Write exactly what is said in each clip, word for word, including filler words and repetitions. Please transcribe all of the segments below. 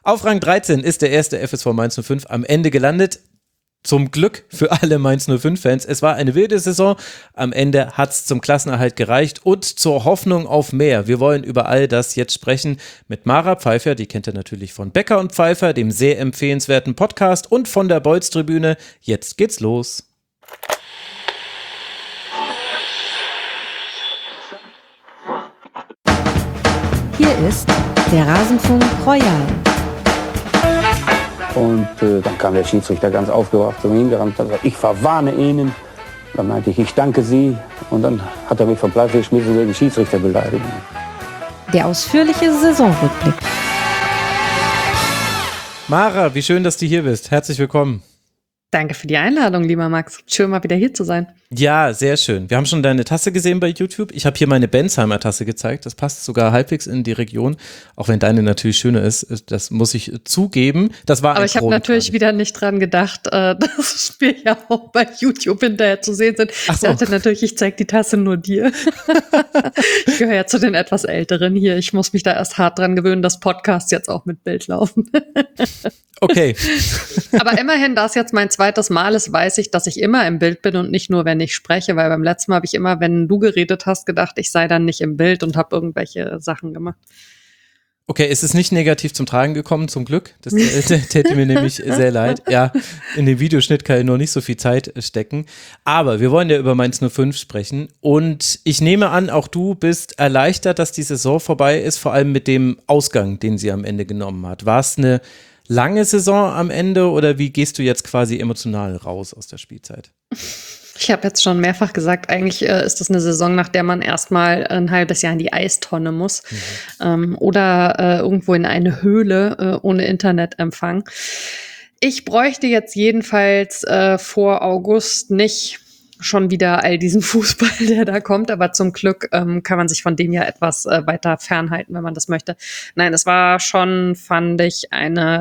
Auf Rang dreizehn ist der erste F S V Mainz null fünf am Ende gelandet. Zum Glück für alle Mainz null fünf-Fans. Es war eine wilde Saison. Am Ende hat es zum Klassenerhalt gereicht und zur Hoffnung auf mehr. Wir wollen über all das jetzt sprechen mit Mara Pfeiffer, die kennt ihr natürlich von Becker und Pfeiffer, dem sehr empfehlenswerten Podcast und von der Bolz-Tribüne. Jetzt geht's los. Hier ist der Rasenfunk Royal. Und äh, dann kam der Schiedsrichter ganz aufgewacht zu mir hingerannt und sagte, ich verwarne Ihnen. Dann meinte ich, ich danke Sie. Und dann hat er mich vom Platz geschmissen wegen Schiedsrichterbeleidigung. Der ausführliche Saisonrückblick. Mara, wie schön, dass du hier bist. Herzlich willkommen. Danke für die Einladung, lieber Max. Schön, mal wieder hier zu sein. Ja, sehr schön. Wir haben schon deine Tasse gesehen bei YouTube. Ich habe hier meine Bensheimer Tasse gezeigt. Das passt sogar halbwegs in die Region, auch wenn deine natürlich schöner ist. Das muss ich zugeben. Das war Aber ich habe natürlich wieder nicht dran gedacht, äh, dass wir ja auch bei YouTube hinterher zu sehen sind. Ach so. Ich dachte natürlich, ich zeige die Tasse nur dir. Ich gehöre ja zu den etwas Älteren hier. Ich muss mich da erst hart dran gewöhnen, dass Podcasts jetzt auch mit Bild laufen. Okay. Aber immerhin, da es jetzt mein zweites Mal ist, weiß ich, dass ich immer im Bild bin und nicht nur, wenn ich spreche, weil beim letzten Mal habe ich immer, wenn du geredet hast, gedacht, ich sei dann nicht im Bild und habe irgendwelche Sachen gemacht. Okay, es ist nicht negativ zum Tragen gekommen, zum Glück. Das äh, täte mir nämlich sehr leid. Ja, in den Videoschnitt kann ich noch nicht so viel Zeit stecken. Aber wir wollen ja über Mainz null fünf sprechen. Und ich nehme an, auch du bist erleichtert, dass die Saison vorbei ist, vor allem mit dem Ausgang, den sie am Ende genommen hat. War es eine lange Saison am Ende oder wie gehst du jetzt quasi emotional raus aus der Spielzeit? Ich habe jetzt schon mehrfach gesagt, eigentlich äh, ist das eine Saison, nach der man erstmal ein halbes Jahr in die Eistonne muss mhm. ähm, oder äh, irgendwo in eine Höhle äh, ohne Internetempfang. Ich bräuchte jetzt jedenfalls äh, vor August nicht schon wieder all diesen Fußball, der da kommt, aber zum Glück ähm, kann man sich von dem ja etwas äh, weiter fernhalten, wenn man das möchte. Nein, es war schon, fand ich, eine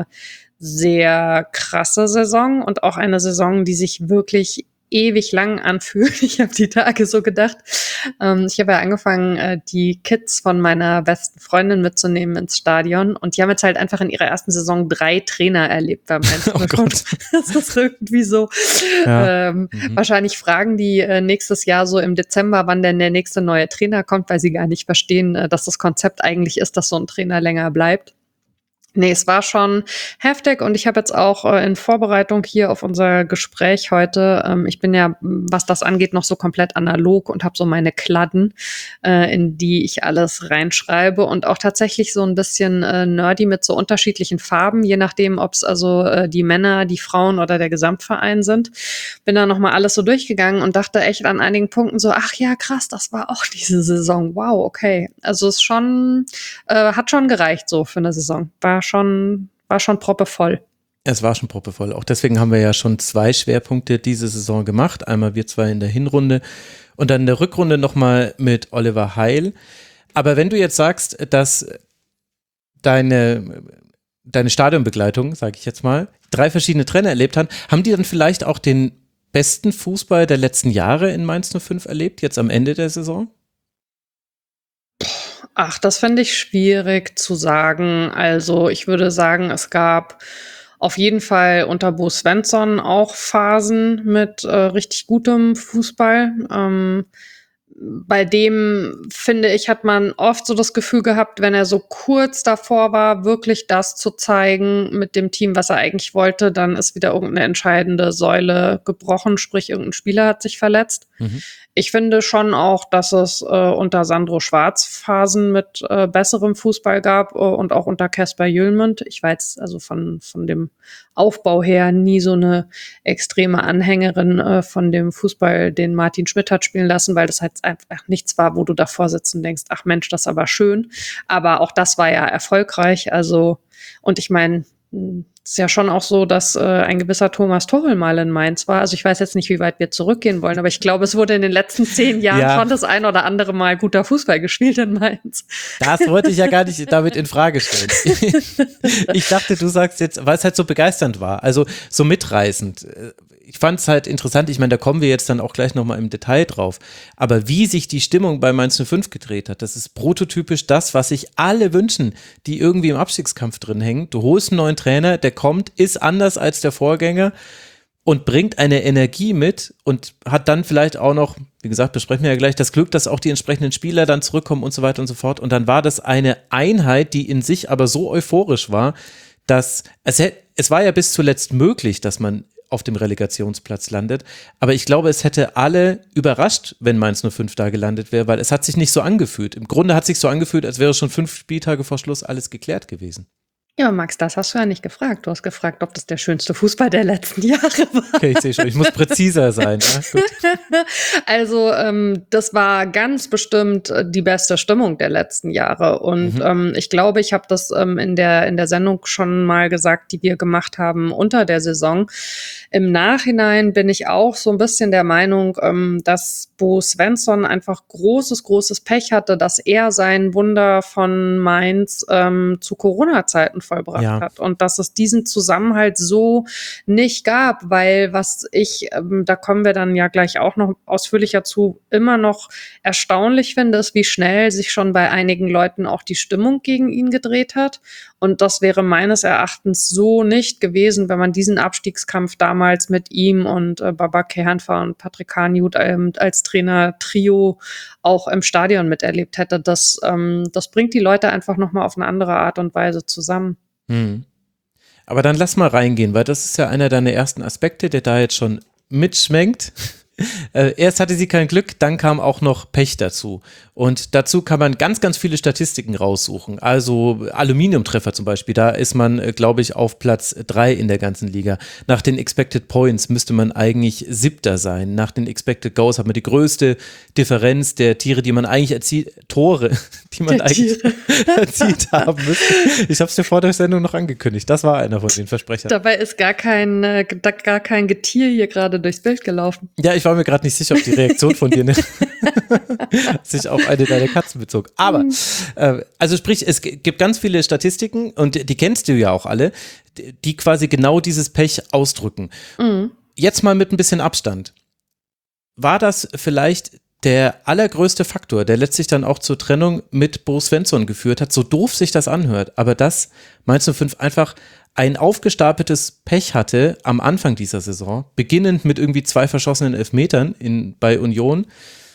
sehr krasse Saison und auch eine Saison, die sich wirklich ewig lang anfühlt. Ich habe die Tage so gedacht. Ähm, ich habe ja angefangen, äh, die Kids von meiner besten Freundin mitzunehmen ins Stadion und die haben jetzt halt einfach in ihrer ersten Saison drei Trainer erlebt beim Oh Gott. Das ist irgendwie so. Ja. Ähm, mhm. Wahrscheinlich fragen die äh, nächstes Jahr so im Dezember, wann denn der nächste neue Trainer kommt, weil sie gar nicht verstehen, äh, dass das Konzept eigentlich ist, dass so ein Trainer länger bleibt. Nee, es war schon heftig und ich habe jetzt auch äh, in Vorbereitung hier auf unser Gespräch heute, ähm, ich bin ja, was das angeht, noch so komplett analog und habe so meine Kladden, äh, in die ich alles reinschreibe und auch tatsächlich so ein bisschen äh, nerdy mit so unterschiedlichen Farben, je nachdem, ob es also äh, die Männer, die Frauen oder der Gesamtverein sind. Bin da nochmal alles so durchgegangen und dachte echt an einigen Punkten so, ach ja, krass, das war auch diese Saison. Wow, okay. Also es schon, äh, hat schon gereicht so für eine Saison. War schon, war schon proppevoll. Es war schon proppevoll. Auch deswegen haben wir ja schon zwei Schwerpunkte diese Saison gemacht. Einmal wir zwei in der Hinrunde und dann in der Rückrunde nochmal mit Oliver Heil. Aber wenn du jetzt sagst, dass deine, deine Stadionbegleitung, sage ich jetzt mal, drei verschiedene Trainer erlebt haben, haben die dann vielleicht auch den besten Fußball der letzten Jahre in Mainz null fünf erlebt, jetzt am Ende der Saison? Ach, das fände ich schwierig zu sagen. Also ich würde sagen, es gab auf jeden Fall unter Bo Svensson auch Phasen mit äh, richtig gutem Fußball. Ähm, bei dem, finde ich, hat man oft so das Gefühl gehabt, wenn er so kurz davor war, wirklich das zu zeigen mit dem Team, was er eigentlich wollte, dann ist wieder irgendeine entscheidende Säule gebrochen, sprich irgendein Spieler hat sich verletzt. Mhm. Ich finde schon auch, dass es äh, unter Sandro Schwarz Phasen mit äh, besserem Fußball gab äh, und auch unter Kasper Jülmund. Ich war jetzt also von, von dem Aufbau her nie so eine extreme Anhängerin äh, von dem Fußball, den Martin Schmidt hat spielen lassen, weil das halt einfach nichts war, wo du davor sitzt und denkst, ach Mensch, das ist aber schön. Aber auch das war ja erfolgreich. Also, und ich meine, Es ist ja schon auch so, dass äh, ein gewisser Thomas Tuchel mal in Mainz war. Also ich weiß jetzt nicht, wie weit wir zurückgehen wollen, aber ich glaube, es wurde in den letzten zehn Jahren Ja. schon das ein oder andere Mal guter Fußball gespielt in Mainz. Das wollte ich ja gar nicht damit in Frage stellen. Ich dachte, du sagst jetzt, weil es halt so begeisternd war, also so mitreißend. Ich fand es halt interessant, ich meine, da kommen wir jetzt dann auch gleich nochmal im Detail drauf, aber wie sich die Stimmung bei Mainz null fünf gedreht hat, das ist prototypisch das, was sich alle wünschen, die irgendwie im Abstiegskampf drin hängen. Du holst einen neuen Trainer, der kommt, ist anders als der Vorgänger und bringt eine Energie mit und hat dann vielleicht auch noch, wie gesagt, besprechen wir ja gleich, das Glück, dass auch die entsprechenden Spieler dann zurückkommen und so weiter und so fort. Und dann war das eine Einheit, die in sich aber so euphorisch war, dass es, es war ja bis zuletzt möglich, dass man auf dem Relegationsplatz landet. Aber ich glaube, es hätte alle überrascht, wenn Mainz null fünf da gelandet wäre, weil es hat sich nicht so angefühlt. Im Grunde hat es sich so angefühlt, als wäre schon fünf Spieltage vor Schluss alles geklärt gewesen. Ja, Max, das hast du ja nicht gefragt. Du hast gefragt, ob das der schönste Fußball der letzten Jahre war. Okay, ich sehe schon, ich muss präziser sein. Ja, gut. Also ähm, das war ganz bestimmt äh, die beste Stimmung der letzten Jahre. Und Mhm. ähm, ich glaube, ich habe das ähm, in der in der Sendung schon mal gesagt, die wir gemacht haben unter der Saison. Im Nachhinein bin ich auch so ein bisschen der Meinung, ähm, dass Bo Svensson einfach großes, großes Pech hatte, dass er sein Wunder von Mainz ähm, zu Corona-Zeiten vollbracht Ja. hat und dass es diesen Zusammenhalt so nicht gab, weil was ich, ähm, da kommen wir dann ja gleich auch noch ausführlicher zu, immer noch erstaunlich finde, ist, wie schnell sich schon bei einigen Leuten auch die Stimmung gegen ihn gedreht hat. Und das wäre meines Erachtens so nicht gewesen, wenn man diesen Abstiegskampf damals mit ihm und äh, Babak Kernfer und Patrick Kaniut ähm, als Trainer-Trio auch im Stadion miterlebt hätte. Das, ähm, das bringt die Leute einfach nochmal auf eine andere Art und Weise zusammen. Hm. Aber dann lass mal reingehen, weil das ist ja einer deiner ersten Aspekte, der da jetzt schon mitschwenkt. Äh, erst hatte sie kein Glück, dann kam auch noch Pech dazu. Und dazu kann man ganz, ganz viele Statistiken raussuchen. Also Aluminiumtreffer zum Beispiel, da ist man, äh, glaube ich, auf Platz drei in der ganzen Liga. Nach den Expected Points müsste man eigentlich Siebter sein. Nach den Expected Goals hat man die größte Differenz der Tiere, die man eigentlich erzielt, Tore, die man Der eigentlich erzielt haben müsste. Ich habe es dir vor der Sendung noch angekündigt. Das war einer von den Versprechern. Dabei ist gar kein, äh, gar kein Getier hier gerade durchs Bild gelaufen. Ja, ich war mir gerade nicht sicher, ob die Reaktion von dir ne, sich auf eine deiner Katzen bezog. Aber, äh, also sprich, es g- gibt ganz viele Statistiken und die kennst du ja auch alle, die die quasi genau dieses Pech ausdrücken. Mhm. Jetzt mal mit ein bisschen Abstand. War das vielleicht der allergrößte Faktor, der letztlich dann auch zur Trennung mit Bo Svensson geführt hat, so doof sich das anhört, aber dass Mainz null fünf einfach ein aufgestapeltes Pech hatte am Anfang dieser Saison, beginnend mit irgendwie zwei verschossenen Elfmetern in, bei Union.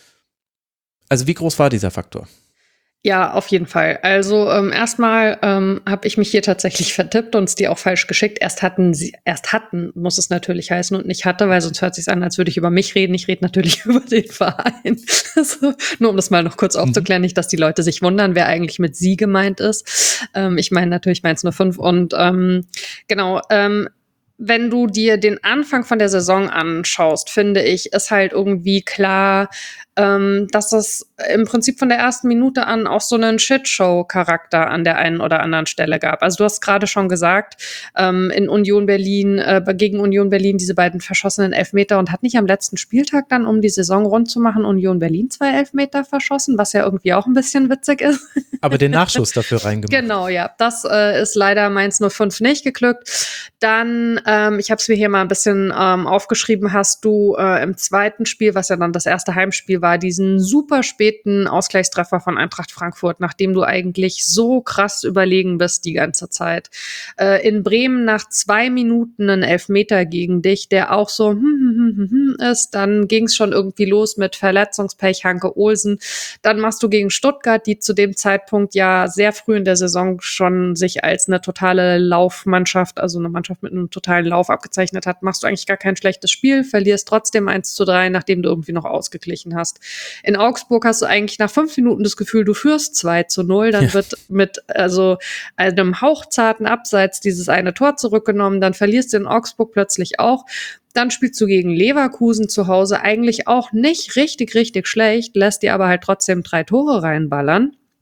Also wie groß war dieser Faktor? Ja, auf jeden Fall. Also ähm, erstmal ähm, habe ich mich hier tatsächlich vertippt und es dir auch falsch geschickt. Erst hatten sie, erst hatten, muss es natürlich heißen und nicht hatte, weil sonst hört es sich an, als würde ich über mich reden. Ich rede natürlich über den Verein. Also, nur um das mal noch kurz aufzuklären, nicht, dass die Leute sich wundern, wer eigentlich mit sie gemeint ist. Ähm, ich meine natürlich Mainz null fünf und ähm, genau, ähm, wenn du dir den Anfang von der Saison anschaust, finde ich, ist halt irgendwie klar, ähm, dass es im Prinzip von der ersten Minute an auch so einen Shitshow-Charakter an der einen oder anderen Stelle gab. Also du hast gerade schon gesagt, ähm, in Union Berlin, äh, gegen Union Berlin diese beiden verschossenen Elfmeter und hat nicht am letzten Spieltag dann, um die Saison rund zu machen, Union Berlin zwei Elfmeter verschossen, was ja irgendwie auch ein bisschen witzig ist. Aber den Nachschuss dafür reingemacht. Genau, ja. Das äh, ist leider Mainz null fünf nicht geglückt. Dann, ähm, ich habe es mir hier mal ein bisschen ähm, aufgeschrieben, hast du äh, im zweiten Spiel, was ja dann das erste Heimspiel war, diesen super späten Ausgleichstreffer von Eintracht Frankfurt, nachdem du eigentlich so krass überlegen bist die ganze Zeit. Äh, in Bremen nach zwei Minuten einen Elfmeter gegen dich, der auch so hm, hm, hm, hm, ist. Dann ging es schon irgendwie los mit Verletzungspech, Hanke Olsen. Dann machst du gegen Stuttgart, die zu dem Zeitpunkt ja sehr früh in der Saison schon sich als eine totale Laufmannschaft, also eine Mannschaft mit einem totalen Lauf abgezeichnet hat, machst du eigentlich gar kein schlechtes Spiel, verlierst trotzdem eins zu drei, nachdem du irgendwie noch ausgeglichen hast. In Augsburg hast du eigentlich nach fünf Minuten das Gefühl, du führst zwei zu null, dann Ja. wird mit also einem hauchzarten Abseits dieses eine Tor zurückgenommen, dann verlierst du in Augsburg plötzlich auch. Dann spielst du gegen Leverkusen zu Hause eigentlich auch nicht richtig, richtig schlecht, lässt dir aber halt trotzdem drei Tore reinballern.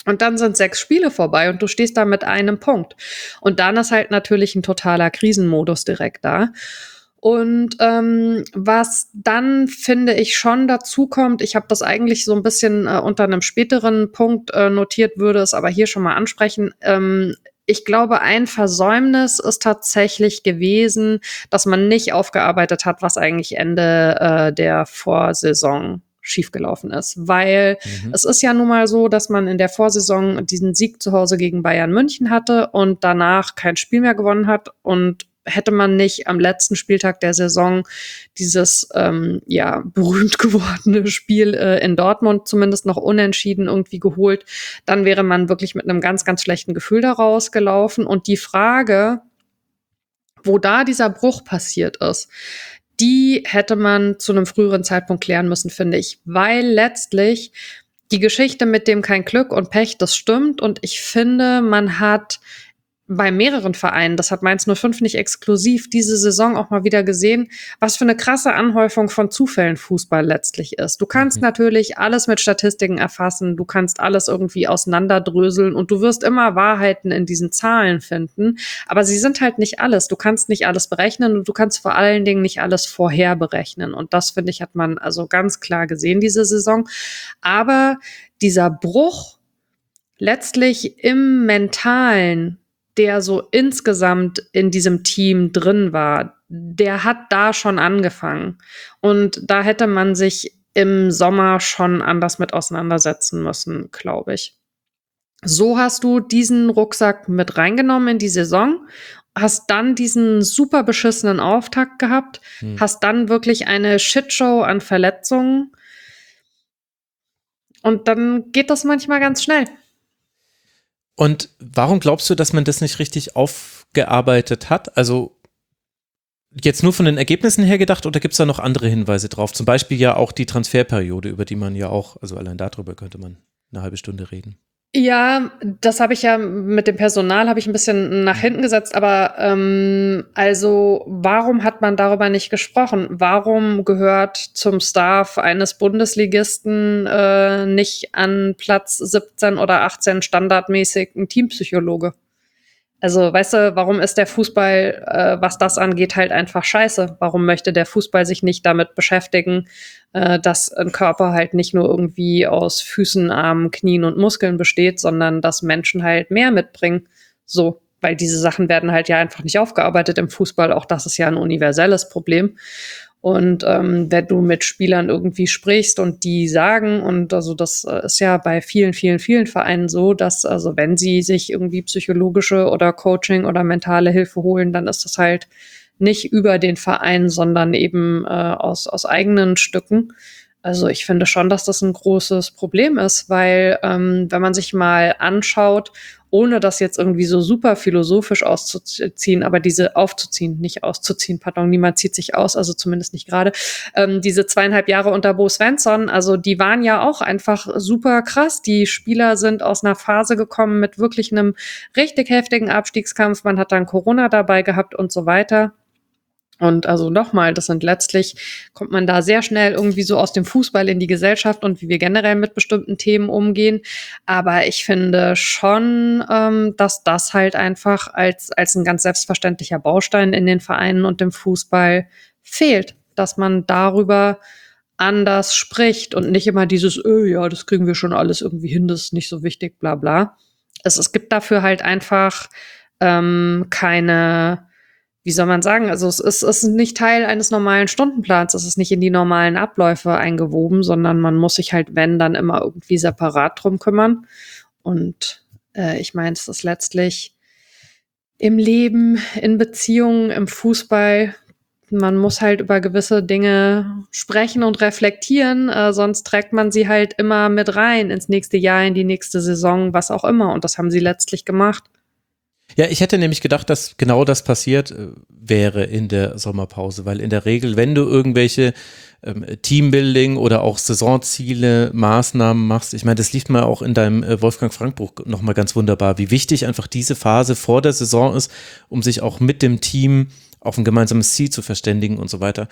Und dann sind sechs Spiele vorbei und du stehst da mit einem Punkt. Und dann ist halt natürlich ein totaler Krisenmodus direkt da. Und ähm, was dann, finde ich, schon dazu kommt, ich habe das eigentlich so ein bisschen äh, unter einem späteren Punkt äh, notiert, würde es aber hier schon mal ansprechen. Ähm, ich glaube, ein Versäumnis ist tatsächlich gewesen, dass man nicht aufgearbeitet hat, was eigentlich Ende äh, der Vorsaison schiefgelaufen ist. Weil mhm. es ist ja nun mal so, dass man in der Vorsaison diesen Sieg zu Hause gegen Bayern München hatte und danach kein Spiel mehr gewonnen hat. Und hätte man nicht am letzten Spieltag der Saison dieses ähm, ja berühmt gewordene Spiel äh, in Dortmund zumindest noch unentschieden irgendwie geholt, dann wäre man wirklich mit einem ganz, ganz schlechten Gefühl da rausgelaufen. Und die Frage, wo da dieser Bruch passiert ist, die hätte man zu einem früheren Zeitpunkt klären müssen, finde ich. Weil letztlich die Geschichte mit dem kein Glück und Pech, das stimmt. Und ich finde, man hat bei mehreren Vereinen, das hat Mainz null fünf nicht exklusiv, diese Saison auch mal wieder gesehen, was für eine krasse Anhäufung von Zufällen Fußball letztlich ist. Du kannst mhm. natürlich alles mit Statistiken erfassen, du kannst alles irgendwie auseinanderdröseln und du wirst immer Wahrheiten in diesen Zahlen finden, aber sie sind halt nicht alles. Du kannst nicht alles berechnen und du kannst vor allen Dingen nicht alles vorher berechnen. Und das, finde ich, hat man also ganz klar gesehen diese Saison. Aber dieser Bruch letztlich im Mentalen, der so insgesamt in diesem Team drin war, der hat da schon angefangen. Und da hätte man sich im Sommer schon anders mit auseinandersetzen müssen, glaube ich. So hast du diesen Rucksack mit reingenommen in die Saison, hast dann diesen super beschissenen Auftakt gehabt, hm. hast dann wirklich eine Shitshow an Verletzungen. Und dann geht das manchmal ganz schnell. Und warum glaubst du, dass man das nicht richtig aufgearbeitet hat? Also jetzt nur von den Ergebnissen her gedacht oder gibt es da noch andere Hinweise drauf? Zum Beispiel ja auch die Transferperiode, über die man ja auch, also allein darüber könnte man eine halbe Stunde reden. Ja, das habe ich ja mit dem Personal habe ich ein bisschen nach hinten gesetzt, aber ähm, also warum hat man darüber nicht gesprochen? Warum gehört zum Staff eines Bundesligisten äh, nicht an Platz siebzehn oder achtzehn standardmäßig ein Teampsychologe? Also, weißt du, warum ist der Fußball, äh, was das angeht, halt einfach scheiße? Warum möchte der Fußball sich nicht damit beschäftigen, äh, dass ein Körper halt nicht nur irgendwie aus Füßen, Armen, Knien und Muskeln besteht, sondern dass Menschen halt mehr mitbringen? So, weil diese Sachen werden halt ja einfach nicht aufgearbeitet im Fußball. Auch das ist ja ein universelles Problem. Und ähm, wenn du mit Spielern irgendwie sprichst und die sagen, und also das ist ja bei vielen, vielen, vielen Vereinen so, dass also wenn sie sich irgendwie psychologische oder Coaching oder mentale Hilfe holen, dann ist das halt nicht über den Verein, sondern eben äh, aus, aus eigenen Stücken. Also ich finde schon, dass das ein großes Problem ist, weil ähm, wenn man sich mal anschaut, ohne das jetzt irgendwie so super philosophisch auszuziehen, aber diese aufzuziehen, nicht auszuziehen, pardon, niemand zieht sich aus, also zumindest nicht gerade, ähm, diese zweieinhalb Jahre unter Bo Svensson, also die waren ja auch einfach super krass. Die Spieler sind aus einer Phase gekommen mit wirklich einem richtig heftigen Abstiegskampf, man hat dann Corona dabei gehabt und so weiter. Und also nochmal, das sind letztlich, kommt man da sehr schnell irgendwie so aus dem Fußball in die Gesellschaft und wie wir generell mit bestimmten Themen umgehen. Aber ich finde schon, ähm, dass das halt einfach als, als ein ganz selbstverständlicher Baustein in den Vereinen und dem Fußball fehlt, dass man darüber anders spricht und nicht immer dieses, öh, ja, das kriegen wir schon alles irgendwie hin, das ist nicht so wichtig, bla bla. Es, es gibt dafür halt einfach ähm, keine, wie soll man sagen, also es ist, es ist nicht Teil eines normalen Stundenplans, es ist nicht in die normalen Abläufe eingewoben, sondern man muss sich halt, wenn, dann immer irgendwie separat drum kümmern. Und äh, ich meine, es ist letztlich im Leben, in Beziehungen, im Fußball, man muss halt über gewisse Dinge sprechen und reflektieren, äh, sonst trägt man sie halt immer mit rein ins nächste Jahr, in die nächste Saison, was auch immer. Und das haben sie letztlich gemacht. Ja, ich hätte nämlich gedacht, dass genau das passiert äh, wäre in der Sommerpause, weil in der Regel, wenn du irgendwelche ähm, Teambuilding oder auch Saisonziele, Maßnahmen machst, ich meine, das liest man auch in deinem äh, Wolfgang Frank-Buch nochmal ganz wunderbar, wie wichtig einfach diese Phase vor der Saison ist, um sich auch mit dem Team auf ein gemeinsames Ziel zu verständigen und so weiter.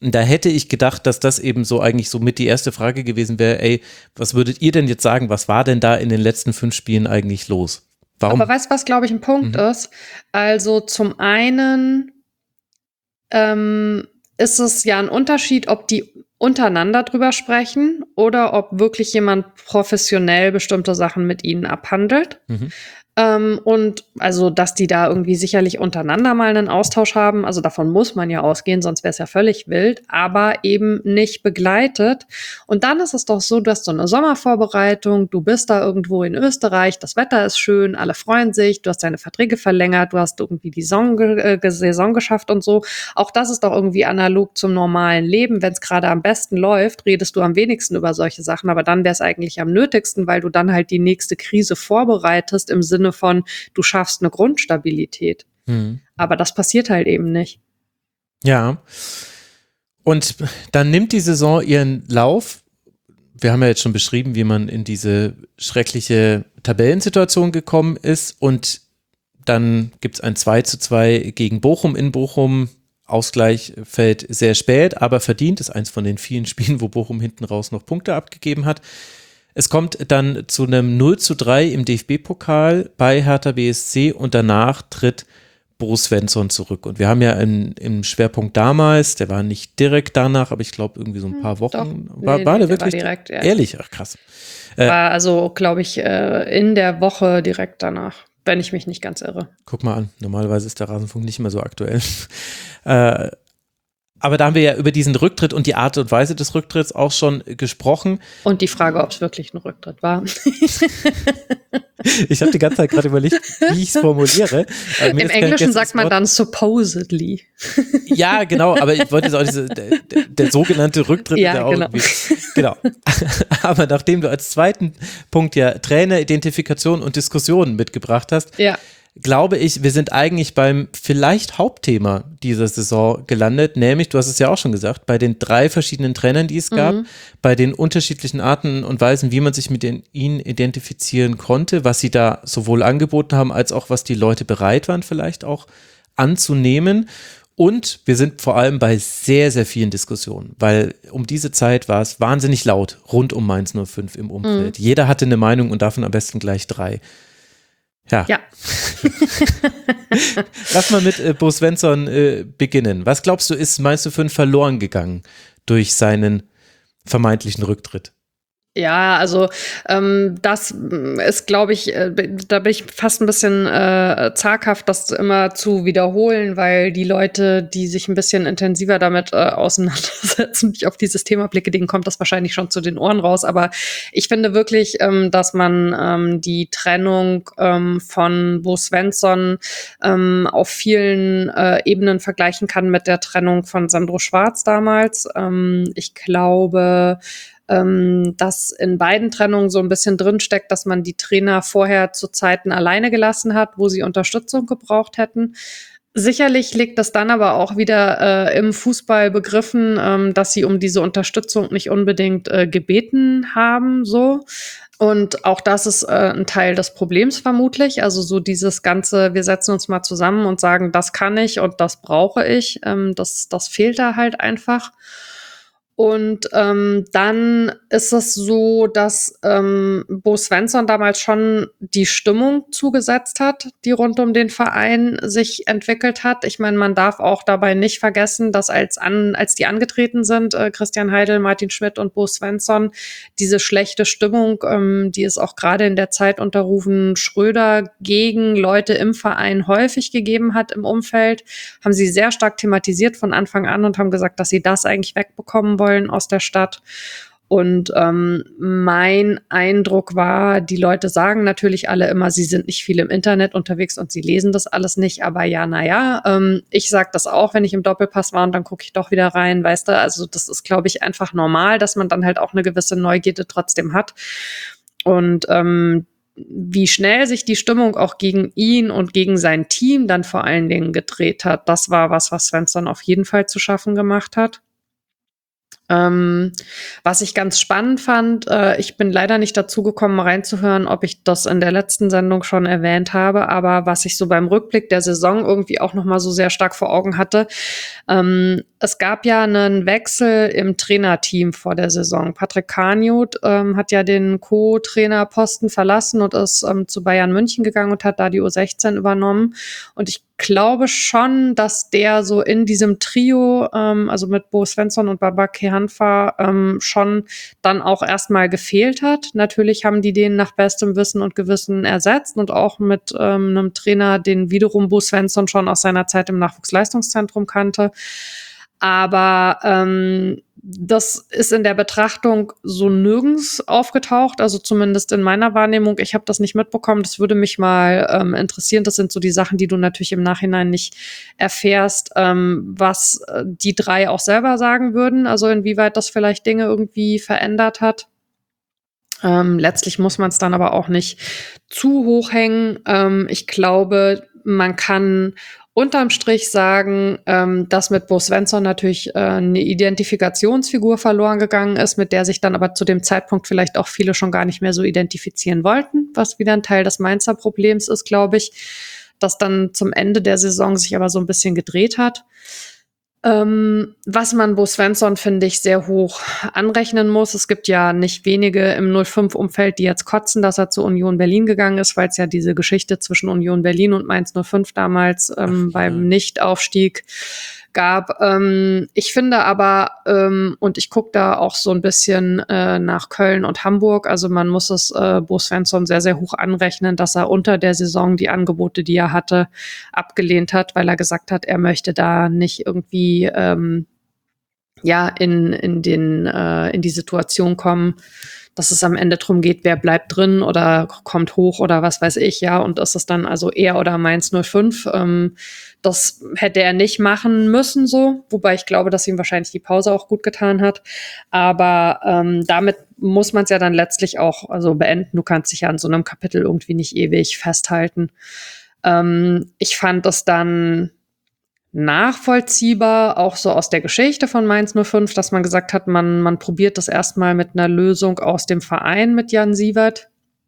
Da hätte ich gedacht, dass das eben so eigentlich so mit die erste Frage gewesen wäre, ey, was würdet ihr denn jetzt sagen, was war denn da in den letzten fünf Spielen eigentlich los? Warum? Aber weißt du, was, glaube ich, ein Punkt Mhm. ist? Also zum einen ähm, ist es ja ein Unterschied, ob die untereinander drüber sprechen oder ob wirklich jemand professionell bestimmte Sachen mit ihnen abhandelt. Mhm. Ähm, und also, dass die da irgendwie sicherlich untereinander mal einen Austausch haben, also davon muss man ja ausgehen, sonst wäre es ja völlig wild, aber eben nicht begleitet. Und dann ist es doch so, du hast so eine Sommervorbereitung, du bist da irgendwo in Österreich, das Wetter ist schön, alle freuen sich, du hast deine Verträge verlängert, du hast irgendwie die Saison, äh, Saison geschafft und so. Auch das ist doch irgendwie analog zum normalen Leben. Wenn es gerade am besten läuft, redest du am wenigsten über solche Sachen, aber dann wäre es eigentlich am nötigsten, weil du dann halt die nächste Krise vorbereitest im Sinne von, du schaffst eine Grundstabilität. Mhm. Aber das passiert halt eben nicht. Ja. Und dann nimmt die Saison ihren Lauf. Wir haben ja jetzt schon beschrieben, wie man in diese schreckliche Tabellensituation gekommen ist. Und dann gibt es ein zwei zu zwei gegen Bochum in Bochum. Ausgleich fällt sehr spät, aber verdient. Ist eins von den vielen Spielen, wo Bochum hinten raus noch Punkte abgegeben hat. Es kommt dann zu einem null zu drei im D F B-Pokal bei Hertha B S C und danach tritt Bo Svensson zurück. Und wir haben ja im, im Schwerpunkt damals, der war nicht direkt danach, aber ich glaube irgendwie so ein paar Wochen. Doch. War, Nee, war nee, der der wirklich? war direkt, ja. Ehrlich? Ach krass. War also, glaube ich, äh, in der Woche direkt danach, wenn ich mich nicht ganz irre. Guck mal an, normalerweise ist der Rasenfunk nicht mehr so aktuell. äh, aber da haben wir ja über diesen Rücktritt und die Art und Weise des Rücktritts auch schon gesprochen. Und die Frage, ob es wirklich ein Rücktritt war. Ich habe die ganze Zeit gerade überlegt, wie ich es formuliere. Im Englischen sagt man dann supposedly. Ja, genau, aber ich wollte jetzt auch diese, der, der, der sogenannte Rücktritt. Ja, der auch genau. Genau. Aber nachdem du als zweiten Punkt ja Trainer, Identifikation und Diskussionen mitgebracht hast, Ja. glaube ich, wir sind eigentlich beim vielleicht Hauptthema dieser Saison gelandet, nämlich, du hast es ja auch schon gesagt, bei den drei verschiedenen Trainern, die es gab, Mhm. bei den unterschiedlichen Arten und Weisen, wie man sich mit den, ihnen identifizieren konnte, was sie da sowohl angeboten haben, als auch was die Leute bereit waren vielleicht auch anzunehmen. Und wir sind vor allem bei sehr, sehr vielen Diskussionen, weil um diese Zeit war es wahnsinnig laut rund um Mainz null fünf im Umfeld. Mhm. Jeder hatte eine Meinung und davon am besten gleich drei. Ja. Ja. Lass mal mit äh, Bo Svensson äh, beginnen. Was glaubst du, ist Mainz null fünf verloren gegangen durch seinen vermeintlichen Rücktritt? Ja, also ähm, das ist, glaube ich, äh, da bin ich fast ein bisschen äh, zaghaft, das immer zu wiederholen, weil die Leute, die sich ein bisschen intensiver damit äh, auseinandersetzen, mich auf dieses Thema blicke, denen kommt das wahrscheinlich schon zu den Ohren raus. Aber ich finde wirklich, ähm, dass man ähm, die Trennung ähm, von Bo Svensson ähm, auf vielen äh, Ebenen vergleichen kann mit der Trennung von Sandro Schwarz damals. Ähm, ich glaube, ähm, dass in beiden Trennungen so ein bisschen drinsteckt, dass man die Trainer vorher zu Zeiten alleine gelassen hat, wo sie Unterstützung gebraucht hätten. Sicherlich liegt das dann aber auch wieder äh, im Fußball begriffen, ähm, dass sie um diese Unterstützung nicht unbedingt äh, gebeten haben, so. Und auch das ist äh, ein Teil des Problems vermutlich. Also so dieses ganze, wir setzen uns mal zusammen und sagen, das kann ich und das brauche ich, ähm, das, das fehlt da halt einfach. Und ähm, dann ist es so, dass ähm, Bo Svensson damals schon die Stimmung zugesetzt hat, die rund um den Verein sich entwickelt hat. Ich meine, man darf auch dabei nicht vergessen, dass als, an, als die angetreten sind, äh, Christian Heidel, Martin Schmidt und Bo Svensson, diese schlechte Stimmung, ähm, die es auch gerade in der Zeit unter Ruven Schröder gegen Leute im Verein häufig gegeben hat im Umfeld, haben sie sehr stark thematisiert von Anfang an und haben gesagt, dass sie das eigentlich wegbekommen wollen aus der Stadt. Und ähm, mein Eindruck war, die Leute sagen natürlich alle immer, sie sind nicht viel im Internet unterwegs und sie lesen das alles nicht. Aber ja, naja, ähm, ich sag das auch, wenn ich im Doppelpass war und dann gucke ich doch wieder rein, weißt du. Also das ist, glaube ich, einfach normal, dass man dann halt auch eine gewisse Neugierde trotzdem hat. Und ähm, wie schnell sich die Stimmung auch gegen ihn und gegen sein Team dann vor allen Dingen gedreht hat, das war was, was Svensson auf jeden Fall zu schaffen gemacht hat. Ähm, was ich ganz spannend fand, äh, ich bin leider nicht dazu gekommen, reinzuhören, ob ich das in der letzten Sendung schon erwähnt habe, aber was ich so beim Rückblick der Saison irgendwie auch noch mal so sehr stark vor Augen hatte, ähm, es gab ja einen Wechsel im Trainerteam vor der Saison. Patrick Kaniot ähm, hat ja den Co-Trainerposten verlassen und ist ähm, zu Bayern München gegangen und hat da die U sechzehn übernommen. Und ich glaube schon, dass der so in diesem Trio, ähm, also mit Bo Svensson und Babak Hanfa, ähm, schon dann auch erstmal gefehlt hat. Natürlich haben die den nach bestem Wissen und Gewissen ersetzt und auch mit ähm, einem Trainer, den wiederum Bo Svensson schon aus seiner Zeit im Nachwuchsleistungszentrum kannte. Aber ähm, das ist in der Betrachtung so nirgends aufgetaucht, also zumindest in meiner Wahrnehmung. Ich habe das nicht mitbekommen. Das würde mich mal ähm, interessieren. Das sind so die Sachen, die du natürlich im Nachhinein nicht erfährst, ähm, was äh, die drei auch selber sagen würden. Also inwieweit das vielleicht Dinge irgendwie verändert hat. Ähm, letztlich muss man es dann aber auch nicht zu hoch hängen. Ähm, ich glaube, man kann unterm Strich sagen, ähm, dass mit Bo Svensson natürlich äh, eine Identifikationsfigur verloren gegangen ist, mit der sich dann aber zu dem Zeitpunkt vielleicht auch viele schon gar nicht mehr so identifizieren wollten, was wieder ein Teil des Mainzer Problems ist, glaube ich, das dann zum Ende der Saison sich aber so ein bisschen gedreht hat. Ähm, was man Bo Svensson, finde ich, sehr hoch anrechnen muss. Es gibt ja nicht wenige im null fünf Umfeld, die jetzt kotzen, dass er zu Union Berlin gegangen ist, weil es ja diese Geschichte zwischen Union Berlin und Mainz null fünf damals ähm, Ach, beim ja. Nichtaufstieg gab. Ähm, ich finde aber, ähm, und ich gucke da auch so ein bisschen äh, nach Köln und Hamburg, also man muss es äh, Bo Svensson sehr, sehr hoch anrechnen, dass er unter der Saison die Angebote, die er hatte, abgelehnt hat, weil er gesagt hat, er möchte da nicht irgendwie ähm, ja in, in, den, äh, in die Situation kommen, dass es am Ende drum geht, wer bleibt drin oder kommt hoch oder was weiß ich, ja, und das ist dann also er oder Mainz null fünf. Ähm, das hätte er nicht machen müssen so, wobei ich glaube, dass ihm wahrscheinlich die Pause auch gut getan hat, aber ähm, damit muss man es ja dann letztlich auch also beenden. Du kannst dich ja an so einem Kapitel irgendwie nicht ewig festhalten. Ähm, ich fand das dann nachvollziehbar, auch so aus der Geschichte von Mainz null fünf, dass man gesagt hat, man, man probiert das erstmal mit einer Lösung aus dem Verein mit Jan Siewert.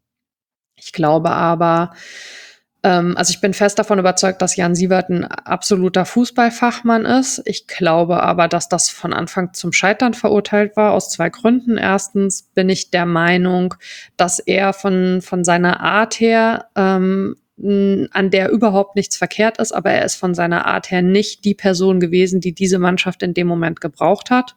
Ich glaube aber, ähm, also ich bin fest davon überzeugt, dass Jan Siewert ein absoluter Fußballfachmann ist. Ich glaube aber, dass das von Anfang zum Scheitern verurteilt war, aus zwei Gründen. Erstens bin ich der Meinung, dass er von, von seiner Art her ähm, an der überhaupt nichts verkehrt ist, aber er ist von seiner Art her nicht die Person gewesen, die diese Mannschaft in dem Moment gebraucht hat.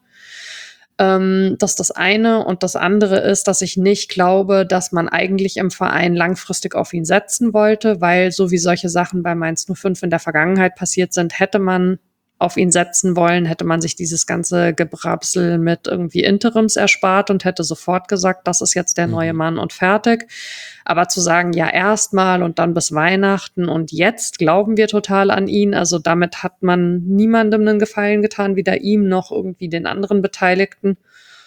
Ähm, das ist das eine. Und das andere ist, dass ich nicht glaube, dass man eigentlich im Verein langfristig auf ihn setzen wollte, weil so wie solche Sachen bei Mainz null fünf in der Vergangenheit passiert sind, hätte man auf ihn setzen wollen, hätte man sich dieses ganze Gebrapsel mit irgendwie Interims erspart und hätte sofort gesagt, das ist jetzt der neue Mann und fertig. Aber zu sagen, ja, erstmal und dann bis Weihnachten und jetzt glauben wir total an ihn, also damit hat man niemandem einen Gefallen getan, weder ihm noch irgendwie den anderen Beteiligten.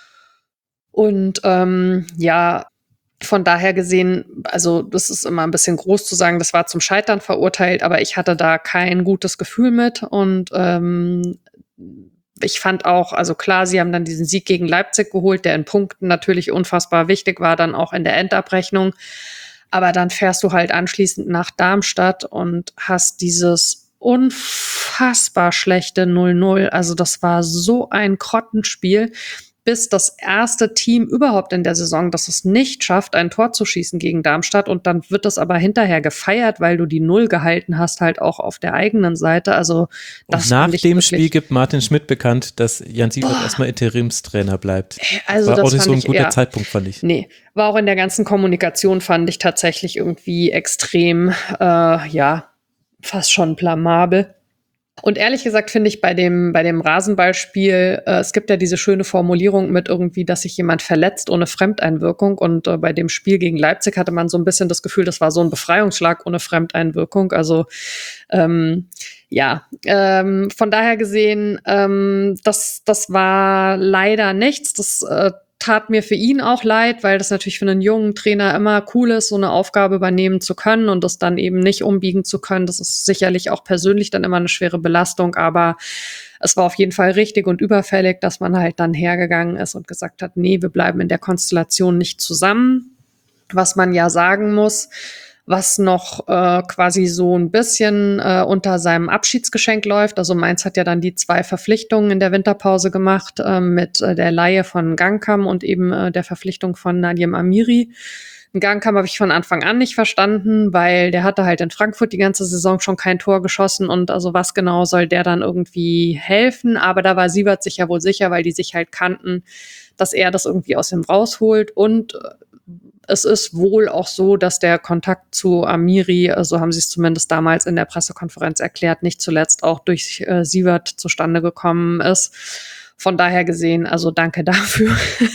Und ähm, ja, von daher gesehen, also das ist immer ein bisschen groß zu sagen, das war zum Scheitern verurteilt, aber ich hatte da kein gutes Gefühl mit und ähm, ich fand auch, also klar, sie haben dann diesen Sieg gegen Leipzig geholt, der in Punkten natürlich unfassbar wichtig war, dann auch in der Endabrechnung, aber dann fährst du halt anschließend nach Darmstadt und hast dieses unfassbar schlechte null null, also das war so ein Grottenspiel, bis das erste Team überhaupt in der Saison, das es nicht schafft, ein Tor zu schießen gegen Darmstadt und dann wird das aber hinterher gefeiert, weil du die Null gehalten hast, halt auch auf der eigenen Seite. Also das und nach dem Spiel gibt Martin Schmidt bekannt, dass Jan Siewert oh. erstmal Interimstrainer bleibt. Also war das auch nicht so ein ich, guter ja. Zeitpunkt, fand ich. Nee, war auch in der ganzen Kommunikation, fand ich tatsächlich irgendwie extrem, äh, ja, fast schon blamabel. Und ehrlich gesagt finde ich bei dem, bei dem Rasenballspiel, äh, es gibt ja diese schöne Formulierung mit irgendwie, dass sich jemand verletzt ohne Fremdeinwirkung. Und äh, bei dem Spiel gegen Leipzig hatte man so ein bisschen das Gefühl, das war so ein Befreiungsschlag ohne Fremdeinwirkung. Also ähm, ja, ähm, von daher gesehen, ähm, das, das war leider nichts. Das äh, tat mir für ihn auch leid, weil das natürlich für einen jungen Trainer immer cool ist, so eine Aufgabe übernehmen zu können und das dann eben nicht umbiegen zu können. Das ist sicherlich auch persönlich dann immer eine schwere Belastung, aber es war auf jeden Fall richtig und überfällig, dass man halt dann hergegangen ist und gesagt hat, nee, wir bleiben in der Konstellation nicht zusammen. Was man ja sagen muss, was noch äh, quasi so ein bisschen äh, unter seinem Abschiedsgeschenk läuft. Also Mainz hat ja dann die zwei Verpflichtungen in der Winterpause gemacht äh, mit äh, der Leihe von Gangkam und eben äh, der Verpflichtung von Nadim Amiri. Gangkam habe ich von Anfang an nicht verstanden, weil der hatte halt in Frankfurt die ganze Saison schon kein Tor geschossen und also was genau soll der dann irgendwie helfen? Aber da war Sievert sich ja wohl sicher, weil die sich halt kannten, dass er das irgendwie aus ihm rausholt und es ist wohl auch so, dass der Kontakt zu Amiri, so haben sie es zumindest damals in der Pressekonferenz erklärt, nicht zuletzt auch durch äh, Sievert zustande gekommen ist. Von daher gesehen, also danke dafür.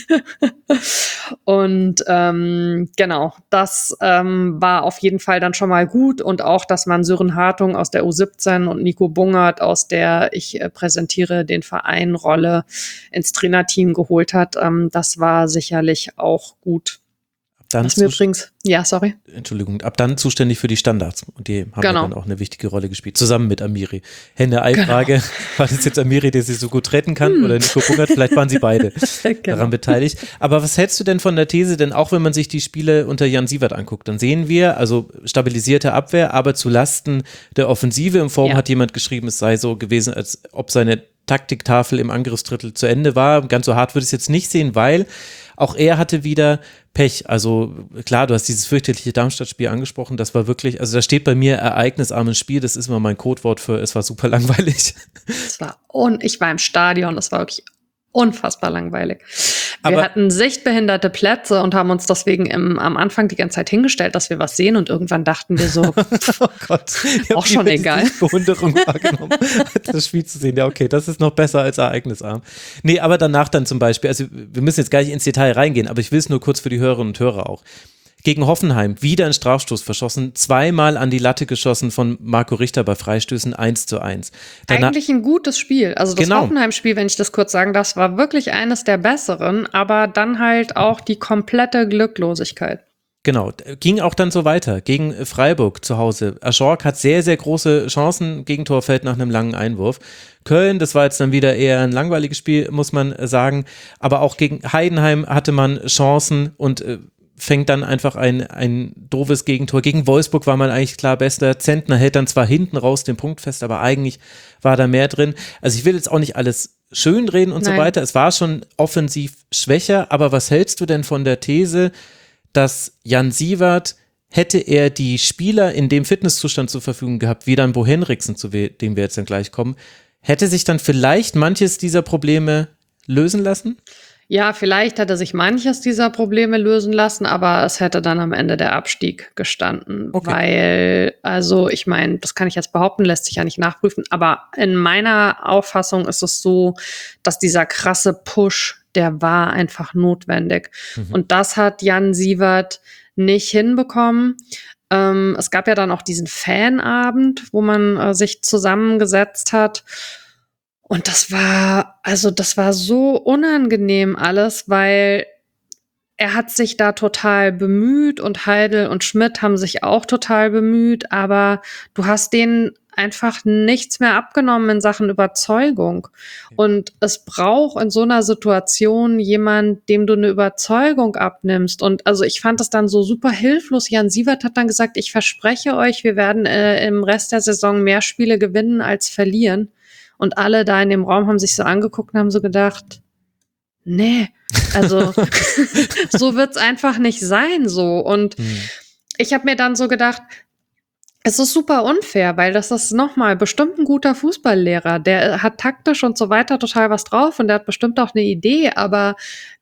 Und ähm, genau, das ähm, war auf jeden Fall dann schon mal gut. Und auch, dass man Sören Hartung aus der U siebzehn und Nico Bungert aus der Ich äh, präsentiere den Verein Rolle ins Trainerteam geholt hat, ähm, das war sicherlich auch gut. Dann Was mir übrigens, ja, sorry. Entschuldigung, ab dann zuständig für die Standards. Und die haben Genau. dann auch eine wichtige Rolle gespielt, zusammen mit Amiri. Hände-Ei-Frage, genau. War das jetzt Amiri, der sie so gut retten kann, hm. oder Nico Bungert? Vielleicht waren sie beide genau. daran beteiligt. Aber was hältst du denn von der These? Denn auch wenn man sich die Spiele unter Jan Sievert anguckt, dann sehen wir, also stabilisierte Abwehr, aber zu Lasten der Offensive. Im Forum ja. hat jemand geschrieben, es sei so gewesen, als ob seine Taktiktafel im Angriffsdrittel zu Ende war. Ganz so hart würde ich es jetzt nicht sehen, weil auch er hatte wieder Pech. Also klar, du hast dieses fürchterliche Darmstadt-Spiel angesprochen, das war wirklich, also da steht bei mir ereignisarmes Spiel, das ist immer mein Codewort für, es war super langweilig. Es war, und ich war im Stadion, das war wirklich unfassbar langweilig. Wir Aber hatten sichtbehinderte Plätze und haben uns deswegen im, am Anfang die ganze Zeit hingestellt, dass wir was sehen und irgendwann dachten wir so, pff, oh Gott, auch schon egal. Bewunderung wahrgenommen, das Spiel zu sehen. Ja, okay, das ist noch besser als ereignisarm. Nee, aber danach dann zum Beispiel, also wir müssen jetzt gar nicht ins Detail reingehen, aber ich will es nur kurz für die Hörerinnen und Hörer auch. Gegen Hoffenheim wieder ein Strafstoß verschossen, zweimal an die Latte geschossen von Marco Richter bei Freistößen eins zu eins. Danach, eigentlich ein gutes Spiel. Also das genau. Hoffenheim-Spiel, wenn ich das kurz sagen darf, war wirklich eines der besseren, aber dann halt auch die komplette Glücklosigkeit. Genau, ging auch dann so weiter gegen Freiburg zu Hause. Aschork hat sehr, sehr große Chancen, Gegentor fällt nach einem langen Einwurf. Köln, das war jetzt dann wieder eher ein langweiliges Spiel, muss man sagen, aber auch gegen Heidenheim hatte man Chancen und äh, fängt dann einfach ein, ein doofes Gegentor. Gegen Wolfsburg war man eigentlich klar bester. Zentner hält dann zwar hinten raus den Punkt fest, aber eigentlich war da mehr drin. Also ich will jetzt auch nicht alles schönreden und Nein. so weiter. Es war schon offensiv schwächer, aber was hältst du denn von der These, dass Jan Sievert, hätte er die Spieler in dem Fitnesszustand zur Verfügung gehabt, wie dann Bo Henriksen, zu dem wir jetzt dann gleich kommen, hätte sich dann vielleicht manches dieser Probleme lösen lassen? Ja, vielleicht hätte sich manches dieser Probleme lösen lassen, aber es hätte dann am Ende der Abstieg gestanden, okay. Weil, also ich meine, das kann ich jetzt behaupten, lässt sich ja nicht nachprüfen, aber in meiner Auffassung ist es so, dass dieser krasse Push, der war einfach notwendig. Mhm. Und das hat Jan Sievert nicht hinbekommen. Ähm, es gab ja dann auch diesen Fanabend, wo man äh, sich zusammengesetzt hat. Und das war, also das war so unangenehm alles, weil er hat sich da total bemüht und Heidel und Schmidt haben sich auch total bemüht, aber du hast denen einfach nichts mehr abgenommen in Sachen Überzeugung. Und es braucht in so einer Situation jemand, dem du eine Überzeugung abnimmst. Und also ich fand das dann so super hilflos. Jan Sievert hat dann gesagt, ich verspreche euch, wir werden äh, im Rest der Saison mehr Spiele gewinnen als verlieren. Und alle da in dem Raum haben sich so angeguckt und haben so gedacht, nee, also so wird's einfach nicht sein so. Und hm. ich habe mir dann so gedacht, es ist super unfair, weil das ist nochmal bestimmt ein guter Fußballlehrer. Der hat taktisch und so weiter total was drauf und der hat bestimmt auch eine Idee, aber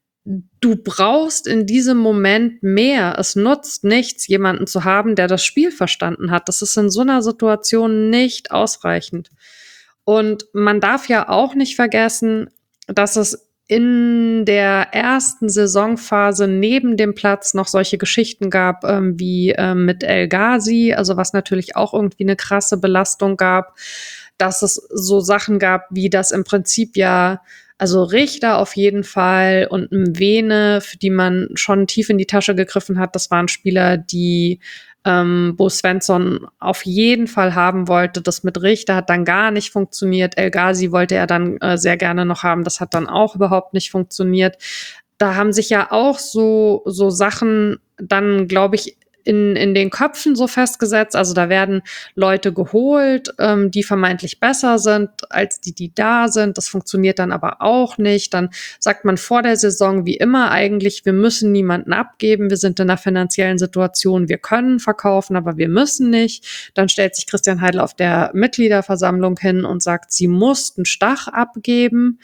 du brauchst in diesem Moment mehr. Es nutzt nichts, jemanden zu haben, der das Spiel verstanden hat. Das ist in so einer Situation nicht ausreichend. Und man darf ja auch nicht vergessen, dass es in der ersten Saisonphase neben dem Platz noch solche Geschichten gab, ähm, wie ähm, mit El Ghazi, also was natürlich auch irgendwie eine krasse Belastung gab, dass es so Sachen gab, wie das im Prinzip ja, also Richter auf jeden Fall und Mwene, für die man schon tief in die Tasche gegriffen hat, das waren Spieler, die ähm, Bo Svensson auf jeden Fall haben wollte. Das mit Richter hat dann gar nicht funktioniert. El Ghazi wollte er dann äh, sehr gerne noch haben. Das hat dann auch überhaupt nicht funktioniert. Da haben sich ja auch so, so Sachen dann, glaube ich, in, in den Köpfen so festgesetzt. Also da werden Leute geholt, ähm, die vermeintlich besser sind als die, die da sind. Das funktioniert dann aber auch nicht. Dann sagt man vor der Saison wie immer eigentlich, wir müssen niemanden abgeben. Wir sind in einer finanziellen Situation, wir können verkaufen, aber wir müssen nicht. Dann stellt sich Christian Heidel auf der Mitgliederversammlung hin und sagt, sie mussten Stach abgeben,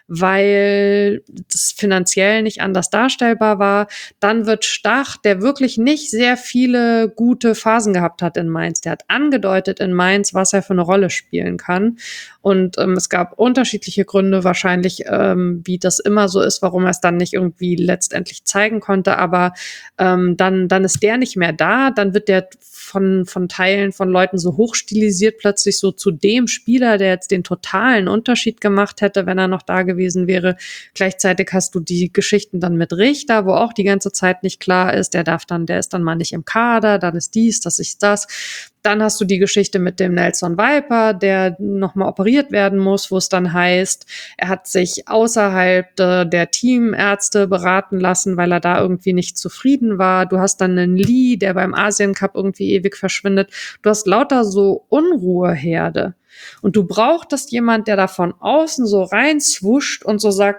weil das finanziell nicht anders darstellbar war. Dann wird Stach, der wirklich nicht sehr viele gute Phasen gehabt hat in Mainz, der hat angedeutet in Mainz, was er für eine Rolle spielen kann. Und ähm, es gab unterschiedliche Gründe wahrscheinlich, ähm, wie das immer so ist, warum er es dann nicht irgendwie letztendlich zeigen konnte. Aber ähm, dann, dann ist der nicht mehr da, dann wird der von, von Teilen von Leuten so hochstilisiert plötzlich so zu dem Spieler, der jetzt den totalen Unterschied gemacht hätte, wenn er noch da gewesen wäre. Gleichzeitig hast du die Geschichten dann mit Richter, wo auch die ganze Zeit nicht klar ist, der darf dann, der ist dann mal nicht im Kader, dann ist dies, das ist das. Dann hast du die Geschichte mit dem Nelson Viper, der nochmal operiert werden muss, wo es dann heißt, er hat sich außerhalb de, der Teamärzte beraten lassen, weil er da irgendwie nicht zufrieden war. Du hast dann einen Lee, der beim Asien Cup irgendwie ewig verschwindet. Du hast lauter so Unruheherde. Und du brauchtest jemand, der da von außen so reinswuscht und so sagt,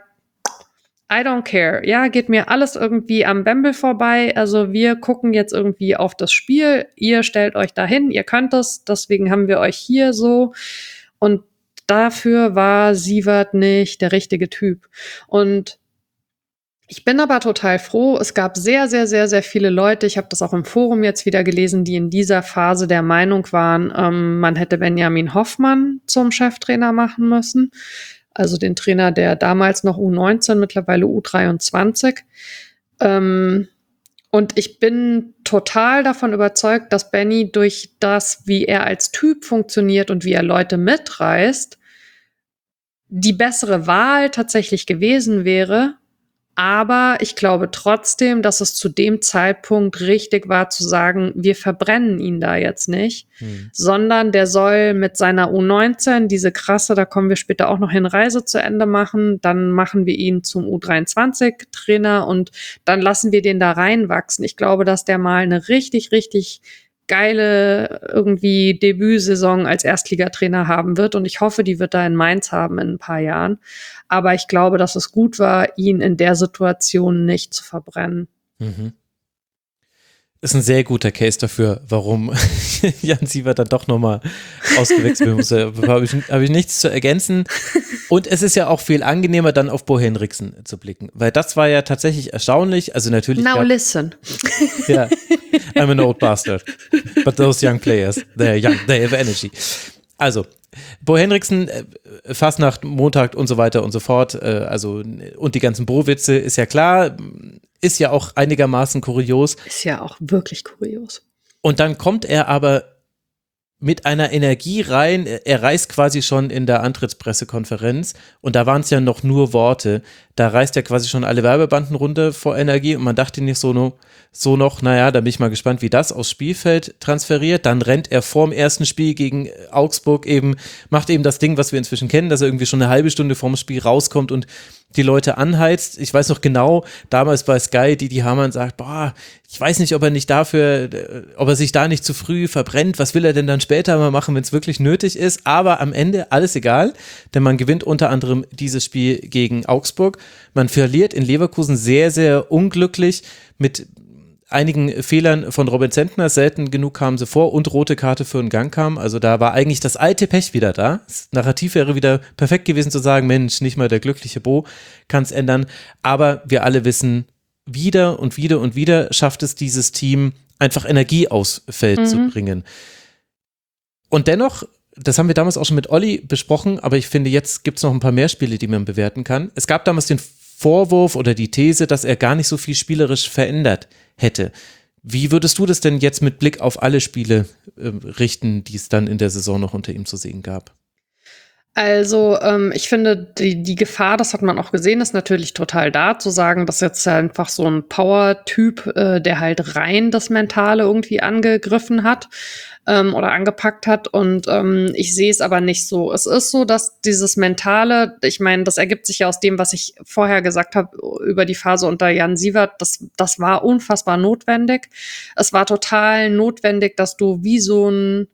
I don't care. Ja, geht mir alles irgendwie am Bembel vorbei. Also wir gucken jetzt irgendwie auf das Spiel. Ihr stellt euch dahin, ihr könnt es. Deswegen haben wir euch hier so. Und dafür war Sievert nicht der richtige Typ. Und ich bin aber total froh. Es gab sehr, sehr, sehr, sehr viele Leute. Ich habe das auch im Forum jetzt wieder gelesen, die in dieser Phase der Meinung waren, ähm, man hätte Benjamin Hoffmann zum Cheftrainer machen müssen. Also den Trainer, der damals noch U neunzehn, mittlerweile U dreiundzwanzig. Ähm, und ich bin total davon überzeugt, dass Benny durch das, wie er als Typ funktioniert und wie er Leute mitreißt, die bessere Wahl tatsächlich gewesen wäre. Aber ich glaube trotzdem, dass es zu dem Zeitpunkt richtig war zu sagen, wir verbrennen ihn da jetzt nicht, hm. sondern der soll mit seiner U neunzehn diese krasse, da kommen wir später auch noch hin, Reise zu Ende machen. Dann machen wir ihn zum U dreiundzwanzig-Trainer und dann lassen wir den da reinwachsen. Ich glaube, dass der mal eine richtig, richtig geile irgendwie Debütsaison als Erstligatrainer haben wird und ich hoffe, die wird da in Mainz haben in ein paar Jahren. Aber ich glaube, dass es gut war, ihn in der Situation nicht zu verbrennen. Mhm. Ist ein sehr guter Case dafür, warum Jan Sievert dann doch nochmal ausgewechselt werden muss. Da habe ich, hab ich nichts zu ergänzen. Und es ist ja auch viel angenehmer, dann auf Bo Henriksen zu blicken. Weil das war ja tatsächlich erstaunlich. Also natürlich. Now gab, listen. Ja, I'm an old bastard. But those young players, they're young, they have energy. Also, Bo Henriksen, äh, Fastnacht, Montag und so weiter und so fort. Äh, also, und die ganzen Bo-Witze, ist ja klar. Ist ja auch einigermaßen kurios. Ist ja auch wirklich kurios. Und dann kommt er aber mit einer Energie rein, er reißt quasi schon in der Antrittspressekonferenz und da waren es ja noch nur Worte, da reißt er quasi schon alle Werbebanden runter vor Energie und man dachte nicht so, no, so noch, naja, da bin ich mal gespannt, wie das aufs Spielfeld transferiert, dann rennt er vorm ersten Spiel gegen Augsburg eben, macht eben das Ding, was wir inzwischen kennen, dass er irgendwie schon eine halbe Stunde vorm Spiel rauskommt und die Leute anheizt. Ich weiß noch genau, damals bei Sky, Didi Hamann sagt, boah, ich weiß nicht, ob er nicht dafür, ob er sich da nicht zu früh verbrennt, was will er denn dann später mal machen, wenn es wirklich nötig ist, aber am Ende alles egal, denn man gewinnt unter anderem dieses Spiel gegen Augsburg. Man verliert in Leverkusen sehr, sehr unglücklich mit einigen Fehlern von Robin Zentner, selten genug kamen sie vor und rote Karte für einen Gang kam, also da war eigentlich das alte Pech wieder da. Das Narrativ wäre wieder perfekt gewesen zu sagen, Mensch, nicht mal der glückliche Bo kann es ändern, aber wir alle wissen, wieder und wieder und wieder schafft es dieses Team, einfach Energie aufs Feld mhm. zu bringen. Und dennoch, das haben wir damals auch schon mit Olli besprochen, aber ich finde, jetzt gibt es noch ein paar mehr Spiele, die man bewerten kann. Es gab damals den Vorwurf oder die These, dass er gar nicht so viel spielerisch verändert hätte. Wie würdest du das denn jetzt mit Blick auf alle Spiele äh, richten, die es dann in der Saison noch unter ihm zu sehen gab? Also, ähm, ich finde, die, die Gefahr, das hat man auch gesehen, ist natürlich total da, zu sagen, dass jetzt einfach so ein Power-Typ, äh, der halt rein das Mentale irgendwie angegriffen hat ähm, oder angepackt hat. Und ähm, ich sehe es aber nicht so. Es ist so, dass dieses Mentale, ich meine, das ergibt sich ja aus dem, was ich vorher gesagt habe über die Phase unter Jan Siewert, das, das war unfassbar notwendig. Es war total notwendig, dass du wie so ein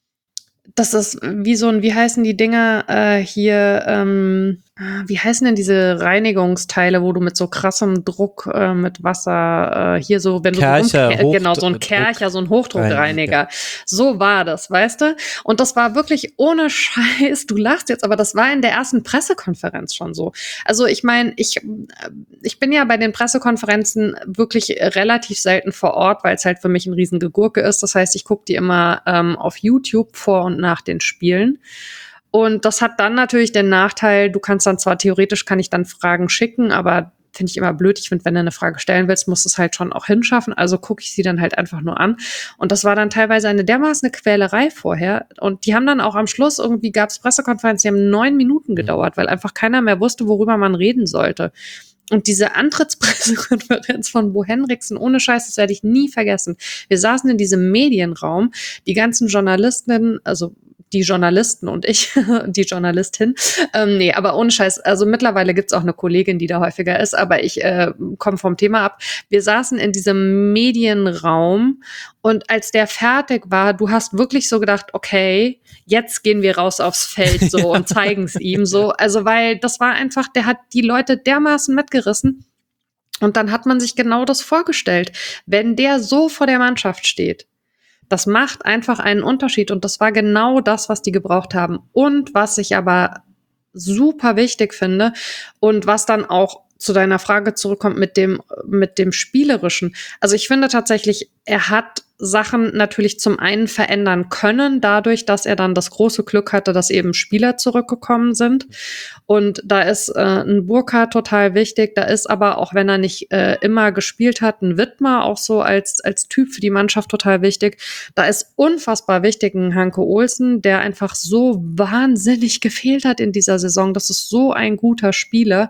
Das ist wie so ein, wie heißen die Dinger äh, hier, ähm, wie heißen denn diese Reinigungsteile, wo du mit so krassem Druck äh, mit Wasser äh, hier so, wenn Kercher, du so, Hochdruck- genau, so ein Kercher, so ein Hochdruckreiniger. Reiniger. So war das, weißt du? Und das war wirklich ohne Scheiß, du lachst jetzt, aber das war in der ersten Pressekonferenz schon so. Also ich meine, ich, ich bin ja bei den Pressekonferenzen wirklich relativ selten vor Ort, weil es halt für mich ein Riesengegurke ist. Das heißt, ich gucke die immer ähm, auf YouTube vor und nach den Spielen. Und das hat dann natürlich den Nachteil, du kannst dann zwar theoretisch, kann ich dann Fragen schicken, aber finde ich immer blöd. Ich finde, wenn du eine Frage stellen willst, musst du es halt schon auch hinschaffen. Also gucke ich sie dann halt einfach nur an. Und das war dann teilweise eine dermaßen eine Quälerei vorher. Und die haben dann auch am Schluss, irgendwie gab es Pressekonferenzen, die haben neun Minuten gedauert, weil einfach keiner mehr wusste, worüber man reden sollte. Und diese Antrittspressekonferenz von Bo Henriksen, ohne Scheiß, das werde ich nie vergessen. Wir saßen in diesem Medienraum, die ganzen Journalistinnen, also die Journalisten und ich, die Journalistin. Ähm, nee, aber ohne Scheiß. Also mittlerweile gibt's auch eine Kollegin, die da häufiger ist, aber ich äh, komme vom Thema ab. Wir saßen in diesem Medienraum und als der fertig war, du hast wirklich so gedacht, okay, jetzt gehen wir raus aufs Feld so und zeigen's ihm so. Also weil das war einfach, der hat die Leute dermaßen mitgerissen. Und dann hat man sich genau das vorgestellt. Wenn der so vor der Mannschaft steht, das macht einfach einen Unterschied und das war genau das, was die gebraucht haben. Und was ich aber super wichtig finde und was dann auch zu deiner Frage zurückkommt mit dem, mit dem Spielerischen. Also ich finde tatsächlich, er hat Sachen natürlich zum einen verändern können, dadurch, dass er dann das große Glück hatte, dass eben Spieler zurückgekommen sind. Und da ist äh, ein Burkhardt total wichtig. Da ist aber, auch wenn er nicht äh, immer gespielt hat, ein Widmer auch so als, als Typ für die Mannschaft total wichtig. Da ist unfassbar wichtig ein Hanke Olsen, der einfach so wahnsinnig gefehlt hat in dieser Saison. Das ist so ein guter Spieler.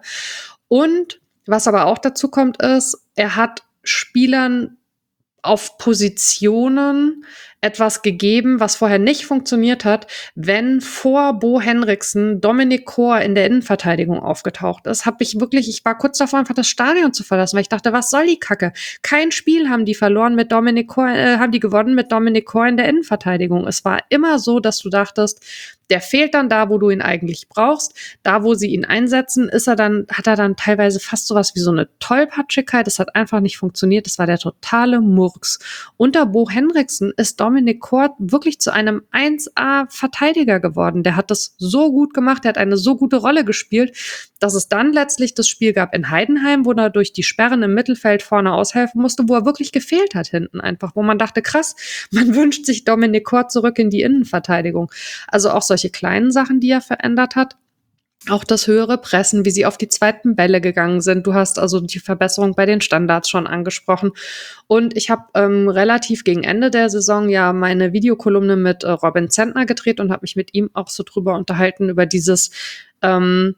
Und was aber auch dazu kommt, ist, er hat Spielern auf Positionen etwas gegeben, was vorher nicht funktioniert hat, wenn vor Bo Henriksen Dominik Kor in der Innenverteidigung aufgetaucht ist, habe ich wirklich, ich war kurz davor, einfach das Stadion zu verlassen, weil ich dachte, was soll die Kacke? Kein Spiel haben die verloren mit Dominik Kor, äh, haben die gewonnen mit Dominik Kor in der Innenverteidigung. Es war immer so, dass du dachtest, der fehlt dann da, wo du ihn eigentlich brauchst. Da, wo sie ihn einsetzen, ist er dann, hat er dann teilweise fast sowas wie so eine Tollpatschigkeit. Das hat einfach nicht funktioniert. Das war der totale Murks. Unter Bo Henriksen ist Dominik Kor wirklich zu einem eins A-Verteidiger geworden. Der hat das so gut gemacht, der hat eine so gute Rolle gespielt, dass es dann letztlich das Spiel gab in Heidenheim, wo er durch die Sperren im Mittelfeld vorne aushelfen musste, wo er wirklich gefehlt hat hinten einfach, wo man dachte, krass, man wünscht sich Dominik Kor zurück in die Innenverteidigung. Also auch solche kleinen Sachen, die er verändert hat. Auch das höhere Pressen, wie sie auf die zweiten Bälle gegangen sind. Du hast also die Verbesserung bei den Standards schon angesprochen. Und ich habe ähm, relativ gegen Ende der Saison ja meine Videokolumne mit äh, Robin Zentner gedreht und habe mich mit ihm auch so drüber unterhalten, über dieses ähm,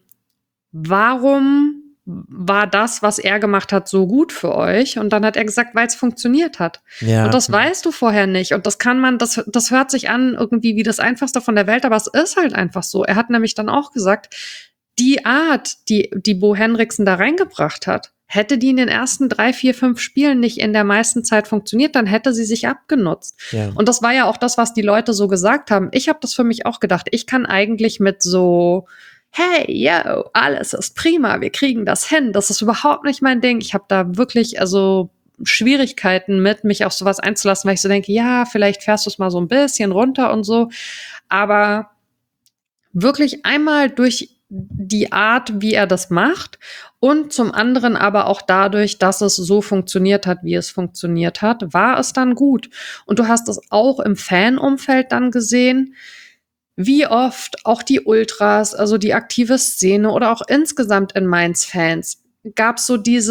warum war das, was er gemacht hat, so gut für euch? Und dann hat er gesagt, weil es funktioniert hat. Ja. Und das weißt du vorher nicht. Und das kann man, das, das hört sich an irgendwie wie das Einfachste von der Welt, aber es ist halt einfach so. Er hat nämlich dann auch gesagt, die Art, die, die Bo Henriksen da reingebracht hat, hätte die in den ersten drei, vier, fünf Spielen nicht in der meisten Zeit funktioniert, dann hätte sie sich abgenutzt. Ja. Und das war ja auch das, was die Leute so gesagt haben. Ich habe das für mich auch gedacht. Ich kann eigentlich mit so hey, yo, alles ist prima, wir kriegen das hin. Das ist überhaupt nicht mein Ding. Ich habe da wirklich also Schwierigkeiten mit, mich auf sowas einzulassen, weil ich so denke, ja, vielleicht fährst du es mal so ein bisschen runter und so. Aber wirklich einmal durch die Art, wie er das macht und zum anderen aber auch dadurch, dass es so funktioniert hat, wie es funktioniert hat, war es dann gut. Und du hast es auch im Fanumfeld dann gesehen, wie oft auch die Ultras, also die aktive Szene oder auch insgesamt in Mainz-Fans, gab es so dieses,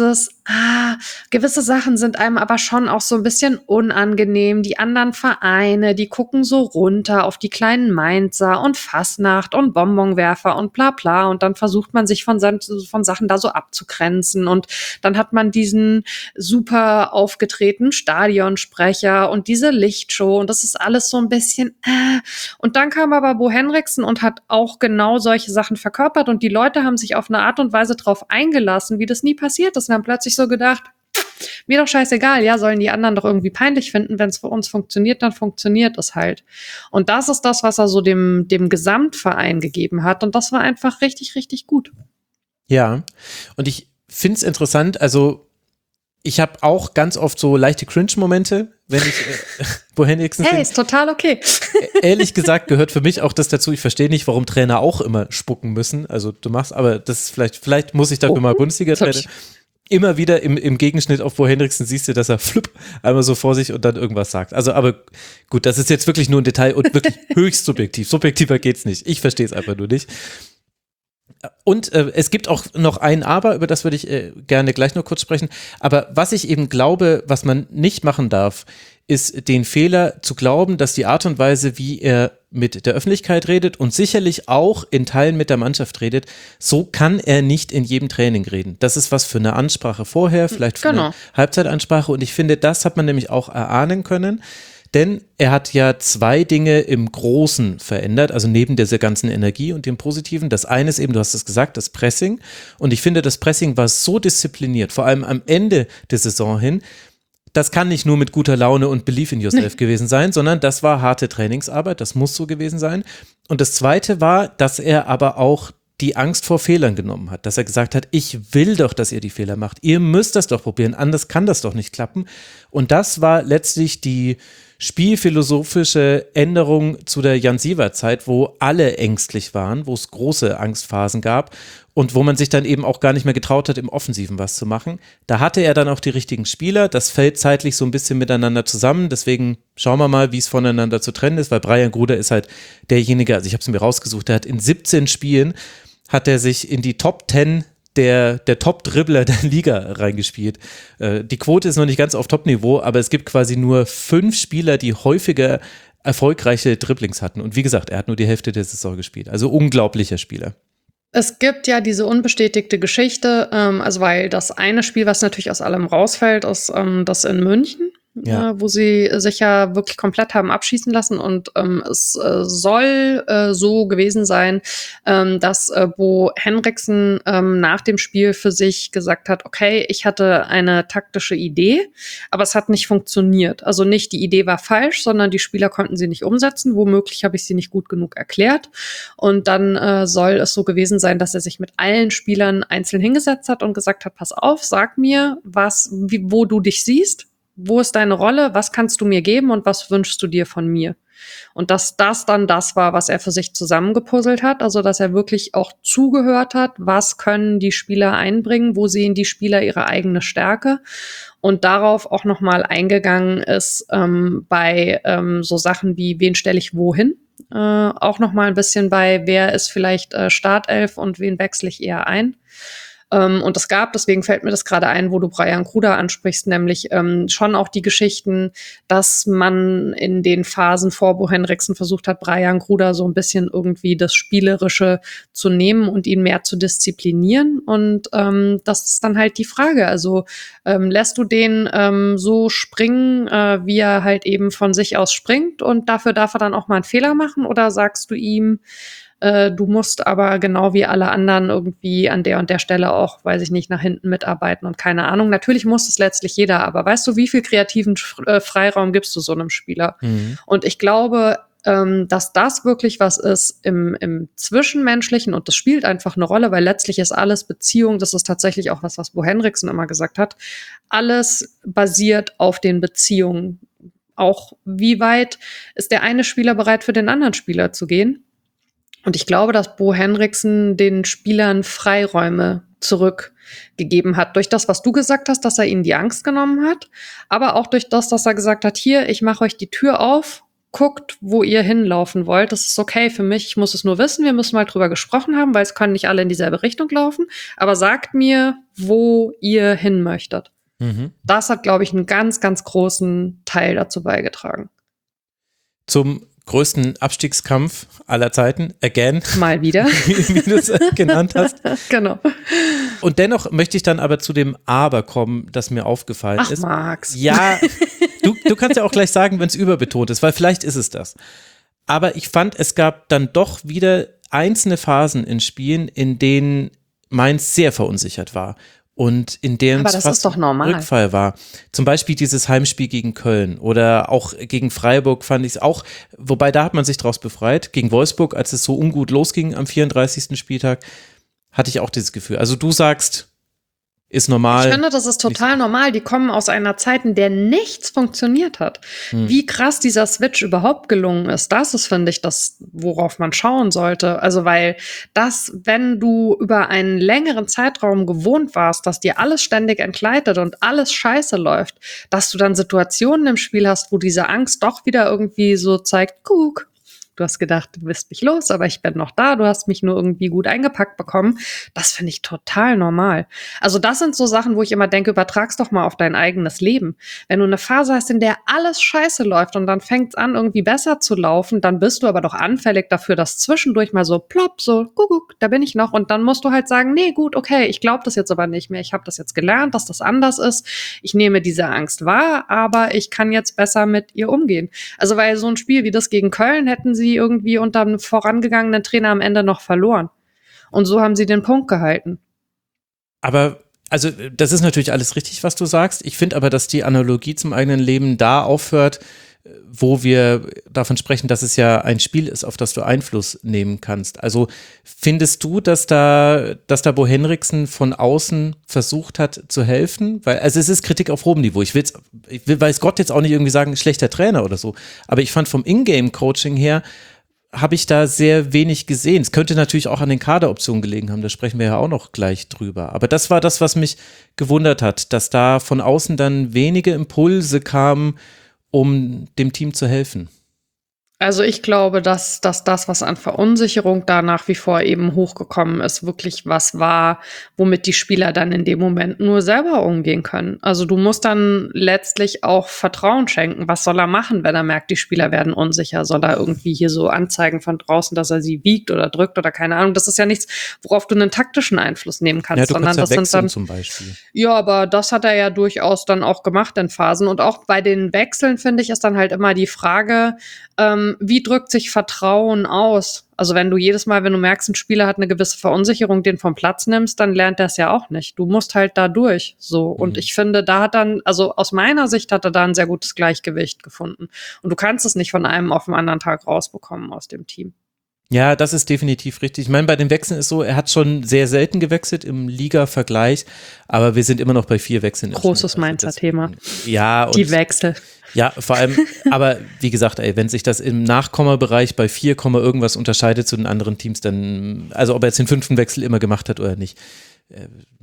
ah, gewisse Sachen sind einem aber schon auch so ein bisschen unangenehm. Die anderen Vereine, die gucken so runter auf die kleinen Mainzer und Fasnacht und Bonbonwerfer und bla bla. Und dann versucht man sich von, von Sachen da so abzugrenzen. Und dann hat man diesen super aufgetretenen Stadionsprecher und diese Lichtshow. Und das ist alles so ein bisschen äh. Und dann kam aber Bo Henriksen und hat auch genau solche Sachen verkörpert. Und die Leute haben sich auf eine Art und Weise drauf eingelassen, wie das nie passiert ist. Und haben plötzlich so gedacht, mir doch scheißegal, ja, sollen die anderen doch irgendwie peinlich finden, wenn es für uns funktioniert, dann funktioniert es halt. Und das ist das, was er so dem, dem Gesamtverein gegeben hat. Und das war einfach richtig, richtig gut. Ja, und ich finde es interessant, also ich habe auch ganz oft so leichte Cringe-Momente, wenn ich äh, Bo Henriksen Hey, ist total okay. Ehrlich gesagt gehört für mich auch das dazu, ich verstehe nicht, warum Trainer auch immer spucken müssen. Also du machst, aber das ist vielleicht, vielleicht muss ich dafür Oh, mal Bundesliga-Trainer. Immer wieder im, im Gegenschnitt auf Bo Henriksen siehst du, dass er flupp einmal so vor sich und dann irgendwas sagt. Also, aber gut, das ist jetzt wirklich nur ein Detail und wirklich höchst subjektiv. Subjektiver geht's nicht. Ich verstehe es einfach nur nicht. Und äh, es gibt auch noch ein Aber, über das würde ich äh, gerne gleich noch kurz sprechen. Aber was ich eben glaube, was man nicht machen darf, ist den Fehler zu glauben, dass die Art und Weise, wie er mit der Öffentlichkeit redet und sicherlich auch in Teilen mit der Mannschaft redet, so kann er nicht in jedem Training reden. Das ist was für eine Ansprache vorher, vielleicht für Genau. eine Halbzeitansprache. Und ich finde, das hat man nämlich auch erahnen können. Denn er hat ja zwei Dinge im Großen verändert, also neben dieser ganzen Energie und dem Positiven. Das eine ist eben, du hast es gesagt, das Pressing. Und ich finde, das Pressing war so diszipliniert, vor allem am Ende der Saison hin. Das kann nicht nur mit guter Laune und Belief in yourself gewesen sein, sondern das war harte Trainingsarbeit, das muss so gewesen sein. Und das Zweite war, dass er aber auch die Angst vor Fehlern genommen hat, dass er gesagt hat, ich will doch, dass ihr die Fehler macht, ihr müsst das doch probieren, anders kann das doch nicht klappen. Und das war letztlich die spielphilosophische Änderung zu der Jan-Siewert-Zeit, wo alle ängstlich waren, wo es große Angstphasen gab und wo man sich dann eben auch gar nicht mehr getraut hat, im Offensiven was zu machen. Da hatte er dann auch die richtigen Spieler, das fällt zeitlich so ein bisschen miteinander zusammen, deswegen schauen wir mal, wie es voneinander zu trennen ist, weil Brian Gruder ist halt derjenige, also ich habe es mir rausgesucht, der hat in siebzehn Spielen, hat er sich in die Top zehn der, der Top-Dribbler der Liga reingespielt. Äh, die Quote ist noch nicht ganz auf Top-Niveau, aber es gibt quasi nur fünf Spieler, die häufiger erfolgreiche Dribblings hatten. Und wie gesagt, er hat nur die Hälfte der Saison gespielt. Also unglaublicher Spieler. Es gibt ja diese unbestätigte Geschichte, ähm, also weil das eine Spiel, was natürlich aus allem rausfällt, ist ähm, das in München. Ja. Äh, wo sie sich ja wirklich komplett haben abschießen lassen und ähm, es äh, soll äh, so gewesen sein, ähm, dass äh, Bo Henriksen ähm, nach dem Spiel für sich gesagt hat, okay, ich hatte eine taktische Idee, aber es hat nicht funktioniert. Also nicht die Idee war falsch, sondern die Spieler konnten sie nicht umsetzen. Womöglich habe ich sie nicht gut genug erklärt. Und dann äh, soll es so gewesen sein, dass er sich mit allen Spielern einzeln hingesetzt hat und gesagt hat, pass auf, sag mir, was, wie, wo du dich siehst. Wo ist deine Rolle? Was kannst du mir geben und was wünschst du dir von mir? Und dass das dann das war, was er für sich zusammengepuzzelt hat, also dass er wirklich auch zugehört hat, was können die Spieler einbringen, wo sehen die Spieler ihre eigene Stärke und darauf auch nochmal eingegangen ist ähm, bei ähm, so Sachen wie, wen stelle ich wohin? Äh, auch nochmal ein bisschen bei, wer ist vielleicht äh, Startelf und wen wechsle ich eher ein? Um, und es gab, deswegen fällt mir das gerade ein, wo du Brian Gruder ansprichst, nämlich ähm, schon auch die Geschichten, dass man in den Phasen vor Bo Henriksen versucht hat, Brian Gruder so ein bisschen irgendwie das Spielerische zu nehmen und ihn mehr zu disziplinieren. Und ähm, das ist dann halt die Frage. Also ähm, lässt du den ähm, so springen, äh, wie er halt eben von sich aus springt und dafür darf er dann auch mal einen Fehler machen? Oder sagst du ihm, du musst aber genau wie alle anderen irgendwie an der und der Stelle auch, weiß ich nicht, nach hinten mitarbeiten und keine Ahnung. Natürlich muss es letztlich jeder, aber weißt du, wie viel kreativen Freiraum gibst du so einem Spieler? Mhm. Und ich glaube, ähm, dass das wirklich was ist im, im Zwischenmenschlichen und das spielt einfach eine Rolle, weil letztlich ist alles Beziehung, das ist tatsächlich auch was, was Bo Henriksen immer gesagt hat, alles basiert auf den Beziehungen. Auch wie weit ist der eine Spieler bereit, für den anderen Spieler zu gehen? Und ich glaube, dass Bo Henriksen den Spielern Freiräume zurückgegeben hat. Durch das, was du gesagt hast, dass er ihnen die Angst genommen hat, aber auch durch das, dass er gesagt hat, hier, ich mache euch die Tür auf, guckt, wo ihr hinlaufen wollt. Das ist okay für mich. Ich muss es nur wissen. Wir müssen mal drüber gesprochen haben, weil es können nicht alle in dieselbe Richtung laufen. Aber sagt mir, wo ihr hin möchtet. Mhm. Das hat, glaube ich, einen ganz, ganz großen Teil dazu beigetragen. Zum größten Abstiegskampf aller Zeiten, again. Mal wieder. wie, wie du es genannt hast. Genau. Und dennoch möchte ich dann aber zu dem Aber kommen, das mir aufgefallen Ach, ist. Max. Ja, du, du kannst ja auch gleich sagen, wenn es überbetont ist, weil vielleicht ist es das. Aber ich fand, es gab dann doch wieder einzelne Phasen in Spielen, in denen Mainz sehr verunsichert war. Und in deren Aber das es ist doch normal. Rückfall war. Zum Beispiel dieses Heimspiel gegen Köln oder auch gegen Freiburg fand ich es auch, wobei da hat man sich draus befreit. Gegen Wolfsburg, als es so ungut losging am vierunddreißigsten Spieltag, hatte ich auch dieses Gefühl. Also du sagst, ist normal. Ich finde, das ist total normal. Die kommen aus einer Zeit, in der nichts funktioniert hat. Hm. Wie krass dieser Switch überhaupt gelungen ist, das ist, finde ich, das, worauf man schauen sollte. Also, weil das, wenn du über einen längeren Zeitraum gewohnt warst, dass dir alles ständig entgleitet und alles scheiße läuft, dass du dann Situationen im Spiel hast, wo diese Angst doch wieder irgendwie so zeigt, guck, du hast gedacht, du bist mich los, aber ich bin noch da, du hast mich nur irgendwie gut eingepackt bekommen. Das finde ich total normal. Also das sind so Sachen, wo ich immer denke, übertrag's doch mal auf dein eigenes Leben. Wenn du eine Phase hast, in der alles scheiße läuft und dann fängt's an, irgendwie besser zu laufen, dann bist du aber doch anfällig dafür, dass zwischendurch mal so plopp, so guck, da bin ich noch. Und dann musst du halt sagen, nee, gut, okay, ich glaube das jetzt aber nicht mehr. Ich habe das jetzt gelernt, dass das anders ist. Ich nehme diese Angst wahr, aber ich kann jetzt besser mit ihr umgehen. Also weil so ein Spiel wie das gegen Köln hätten sie irgendwie unter einem vorangegangenen Trainer am Ende noch verloren. Und so haben sie den Punkt gehalten. Aber, also das ist natürlich alles richtig, was du sagst. Ich finde aber, dass die Analogie zum eigenen Leben da aufhört, wo wir davon sprechen, dass es ja ein Spiel ist, auf das du Einfluss nehmen kannst. Also findest du, dass da, dass da Bo Henriksen von außen versucht hat zu helfen? Weil, also es ist Kritik auf hohem Niveau. Ich will's, ich will, weiß Gott jetzt auch nicht irgendwie sagen, schlechter Trainer oder so. Aber ich fand vom Ingame-Coaching her, habe ich da sehr wenig gesehen. Es könnte natürlich auch an den Kaderoptionen gelegen haben, da sprechen wir ja auch noch gleich drüber. Aber das war das, was mich gewundert hat, dass da von außen dann wenige Impulse kamen, um dem Team zu helfen. Also ich glaube, dass, dass das, was an Verunsicherung da nach wie vor eben hochgekommen ist, wirklich was war, womit die Spieler dann in dem Moment nur selber umgehen können. Also du musst dann letztlich auch Vertrauen schenken. Was soll er machen, wenn er merkt, die Spieler werden unsicher? Soll er irgendwie hier so anzeigen von draußen, dass er sie wiegt oder drückt oder keine Ahnung? Das ist ja nichts, worauf du einen taktischen Einfluss nehmen kannst. Ja, du sondern kannst ja das sind dann zum Beispiel. Ja, aber das hat er ja durchaus dann auch gemacht in Phasen. Und auch bei den Wechseln, finde ich, ist dann halt immer die Frage, ähm, wie drückt sich Vertrauen aus? Also wenn du jedes Mal, wenn du merkst, ein Spieler hat eine gewisse Verunsicherung, den vom Platz nimmst, dann lernt er es ja auch nicht. Du musst halt da durch. So. Und Mhm. ich finde, da hat dann, also aus meiner Sicht hat er da ein sehr gutes Gleichgewicht gefunden. Und du kannst es nicht von einem auf den anderen Tag rausbekommen aus dem Team. Ja, das ist definitiv richtig. Ich meine, bei den Wechseln ist so, er hat schon sehr selten gewechselt im Liga-Vergleich, aber wir sind immer noch bei vier Wechseln. im Großes Schnitt. Also das- Mainzer-Thema. Ja, und Die Wechsel. ja, vor allem, aber wie gesagt, ey, wenn sich das im Nachkommabereich bei vier, irgendwas unterscheidet zu den anderen Teams, dann, also ob er jetzt den fünften Wechsel immer gemacht hat oder nicht, äh,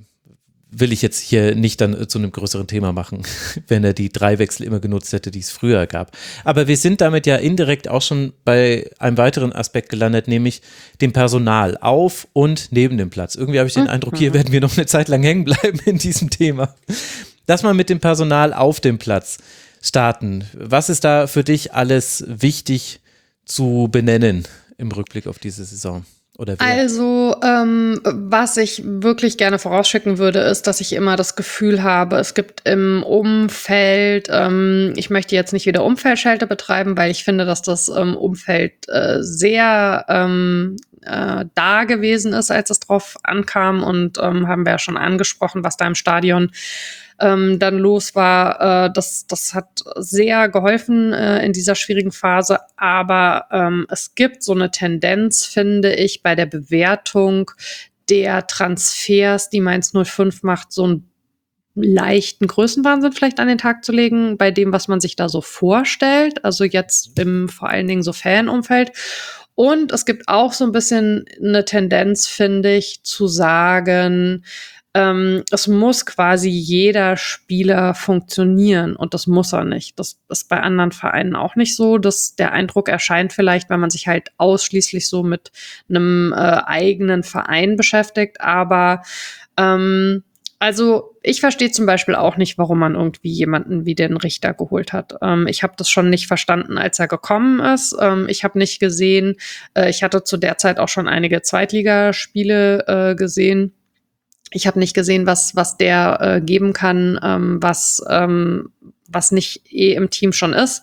will ich jetzt hier nicht dann zu einem größeren Thema machen, wenn er die drei Wechsel immer genutzt hätte, die es früher gab. Aber wir sind damit ja indirekt auch schon bei einem weiteren Aspekt gelandet, nämlich dem Personal auf und neben dem Platz. Irgendwie habe ich den Eindruck, hier werden wir noch eine Zeit lang hängen bleiben in diesem Thema. Lass mal mit dem Personal auf dem Platz starten. Was ist da für dich alles wichtig zu benennen im Rückblick auf diese Saison? Oder wer? Also, ähm, was ich wirklich gerne vorausschicken würde, ist, dass ich immer das Gefühl habe, es gibt im Umfeld, ähm, ich möchte jetzt nicht wieder Umfeldschelte betreiben, weil ich finde, dass das ähm, Umfeld äh, sehr ähm, äh, da gewesen ist, als es drauf ankam und ähm, haben wir ja schon angesprochen, was da im Stadion ähm, dann los war. Äh, das, das hat sehr geholfen äh, in dieser schwierigen Phase, aber ähm, es gibt so eine Tendenz, finde ich, bei der Bewertung der Transfers, die Mainz null fünf macht, so einen leichten Größenwahnsinn vielleicht an den Tag zu legen, bei dem, was man sich da so vorstellt, also jetzt im vor allen Dingen so Fanumfeld. Und es gibt auch so ein bisschen eine Tendenz, finde ich, zu sagen, ähm, es muss quasi jeder Spieler funktionieren und das muss er nicht. Das ist bei anderen Vereinen auch nicht so. Das, der Eindruck erscheint vielleicht, wenn man sich halt ausschließlich so mit einem äh, eigenen Verein beschäftigt, aber ähm, also ich verstehe zum Beispiel auch nicht, warum man irgendwie jemanden wie den Richter geholt hat. Ähm, ich habe das schon nicht verstanden, als er gekommen ist. Ähm, ich habe nicht gesehen, äh, ich hatte zu der Zeit auch schon einige Zweitligaspiele äh, gesehen. Ich habe nicht gesehen, was was der äh, geben kann, ähm, was ähm, was nicht eh im Team schon ist.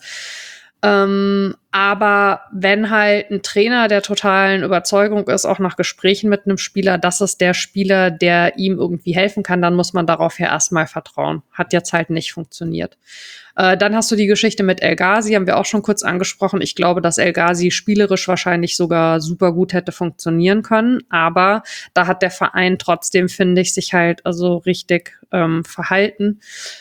Ähm, aber wenn halt ein Trainer der totalen Überzeugung ist, auch nach Gesprächen mit einem Spieler, das ist der Spieler, der ihm irgendwie helfen kann, dann muss man darauf ja erstmal vertrauen. Hat jetzt halt nicht funktioniert. Äh, dann hast du die Geschichte mit El Ghazi, haben wir auch schon kurz angesprochen. Ich glaube, dass El Ghazi spielerisch wahrscheinlich sogar super gut hätte funktionieren können, aber da hat der Verein trotzdem, finde ich, sich halt also richtig ähm, verhalten.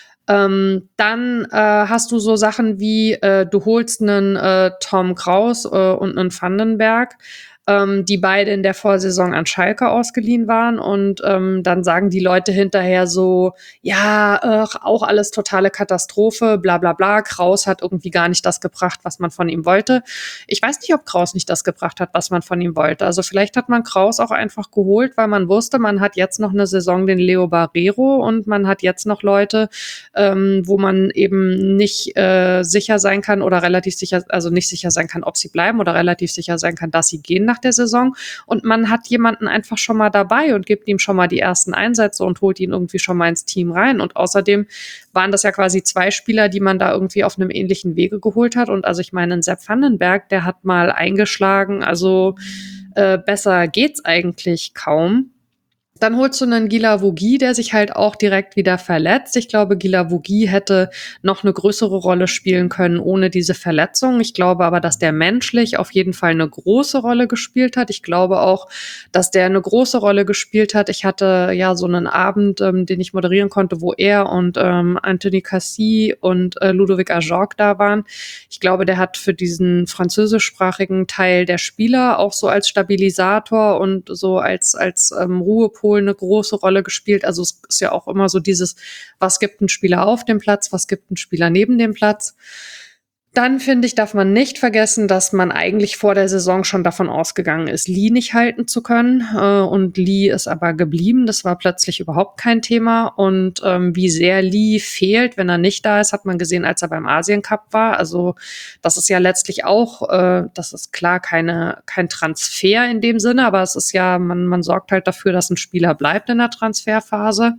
Ähm, dann äh, hast du so Sachen wie, äh, du holst einen äh, Tom Kraus äh, und einen Vandenberg, ähm, die beide in der Vorsaison an Schalke ausgeliehen waren und ähm, dann sagen die Leute hinterher so, ja, ach, auch alles totale Katastrophe, bla bla bla, Kraus hat irgendwie gar nicht das gebracht, was man von ihm wollte. Ich weiß nicht, ob Kraus nicht das gebracht hat, was man von ihm wollte. Also vielleicht hat man Kraus auch einfach geholt, weil man wusste, man hat jetzt noch eine Saison den Leo Barrero und man hat jetzt noch Leute, ähm, wo man eben nicht äh, sicher sein kann oder relativ sicher, also nicht sicher sein kann, ob sie bleiben oder relativ sicher sein kann, dass sie gehen nach der Saison. Und man hat jemanden einfach schon mal dabei und gibt ihm schon mal die ersten Einsätze und holt ihn irgendwie schon mal ins Team rein. Und außerdem waren das ja quasi zwei Spieler, die man da irgendwie auf einem ähnlichen Wege geholt hat. Und also ich meine, Sepp Vandenberg, der hat mal eingeschlagen, also äh, besser geht's eigentlich kaum. Dann holst du einen Guilavogui, der sich halt auch direkt wieder verletzt. Ich glaube, Guilavogui hätte noch eine größere Rolle spielen können ohne diese Verletzung. Ich glaube aber, dass der menschlich auf jeden Fall eine große Rolle gespielt hat. Ich glaube auch, dass der eine große Rolle gespielt hat. Ich hatte ja so einen Abend, ähm, den ich moderieren konnte, wo er und ähm, Anthony Cassis und äh, Ludovic Ajorc da waren. Ich glaube, der hat für diesen französischsprachigen Teil der Spieler auch so als Stabilisator und so als, als ähm, Ruhepol eine große Rolle gespielt. Also es ist ja auch immer so dieses, was gibt ein Spieler auf dem Platz, was gibt ein Spieler neben dem Platz. Dann, finde ich, darf man nicht vergessen, dass man eigentlich vor der Saison schon davon ausgegangen ist, Lee nicht halten zu können. Äh, und Lee ist aber geblieben. Das war plötzlich überhaupt kein Thema. Und ähm, wie sehr Lee fehlt, wenn er nicht da ist, hat man gesehen, als er beim Asien Cup war. Also das ist ja letztlich auch, äh, das ist klar keine kein Transfer in dem Sinne, aber es ist ja, man, man sorgt halt dafür, dass ein Spieler bleibt in der Transferphase.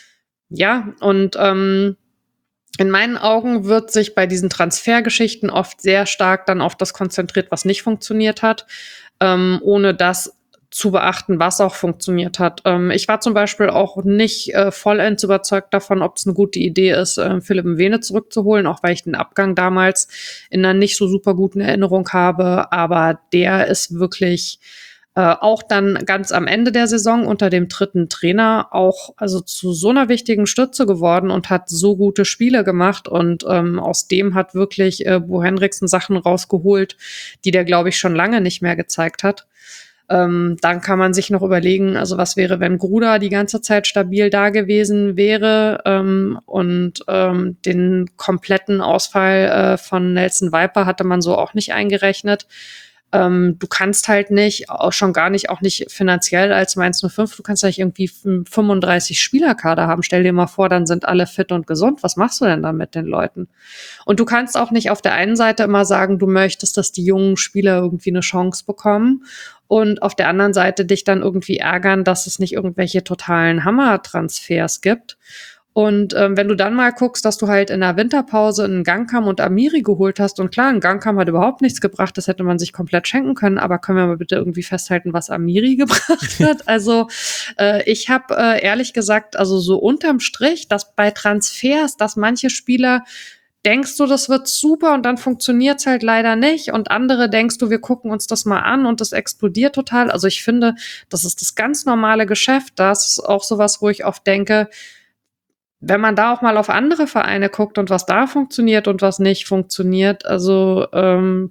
Ja, und ähm, in meinen Augen wird sich bei diesen Transfergeschichten oft sehr stark dann auf das konzentriert, was nicht funktioniert hat, ähm, ohne das zu beachten, was auch funktioniert hat. Ähm, ich war zum Beispiel auch nicht äh, vollends überzeugt davon, ob es eine gute Idee ist, äh, Philipp Mwene zurückzuholen, auch weil ich den Abgang damals in einer nicht so super guten Erinnerung habe. Aber der ist wirklich Äh, auch dann ganz am Ende der Saison unter dem dritten Trainer auch also zu so einer wichtigen Stütze geworden und hat so gute Spiele gemacht und ähm, aus dem hat wirklich äh, Bo Henriksen Sachen rausgeholt, die der, glaube ich, schon lange nicht mehr gezeigt hat. Ähm, dann kann man sich noch überlegen, also was wäre, wenn Gruda die ganze Zeit stabil da gewesen wäre ähm, und ähm, den kompletten Ausfall äh, von Nelson Viper hatte man so auch nicht eingerechnet. Ähm, du kannst halt nicht, auch schon gar nicht, auch nicht finanziell als Mainz null fünf, du kannst halt irgendwie fünfunddreißig Spielerkader haben. Stell dir mal vor, dann sind alle fit und gesund. Was machst du denn dann mit den Leuten? Und du kannst auch nicht auf der einen Seite immer sagen, du möchtest, dass die jungen Spieler irgendwie eine Chance bekommen und auf der anderen Seite dich dann irgendwie ärgern, dass es nicht irgendwelche totalen Hammer-Transfers gibt. Und ähm, wenn du dann mal guckst, dass du halt in der Winterpause einen Gangkam und Amiri geholt hast, und klar, ein Gangkam hat überhaupt nichts gebracht, das hätte man sich komplett schenken können, aber können wir mal bitte irgendwie festhalten, was Amiri gebracht hat? Also äh, ich habe äh, ehrlich gesagt, also so unterm Strich, dass bei Transfers, dass manche Spieler denkst du, das wird super und dann funktioniert's halt leider nicht und andere denkst du, wir gucken uns das mal an und das explodiert total. Also ich finde, das ist das ganz normale Geschäft, das ist auch sowas, wo ich oft denke, wenn man da auch mal auf andere Vereine guckt und was da funktioniert und was nicht funktioniert, also ähm,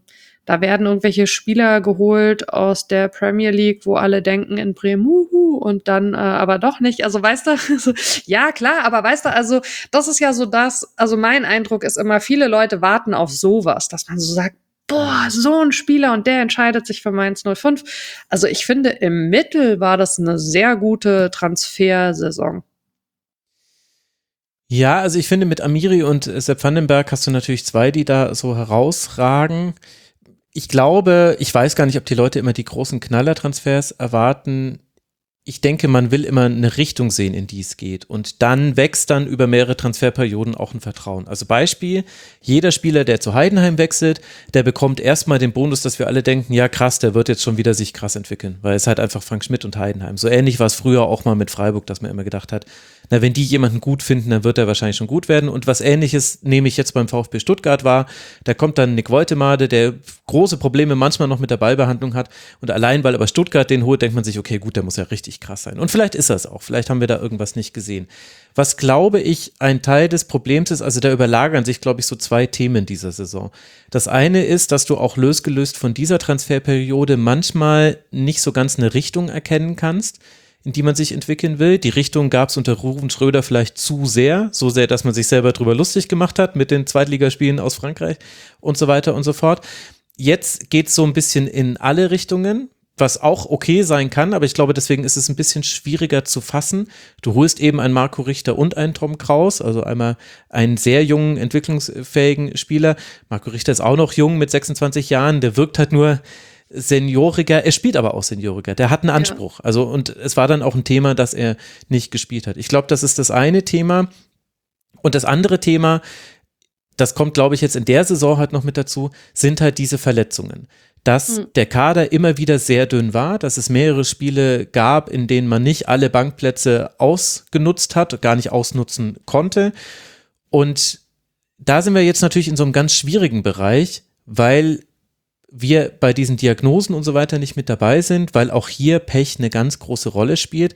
Da werden irgendwelche Spieler geholt aus der Premier League, wo alle denken in Bremen, huhu, und dann äh, aber doch nicht. Also weißt du, so, ja klar, aber weißt du, also das ist ja so das, also mein Eindruck ist immer, viele Leute warten auf sowas, dass man so sagt, boah, so ein Spieler und der entscheidet sich für Mainz null fünf. Also ich finde, im Mittel war das eine sehr gute Transfersaison. Ja, also ich finde, mit Amiri und äh, Sepp Vandenberg hast du natürlich zwei, die da so herausragen. Ich glaube, ich weiß gar nicht, ob die Leute immer die großen Knallertransfers erwarten. Ich denke, man will immer eine Richtung sehen, in die es geht. Und dann wächst dann über mehrere Transferperioden auch ein Vertrauen. Also Beispiel, jeder Spieler, der zu Heidenheim wechselt, der bekommt erstmal den Bonus, dass wir alle denken, ja krass, der wird jetzt schon wieder sich krass entwickeln. Weil es halt einfach Frank Schmidt und Heidenheim. So ähnlich war es früher auch mal mit Freiburg, dass man immer gedacht hat, na, wenn die jemanden gut finden, dann wird er wahrscheinlich schon gut werden. Und was Ähnliches nehme ich jetzt beim VfB Stuttgart wahr. Da kommt dann Nick Woltemade, der große Probleme manchmal noch mit der Ballbehandlung hat. Und allein, weil aber Stuttgart den holt, denkt man sich, okay, gut, der muss ja richtig krass sein. Und vielleicht ist er es auch. Vielleicht haben wir da irgendwas nicht gesehen. Was, glaube ich, ein Teil des Problems ist, also da überlagern sich, glaube ich, so zwei Themen dieser Saison. Das eine ist, dass du auch losgelöst von dieser Transferperiode manchmal nicht so ganz eine Richtung erkennen kannst, in die man sich entwickeln will. Die Richtung gab es unter Ruven Schröder vielleicht zu sehr, so sehr, dass man sich selber drüber lustig gemacht hat mit den Zweitligaspielen aus Frankreich und so weiter und so fort. Jetzt geht es so ein bisschen in alle Richtungen, was auch okay sein kann, aber ich glaube, deswegen ist es ein bisschen schwieriger zu fassen. Du holst eben einen Marco Richter und einen Tom Kraus, also einmal einen sehr jungen, entwicklungsfähigen Spieler. Marco Richter ist auch noch jung mit sechsundzwanzig Jahren, der wirkt halt nur senioriger, er spielt aber auch senioriger, der hat einen Anspruch. Ja. Also und es war dann auch ein Thema, dass er nicht gespielt hat. Ich glaube, das ist das eine Thema. Und das andere Thema, das kommt, glaube ich, jetzt in der Saison halt noch mit dazu, sind halt diese Verletzungen. Dass mhm. der Kader immer wieder sehr dünn war, dass es mehrere Spiele gab, in denen man nicht alle Bankplätze ausgenutzt hat, gar nicht ausnutzen konnte. Und da sind wir jetzt natürlich in so einem ganz schwierigen Bereich, weil wir bei diesen Diagnosen und so weiter nicht mit dabei sind, weil auch hier Pech eine ganz große Rolle spielt,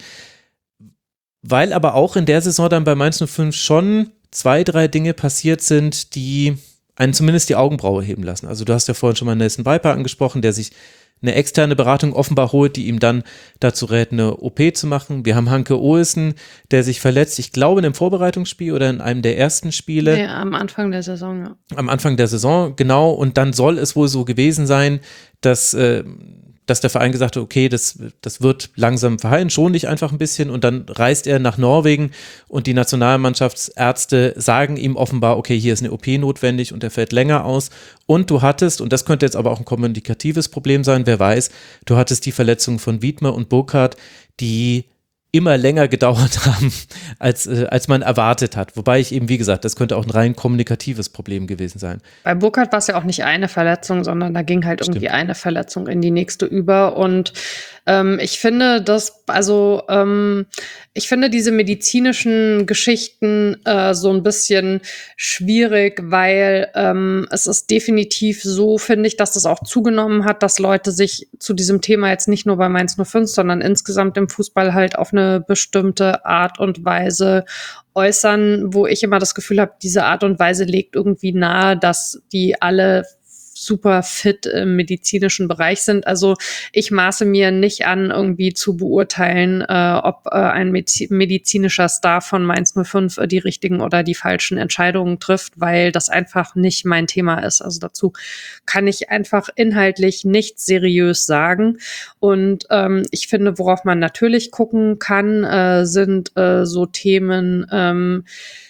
weil aber auch in der Saison dann bei Mainz null fünf schon zwei, drei Dinge passiert sind, die einen zumindest die Augenbraue heben lassen. Also du hast ja vorhin schon mal Nelson Viper angesprochen, der sich eine externe Beratung offenbar holt, die ihm dann dazu rät, eine O P zu machen. Wir haben Hanke Olsen, der sich verletzt, ich glaube in einem Vorbereitungsspiel oder in einem der ersten Spiele. Ja, am Anfang der Saison, ja. Am Anfang der Saison, genau. Und dann soll es wohl so gewesen sein, dass, äh, dass der Verein gesagt hat, okay, das, das wird langsam verheilen, schon dich einfach ein bisschen. Und dann reist er nach Norwegen und die Nationalmannschaftsärzte sagen ihm offenbar, okay, hier ist eine O P notwendig und er fällt länger aus. Und du hattest, und das könnte jetzt aber auch ein kommunikatives Problem sein, wer weiß, du hattest die Verletzungen von Wiedmer und Burkhardt, die immer länger gedauert haben, als, äh, als man erwartet hat. Wobei ich eben, wie gesagt, das könnte auch ein rein kommunikatives Problem gewesen sein. Bei Burkhardt war es ja auch nicht eine Verletzung, sondern da ging halt irgendwie Stimmt. eine Verletzung in die nächste über. Und ähm, ich finde, dass, also ähm, ich finde diese medizinischen Geschichten äh, so ein bisschen schwierig, weil ähm, es ist definitiv so, finde ich, dass das auch zugenommen hat, dass Leute sich zu diesem Thema jetzt nicht nur bei Mainz null fünf, sondern insgesamt im Fußball halt auf eine bestimmte Art und Weise äußern, wo ich immer das Gefühl habe, diese Art und Weise legt irgendwie nahe, dass die alle super fit im medizinischen Bereich sind. Also ich maße mir nicht an, irgendwie zu beurteilen, äh, ob äh, ein medizinischer Star von Mainz null fünf äh, die richtigen oder die falschen Entscheidungen trifft, weil das einfach nicht mein Thema ist. Also dazu kann ich einfach inhaltlich nichts seriös sagen. Und ähm, ich finde, worauf man natürlich gucken kann, äh, sind äh, so Themen, ähm,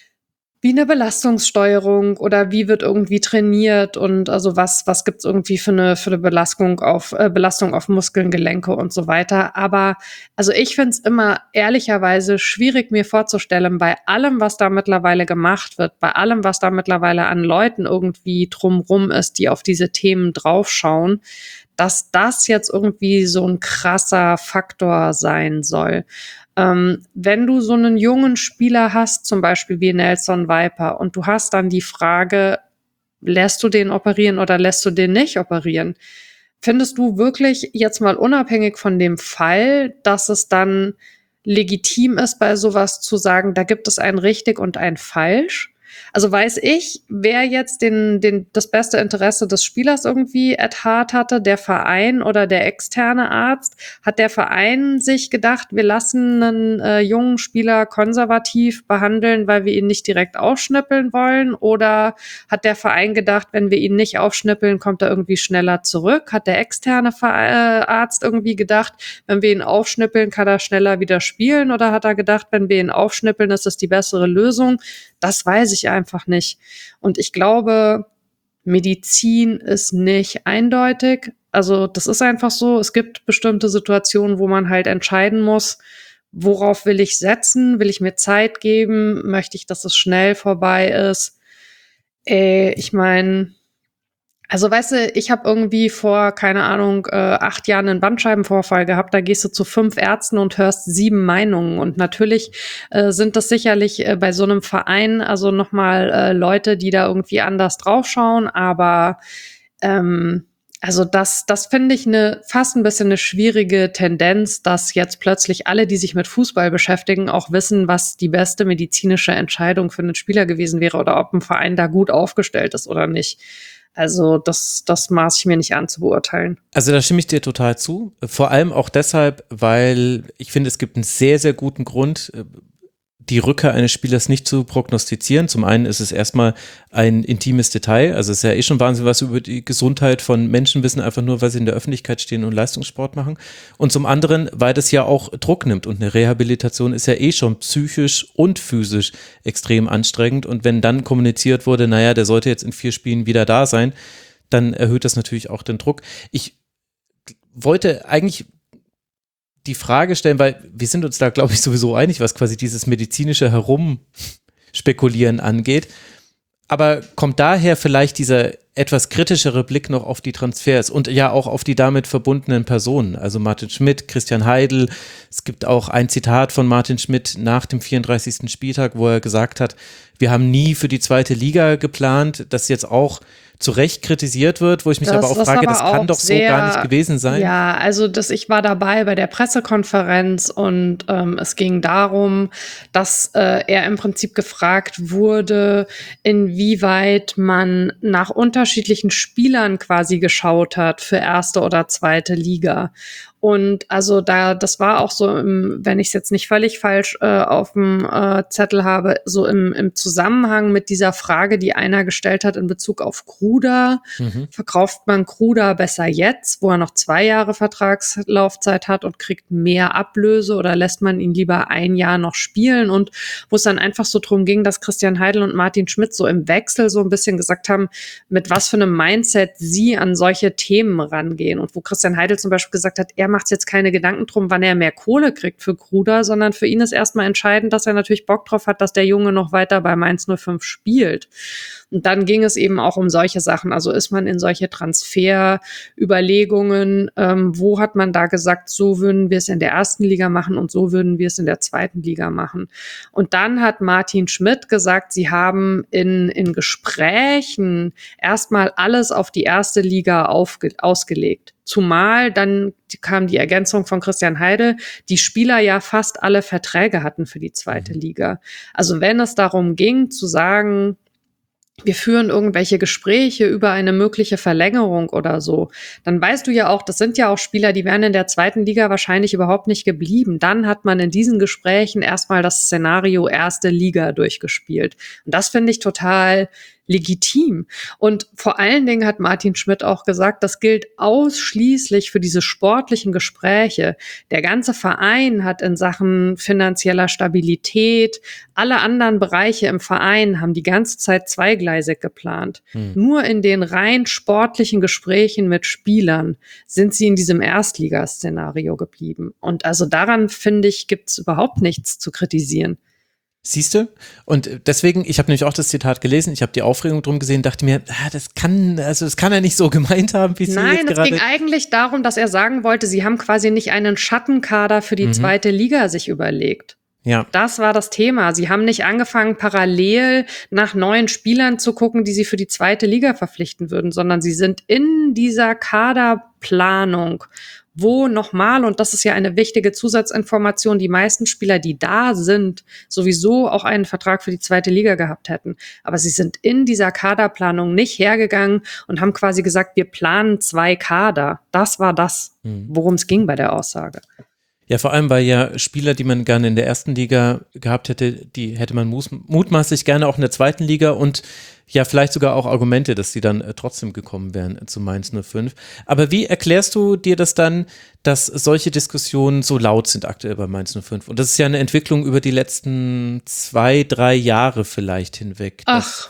wie eine Belastungssteuerung oder wie wird irgendwie trainiert und also was was gibt's irgendwie für eine für eine Belastung auf äh, Belastung auf Muskeln, Gelenke und so weiter. Aber also ich find's immer ehrlicherweise schwierig mir vorzustellen, bei allem, was da mittlerweile gemacht wird, bei allem, was da mittlerweile an Leuten irgendwie drumrum ist, die auf diese Themen draufschauen, dass das jetzt irgendwie so ein krasser Faktor sein soll. Ähm, wenn du so einen jungen Spieler hast, zum Beispiel wie Nelson Viper, und du hast dann die Frage, lässt du den operieren oder lässt du den nicht operieren? Findest du wirklich jetzt mal unabhängig von dem Fall, dass es dann legitim ist, bei sowas zu sagen, da gibt es ein richtig und ein falsch? Also weiß ich, wer jetzt den, den, das beste Interesse des Spielers irgendwie at heart hatte, der Verein oder der externe Arzt? Hat der Verein sich gedacht, wir lassen einen äh, jungen Spieler konservativ behandeln, weil wir ihn nicht direkt aufschnippeln wollen? Oder hat der Verein gedacht, wenn wir ihn nicht aufschnippeln, kommt er irgendwie schneller zurück? Hat der externe Ver- äh, Arzt irgendwie gedacht, wenn wir ihn aufschnippeln, kann er schneller wieder spielen? Oder hat er gedacht, wenn wir ihn aufschnippeln, ist das die bessere Lösung? Das weiß ich einfach nicht. Und ich glaube, Medizin ist nicht eindeutig. Also das ist einfach so. Es gibt bestimmte Situationen, wo man halt entscheiden muss, worauf will ich setzen? Will ich mir Zeit geben? Möchte ich, dass es schnell vorbei ist? Äh, ich meine, also weißt du, ich habe irgendwie vor, keine Ahnung, äh, acht Jahren einen Bandscheibenvorfall gehabt. Da gehst du zu fünf Ärzten und hörst sieben Meinungen. Und natürlich äh, sind das sicherlich äh, bei so einem Verein also nochmal äh, Leute, die da irgendwie anders draufschauen. Aber ähm, also das, das finde ich eine fast ein bisschen eine schwierige Tendenz, dass jetzt plötzlich alle, die sich mit Fußball beschäftigen, auch wissen, was die beste medizinische Entscheidung für einen Spieler gewesen wäre oder ob ein Verein da gut aufgestellt ist oder nicht. Also das, das maß ich mir nicht an zu beurteilen. Also da stimme ich dir total zu. Vor allem auch deshalb, weil ich finde, es gibt einen sehr, sehr guten Grund, die Rückkehr eines Spielers nicht zu prognostizieren. Zum einen ist es erstmal ein intimes Detail, also es ist ja eh schon Wahnsinn, was wir über die Gesundheit von Menschen wissen, einfach nur, weil sie in der Öffentlichkeit stehen und Leistungssport machen. Und zum anderen, weil das ja auch Druck nimmt und eine Rehabilitation ist ja eh schon psychisch und physisch extrem anstrengend und wenn dann kommuniziert wurde, naja, der sollte jetzt in vier Spielen wieder da sein, dann erhöht das natürlich auch den Druck. Ich wollte eigentlich die Frage stellen, weil wir sind uns da, glaube ich, sowieso einig, was quasi dieses medizinische Herumspekulieren angeht. Aber kommt daher vielleicht dieser etwas kritischere Blick noch auf die Transfers und ja auch auf die damit verbundenen Personen, also Martin Schmidt, Christian Heidel. Es gibt auch ein Zitat von Martin Schmidt nach dem vierunddreißigsten Spieltag, wo er gesagt hat, wir haben nie für die zweite Liga geplant, das jetzt auch zu Recht kritisiert wird, wo ich mich Das aber auch ist frage, aber das kann auch doch so sehr- gar nicht gewesen sein. Ja, also das, ich war dabei bei der Pressekonferenz und ähm, es ging darum, dass äh, er im Prinzip gefragt wurde, inwieweit man nach unterschiedlichen Spielern quasi geschaut hat für erste oder zweite Liga. Und also da, das war auch so, im, wenn ich es jetzt nicht völlig falsch äh, auf dem äh, Zettel habe, so im, im Zusammenhang mit dieser Frage, die einer gestellt hat in Bezug auf Kruder. Mhm. Verkauft man Kruder besser jetzt, wo er noch zwei Jahre Vertragslaufzeit hat und kriegt mehr Ablöse oder lässt man ihn lieber ein Jahr noch spielen? Und wo es dann einfach so drum ging, dass Christian Heidel und Martin Schmidt so im Wechsel so ein bisschen gesagt haben, mit was für einem Mindset sie an solche Themen rangehen. Und wo Christian Heidel zum Beispiel gesagt hat, er macht jetzt keine Gedanken drum, wann er mehr Kohle kriegt für Kruder, sondern für ihn ist erstmal entscheidend, dass er natürlich Bock drauf hat, dass der Junge noch weiter bei Mainz null fünf spielt. Und dann ging es eben auch um solche Sachen. Also ist man in solche Transferüberlegungen, ähm, wo hat man da gesagt, so würden wir es in der ersten Liga machen und so würden wir es in der zweiten Liga machen. Und dann hat Martin Schmidt gesagt, sie haben in, in Gesprächen erstmal alles auf die erste Liga aufge- ausgelegt. Zumal dann kam die Ergänzung von Christian Heidel, die Spieler ja fast alle Verträge hatten für die zweite Liga. Also wenn es darum ging zu sagen, wir führen irgendwelche Gespräche über eine mögliche Verlängerung oder so, dann weißt du ja auch, das sind ja auch Spieler, die wären in der zweiten Liga wahrscheinlich überhaupt nicht geblieben. Dann hat man in diesen Gesprächen erstmal das Szenario erste Liga durchgespielt. Und das finde ich total legitim. Und vor allen Dingen hat Martin Schmidt auch gesagt, das gilt ausschließlich für diese sportlichen Gespräche. Der ganze Verein hat in Sachen finanzieller Stabilität, alle anderen Bereiche im Verein haben die ganze Zeit zweigleisig geplant. Hm. Nur in den rein sportlichen Gesprächen mit Spielern sind sie in diesem Erstligaszenario geblieben. Und also daran, finde ich, gibt es überhaupt nichts zu kritisieren. Siehst du? Und deswegen, ich habe nämlich auch das Zitat gelesen, ich habe die Aufregung drum gesehen, dachte mir, ah, das kann, also das kann er nicht so gemeint haben, wie es Nein, jetzt es gerade. ging eigentlich darum, dass er sagen wollte, sie haben quasi nicht einen Schattenkader für die Mhm. zweite Liga sich überlegt. Ja. Das war das Thema. Sie haben nicht angefangen, parallel nach neuen Spielern zu gucken, die sie für die zweite Liga verpflichten würden, sondern sie sind in dieser Kaderplanung wo nochmal, und das ist ja eine wichtige Zusatzinformation, die meisten Spieler, die da sind, sowieso auch einen Vertrag für die zweite Liga gehabt hätten. Aber sie sind in dieser Kaderplanung nicht hergegangen und haben quasi gesagt, wir planen zwei Kader. Das war das, worum es ging bei der Aussage. Ja, vor allem, weil ja Spieler, die man gerne in der ersten Liga gehabt hätte, die hätte man mus- mutmaßlich gerne auch in der zweiten Liga und ja, vielleicht sogar auch Argumente, dass die dann äh, trotzdem gekommen wären äh, zu Mainz null fünf. Aber wie erklärst du dir das dann, dass solche Diskussionen so laut sind aktuell bei Mainz null fünf? Und das ist ja eine Entwicklung über die letzten zwei, drei Jahre vielleicht hinweg. Ach,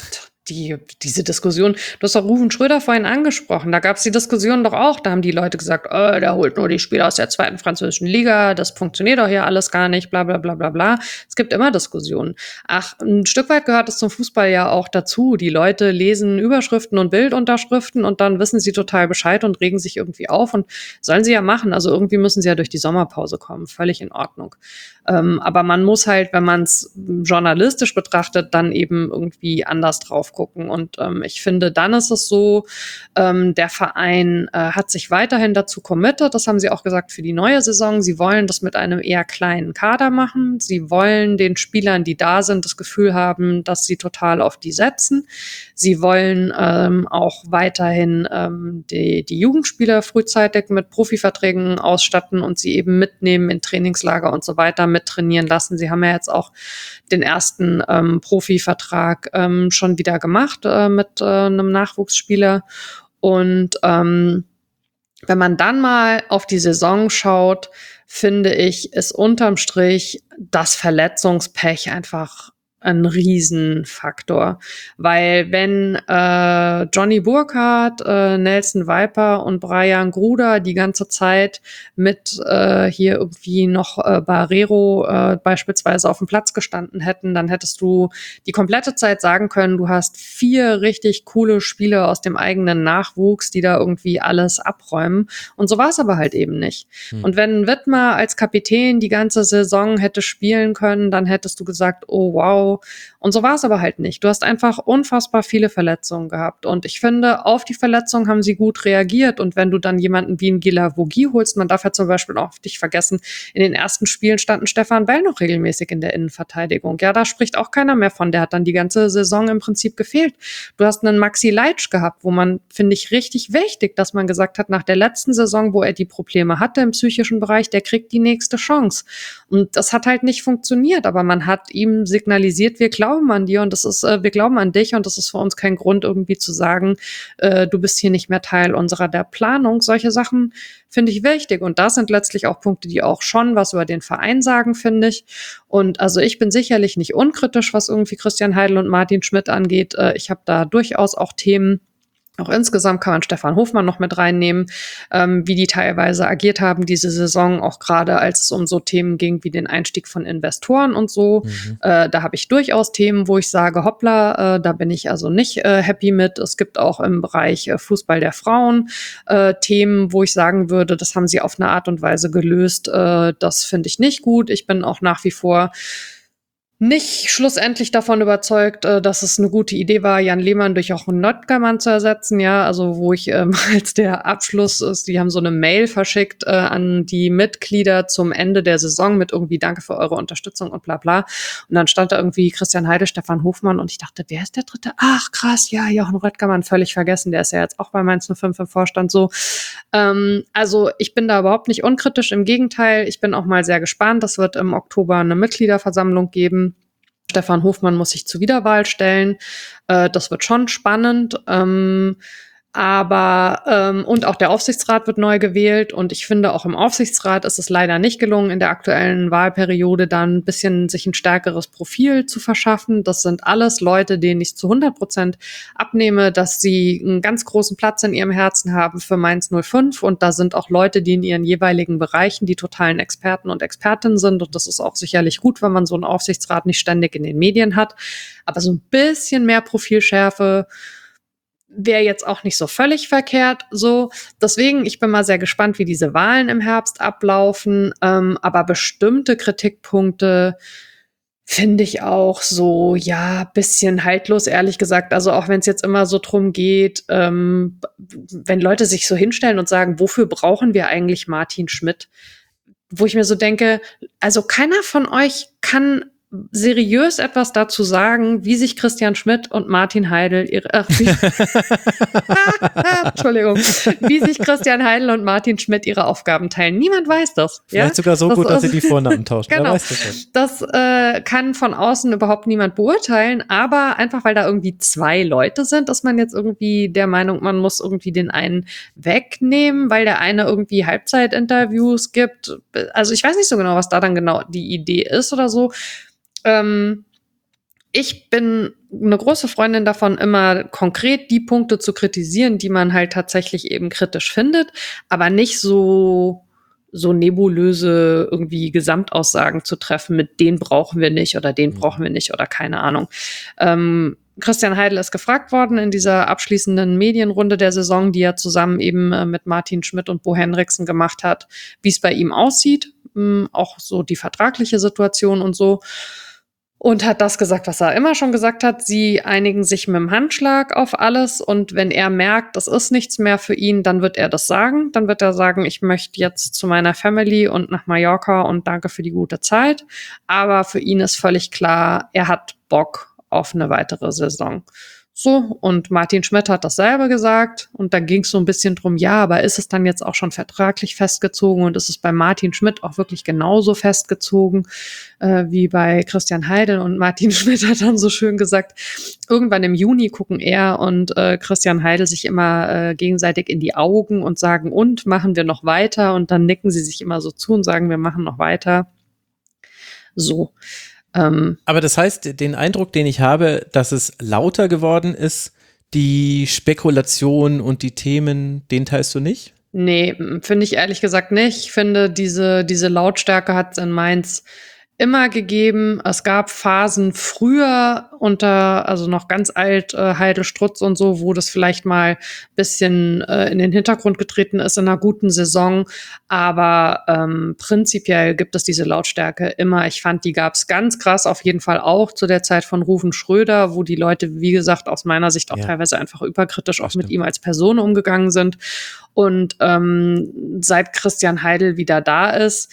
die, diese Diskussion, du hast doch Ruven Schröder vorhin angesprochen, da gab es die Diskussion doch auch, da haben die Leute gesagt, oh, der holt nur die Spieler aus der zweiten französischen Liga, das funktioniert doch hier alles gar nicht, bla bla bla bla bla. Es gibt immer Diskussionen. Ach, ein Stück weit gehört es zum Fußball ja auch dazu. Die Leute lesen Überschriften und Bildunterschriften und dann wissen sie total Bescheid und regen sich irgendwie auf und sollen sie ja machen. Also irgendwie müssen sie ja durch die Sommerpause kommen, völlig in Ordnung. Ähm, aber man muss halt, wenn man es journalistisch betrachtet, dann eben irgendwie anders drauf gucken. Und ähm, ich finde, dann ist es so, ähm, der Verein äh, hat sich weiterhin dazu committed, das haben sie auch gesagt für die neue Saison. Sie wollen das mit einem eher kleinen Kader machen. Sie wollen den Spielern, die da sind, das Gefühl haben, dass sie total auf die setzen. Sie wollen ähm, auch weiterhin ähm, die, die Jugendspieler frühzeitig mit Profiverträgen ausstatten und sie eben mitnehmen in Trainingslager und so weiter, mittrainieren lassen. Sie haben ja jetzt auch den ersten ähm, Profivertrag ähm, schon wieder gemacht äh, mit äh, einem Nachwuchsspieler. Und ähm, wenn man dann mal auf die Saison schaut, finde ich, ist unterm Strich das Verletzungspech einfach ein Riesenfaktor, weil wenn äh, Johnny Burkhardt, äh, Nelson Viper und Brian Gruder die ganze Zeit mit äh, hier irgendwie noch äh, Barrero äh, beispielsweise auf dem Platz gestanden hätten, dann hättest du die komplette Zeit sagen können, du hast vier richtig coole Spieler aus dem eigenen Nachwuchs, die da irgendwie alles abräumen. Und so war es aber halt eben nicht. Hm. Und wenn Wittmer als Kapitän die ganze Saison hätte spielen können, dann hättest du gesagt, oh wow. Und so war es aber halt nicht. Du hast einfach unfassbar viele Verletzungen gehabt. Und ich finde, auf die Verletzungen haben sie gut reagiert. Und wenn du dann jemanden wie einen Gila Vogie holst, man darf ja zum Beispiel auch nicht vergessen, in den ersten Spielen standen Stefan Bell noch regelmäßig in der Innenverteidigung. Ja, da spricht auch keiner mehr von. Der hat dann die ganze Saison im Prinzip gefehlt. Du hast einen Maxi Leitsch gehabt, wo man, finde ich, richtig wichtig, dass man gesagt hat, nach der letzten Saison, wo er die Probleme hatte im psychischen Bereich, der kriegt die nächste Chance. Und das hat halt nicht funktioniert, aber man hat ihm signalisiert, wir glauben an dir und das ist, äh, wir glauben an dich und das ist für uns kein Grund, irgendwie zu sagen, äh, du bist hier nicht mehr Teil unserer der Planung. Solche Sachen finde ich wichtig und das sind letztlich auch Punkte, die auch schon was über den Verein sagen, finde ich. Und also ich bin sicherlich nicht unkritisch, was irgendwie Christian Heidel und Martin Schmidt angeht. Äh, ich habe da durchaus auch Themen. Auch insgesamt kann man Stefan Hofmann noch mit reinnehmen, ähm, wie die teilweise agiert haben diese Saison, auch gerade als es um so Themen ging wie den Einstieg von Investoren und so. Mhm. Äh, da habe ich durchaus Themen, wo ich sage, hoppla, äh, da bin ich also nicht äh, happy mit. Es gibt auch im Bereich äh, Fußball der Frauen äh, Themen, wo ich sagen würde, das haben sie auf eine Art und Weise gelöst. Äh, das finde ich nicht gut. Ich bin auch nach wie vor nicht schlussendlich davon überzeugt, äh, dass es eine gute Idee war, Jan Lehmann durch auch einen Nöttgermann zu ersetzen, ja, also wo ich ähm, als der Abschluss ist, die haben so eine Mail verschickt äh, an die Mitglieder zum Ende der Saison mit irgendwie Danke für eure Unterstützung und bla bla. Und dann stand da irgendwie Christian Heidel, Stefan Hofmann und ich dachte, wer ist der Dritte? Ach krass, ja, Jochen Röttgermann, völlig vergessen, der ist ja jetzt auch bei Mainz null fünf im Vorstand so. Ähm, also ich bin da überhaupt nicht unkritisch, im Gegenteil, ich bin auch mal sehr gespannt, es wird im Oktober eine Mitgliederversammlung geben. Stefan Hofmann muss sich zur Wiederwahl stellen. Äh, das wird schon spannend. Ähm, aber ähm, und auch der Aufsichtsrat wird neu gewählt und ich finde, auch im Aufsichtsrat ist es leider nicht gelungen, in der aktuellen Wahlperiode dann ein bisschen sich ein stärkeres Profil zu verschaffen. Das sind alles Leute, denen ich zu hundert Prozent abnehme, dass sie einen ganz großen Platz in ihrem Herzen haben für Mainz null fünf und da sind auch Leute, die in ihren jeweiligen Bereichen die totalen Experten und Expertinnen sind und das ist auch sicherlich gut, wenn man so einen Aufsichtsrat nicht ständig in den Medien hat. Aber so ein bisschen mehr Profilschärfe wäre jetzt auch nicht so völlig verkehrt. So, deswegen, ich bin mal sehr gespannt, wie diese Wahlen im Herbst ablaufen. Ähm, aber bestimmte Kritikpunkte finde ich auch so, ja, bisschen haltlos, ehrlich gesagt. Also auch wenn es jetzt immer so drum geht, ähm, wenn Leute sich so hinstellen und sagen, wofür brauchen wir eigentlich Martin Schmidt? Wo ich mir so denke, also keiner von euch kann seriös etwas dazu sagen, wie sich Christian Schmidt und Martin Heidel ihre, ach, wie, Entschuldigung, wie sich Christian Heidel und Martin Schmidt ihre Aufgaben teilen. Niemand weiß das. Vielleicht ja? sogar so das, gut, dass das, sie die Vornamen tauschen. Genau. Wer weiß das schon. Das äh, kann von außen überhaupt niemand beurteilen, aber einfach, weil da irgendwie zwei Leute sind, ist man jetzt irgendwie der Meinung, man muss irgendwie den einen wegnehmen, weil der eine irgendwie Halbzeitinterviews gibt. Also ich weiß nicht so genau, was da dann genau die Idee ist oder so. Ähm, ich bin eine große Freundin davon, immer konkret die Punkte zu kritisieren, die man halt tatsächlich eben kritisch findet, aber nicht so so nebulöse irgendwie Gesamtaussagen zu treffen, mit den brauchen wir nicht oder den brauchen wir nicht oder keine Ahnung. Ähm, Christian Heidel ist gefragt worden in dieser abschließenden Medienrunde der Saison, die er zusammen eben äh, mit Martin Schmidt und Bo Henriksen gemacht hat, wie es bei ihm aussieht, ähm, auch so die vertragliche Situation und so. Und hat das gesagt, was er immer schon gesagt hat. Sie einigen sich mit dem Handschlag auf alles. Und wenn er merkt, das ist nichts mehr für ihn, dann wird er das sagen. Dann wird er sagen, ich möchte jetzt zu meiner Family und nach Mallorca und danke für die gute Zeit. Aber für ihn ist völlig klar, er hat Bock auf eine weitere Saison. So, und Martin Schmidt hat dasselbe gesagt und da ging es so ein bisschen drum, ja, aber ist es dann jetzt auch schon vertraglich festgezogen und ist es bei Martin Schmidt auch wirklich genauso festgezogen äh, wie bei Christian Heidel? Und Martin Schmidt hat dann so schön gesagt, irgendwann im Juni gucken er und äh, Christian Heidel sich immer äh, gegenseitig in die Augen und sagen, und machen wir noch weiter? Und dann nicken sie sich immer so zu und sagen, wir machen noch weiter. So. Ähm, Aber das heißt, den Eindruck, den ich habe, dass es lauter geworden ist, die Spekulation und die Themen, den teilst du nicht? Nee, finde ich ehrlich gesagt nicht. Ich finde, diese, diese Lautstärke hat es in Mainz immer gegeben. Es gab Phasen früher unter, also noch ganz alt, äh, Heidel Strutz und so, wo das vielleicht mal bisschen äh, in den Hintergrund getreten ist in einer guten Saison. Aber ähm, prinzipiell gibt es diese Lautstärke immer. Ich fand, die gab es ganz krass auf jeden Fall auch zu der Zeit von Ruven Schröder, wo die Leute, wie gesagt, aus meiner Sicht auch ja. teilweise einfach überkritisch auch mit ihm als Person umgegangen sind. Und ähm, seit Christian Heidel wieder da ist,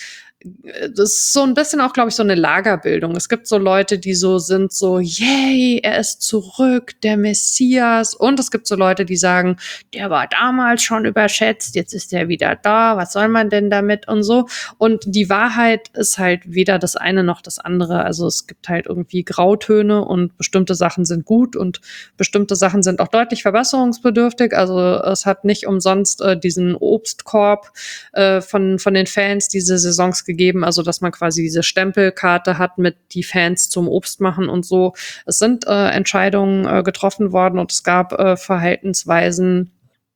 das ist so ein bisschen auch, glaube ich, so eine Lagerbildung. Es gibt so Leute, die so sind, so, yay, er ist zurück, der Messias. Und es gibt so Leute, die sagen, der war damals schon überschätzt, jetzt ist er wieder da, was soll man denn damit und so. Und die Wahrheit ist halt weder das eine noch das andere. Also es gibt halt irgendwie Grautöne und bestimmte Sachen sind gut und bestimmte Sachen sind auch deutlich verbesserungsbedürftig. Also es hat nicht umsonst äh, diesen Obstkorb äh, von, von den Fans diese Saisons gegeben, also dass man quasi diese Stempelkarte hat mit die Fans zum Obst machen und so. Es sind äh, Entscheidungen äh, getroffen worden und es gab äh, Verhaltensweisen,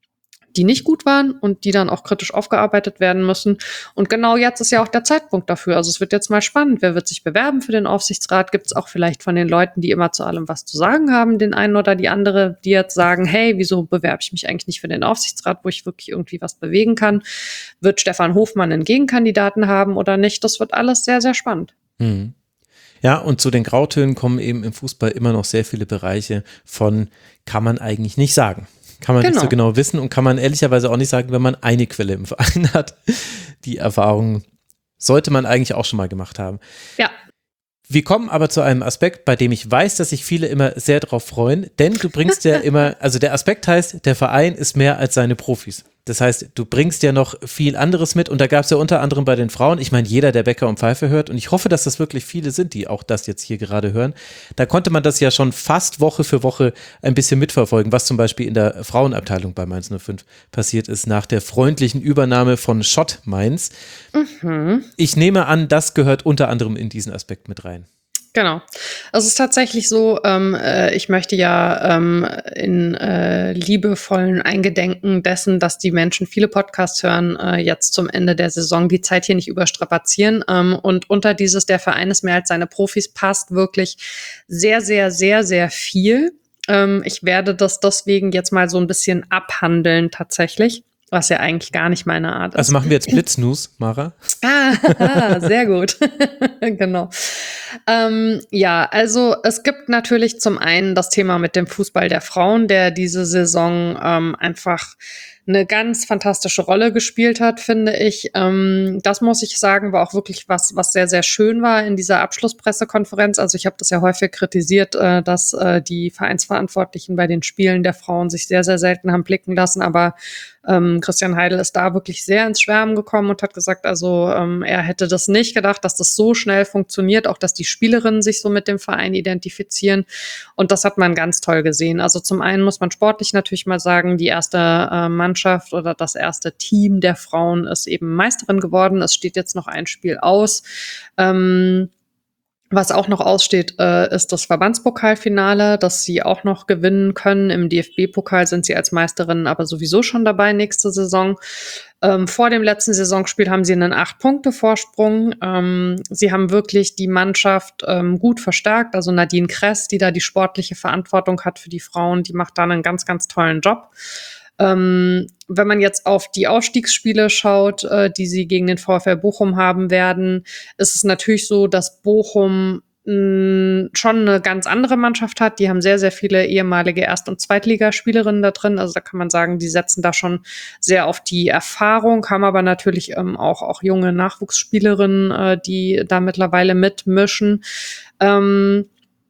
die nicht gut waren und die dann auch kritisch aufgearbeitet werden müssen. Und genau jetzt ist ja auch der Zeitpunkt dafür. Also es wird jetzt mal spannend. Wer wird sich bewerben für den Aufsichtsrat? Gibt es auch vielleicht von den Leuten, die immer zu allem was zu sagen haben, den einen oder die andere, die jetzt sagen, hey, wieso bewerbe ich mich eigentlich nicht für den Aufsichtsrat, wo ich wirklich irgendwie was bewegen kann? Wird Stefan Hofmann einen Gegenkandidaten haben oder nicht? Das wird alles sehr, sehr spannend. Hm. Ja, und zu den Grautönen kommen eben im Fußball immer noch sehr viele Bereiche von, kann man eigentlich nicht sagen. Kann man genau. nicht so genau wissen und kann man ehrlicherweise auch nicht sagen, wenn man eine Quelle im Verein hat. Die Erfahrung sollte man eigentlich auch schon mal gemacht haben. Ja. Wir kommen aber zu einem Aspekt, bei dem ich weiß, dass sich viele immer sehr drauf freuen, denn du bringst ja immer, also der Aspekt heißt, der Verein ist mehr als seine Profis. Das heißt, du bringst ja noch viel anderes mit und da gab es ja unter anderem bei den Frauen, ich meine, jeder, der Bäcker und Pfeife hört und ich hoffe, dass das wirklich viele sind, die auch das jetzt hier gerade hören, da konnte man das ja schon fast Woche für Woche ein bisschen mitverfolgen, was zum Beispiel in der Frauenabteilung bei Mainz null fünf passiert ist, nach der freundlichen Übernahme von Schott Mainz. Mhm. Ich nehme an, das gehört unter anderem in diesen Aspekt mit rein. Genau. Also es ist tatsächlich so, ähm, äh, ich möchte ja ähm, in äh, liebevollen Eingedenken dessen, dass die Menschen viele Podcasts hören, äh, jetzt zum Ende der Saison die Zeit hier nicht überstrapazieren. Ähm, und unter dieses, der Verein ist mehr als seine Profis, passt wirklich sehr, sehr, sehr, sehr viel. Ähm, ich werde das deswegen jetzt mal so ein bisschen abhandeln tatsächlich. was ja eigentlich gar nicht meine Art ist. Also machen wir jetzt Blitznews, Mara. Ah, sehr gut. Genau. Ähm, ja, also es gibt natürlich zum einen das Thema mit dem Fußball der Frauen, der diese Saison ähm, einfach eine ganz fantastische Rolle gespielt hat, finde ich. Ähm, das muss ich sagen, war auch wirklich was, was sehr, sehr schön war in dieser Abschlusspressekonferenz. Also ich habe das ja häufig kritisiert, äh, dass äh, die Vereinsverantwortlichen bei den Spielen der Frauen sich sehr, sehr selten haben blicken lassen. Aber ähm, Christian Heidel ist da wirklich sehr ins Schwärmen gekommen und hat gesagt, also ähm, er hätte das nicht gedacht, dass das so schnell funktioniert, auch dass die Spielerinnen sich so mit dem Verein identifizieren. Und das hat man ganz toll gesehen. Also zum einen muss man sportlich natürlich mal sagen, die erste äh, Mannschaft oder das erste Team der Frauen ist eben Meisterin geworden. Es steht jetzt noch ein Spiel aus. Ähm, Was auch noch aussteht, äh, ist das Verbandspokalfinale, das sie auch noch gewinnen können. Im D F B-Pokal sind sie als Meisterinnen aber sowieso schon dabei nächste Saison. Ähm, vor dem letzten Saisonspiel haben sie einen acht-Punkte-Vorsprung. Ähm, sie haben wirklich die Mannschaft ähm, gut verstärkt. Also Nadine Kress, die da die sportliche Verantwortung hat für die Frauen, die macht da einen ganz, ganz tollen Job. Ähm, wenn man jetzt auf die Aufstiegsspiele schaut, äh, die sie gegen den VfL Bochum haben werden, ist es natürlich so, dass Bochum mh, schon eine ganz andere Mannschaft hat. Die haben sehr, sehr viele ehemalige Erst- und Zweitligaspielerinnen da drin. Also da kann man sagen, die setzen da schon sehr auf die Erfahrung, haben aber natürlich ähm, auch, auch junge Nachwuchsspielerinnen, äh, die da mittlerweile mitmischen. Ähm,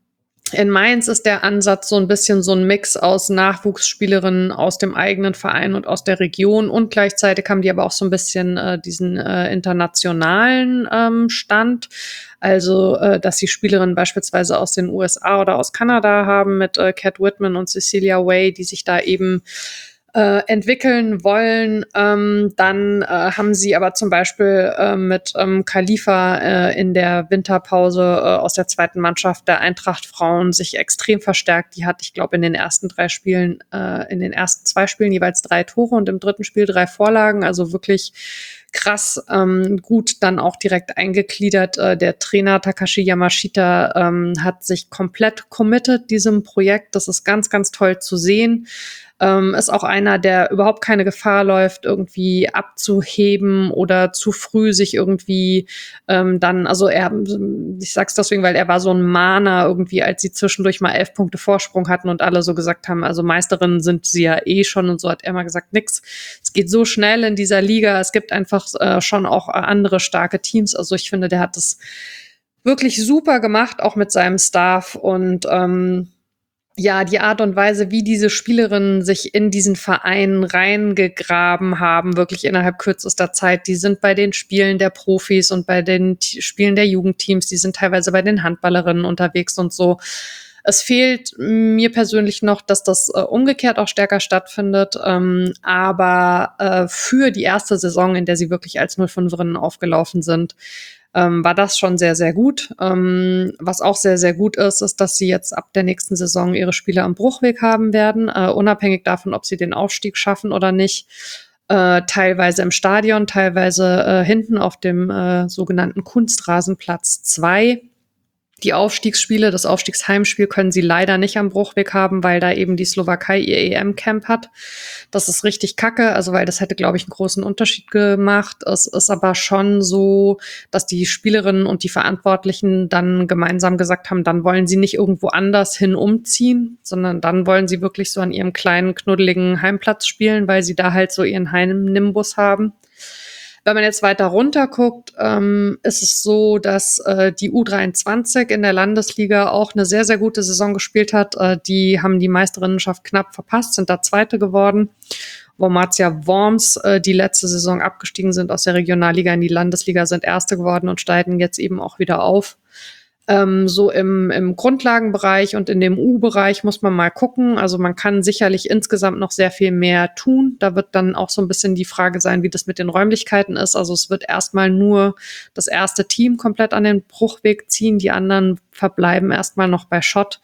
In Mainz ist der Ansatz so ein bisschen so ein Mix aus Nachwuchsspielerinnen aus dem eigenen Verein und aus der Region und gleichzeitig haben die aber auch so ein bisschen äh, diesen äh, internationalen ähm, Stand. Also, äh, dass die Spielerinnen beispielsweise aus den U S A oder aus Kanada haben mit äh, Kat Whitman und Cecilia Way, die sich da eben Äh, entwickeln wollen. Ähm, dann äh, haben sie aber zum Beispiel äh, mit ähm, Khalifa äh, in der Winterpause äh, aus der zweiten Mannschaft der Eintracht Frauen sich extrem verstärkt. Die hat, ich glaube, in den ersten drei Spielen, äh, in den ersten zwei Spielen jeweils drei Tore und im dritten Spiel drei Vorlagen. Also wirklich krass, ähm, gut dann auch direkt eingegliedert. Äh, der Trainer Takashi Yamashita ähm, hat sich komplett committed diesem Projekt. Das ist ganz, ganz toll zu sehen. Ähm, ist auch einer, der überhaupt keine Gefahr läuft, irgendwie abzuheben oder zu früh sich irgendwie ähm, dann, also er, ich sag's deswegen, weil er war so ein Mahner irgendwie, als sie zwischendurch mal elf Punkte Vorsprung hatten und alle so gesagt haben, also Meisterinnen sind sie ja eh schon und so hat er mal gesagt, nix, es geht so schnell in dieser Liga, es gibt einfach äh, schon auch andere starke Teams, also ich finde, der hat das wirklich super gemacht, auch mit seinem Staff und ähm, ja, die Art und Weise, wie diese Spielerinnen sich in diesen Verein reingegraben haben, wirklich innerhalb kürzester Zeit. Die sind bei den Spielen der Profis und bei den T- Spielen der Jugendteams, die sind teilweise bei den Handballerinnen unterwegs und so. Es fehlt mir persönlich noch, dass das äh, umgekehrt auch stärker stattfindet. Ähm, aber äh, für die erste Saison, in der sie wirklich als null fünferinnen aufgelaufen sind, ähm, war das schon sehr, sehr gut. Ähm, was auch sehr, sehr gut ist, ist, dass sie jetzt ab der nächsten Saison ihre Spiele am Bruchweg haben werden, äh, unabhängig davon, ob sie den Aufstieg schaffen oder nicht. Äh, teilweise im Stadion, teilweise äh, hinten auf dem äh, sogenannten Kunstrasenplatz zwei. Die Aufstiegsspiele, das Aufstiegsheimspiel können sie leider nicht am Bruchweg haben, weil da eben die Slowakei ihr E M-Camp hat. Das ist richtig kacke, also weil das hätte, glaube ich, einen großen Unterschied gemacht. Es ist aber schon so, dass die Spielerinnen und die Verantwortlichen dann gemeinsam gesagt haben, dann wollen sie nicht irgendwo anders hin umziehen, sondern dann wollen sie wirklich so an ihrem kleinen, knuddeligen Heimplatz spielen, weil sie da halt so ihren Heimnimbus haben. Wenn man jetzt weiter runter guckt, ähm, ist es so, dass äh, die U dreiundzwanzig in der Landesliga auch eine sehr, sehr gute Saison gespielt hat. Äh, die haben die Meisterinnenschaft knapp verpasst, sind da Zweite geworden. Wormatia Worms, äh, die letzte Saison abgestiegen sind aus der Regionalliga in die Landesliga, sind Erste geworden und steigen jetzt eben auch wieder auf. Ähm, so im, im Grundlagenbereich und in dem U-Bereich muss man mal gucken. Also man kann sicherlich insgesamt noch sehr viel mehr tun. Da wird dann auch so ein bisschen die Frage sein, wie das mit den Räumlichkeiten ist. Also es wird erstmal nur das erste Team komplett an den Bruchweg ziehen. Die anderen verbleiben erstmal noch bei Schott.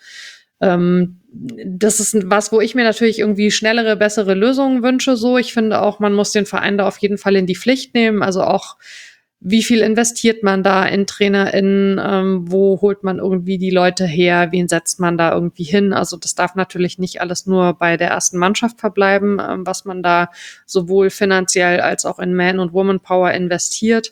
Ähm, das ist was, wo ich mir natürlich irgendwie schnellere, bessere Lösungen wünsche. So, ich finde auch, man muss den Verein da auf jeden Fall in die Pflicht nehmen. Also auch wie viel investiert man da in TrainerInnen, ähm, wo holt man irgendwie die Leute her, wen setzt man da irgendwie hin? Also das darf natürlich nicht alles nur bei der ersten Mannschaft verbleiben, ähm, was man da sowohl finanziell als auch in Man- und Woman-Power investiert.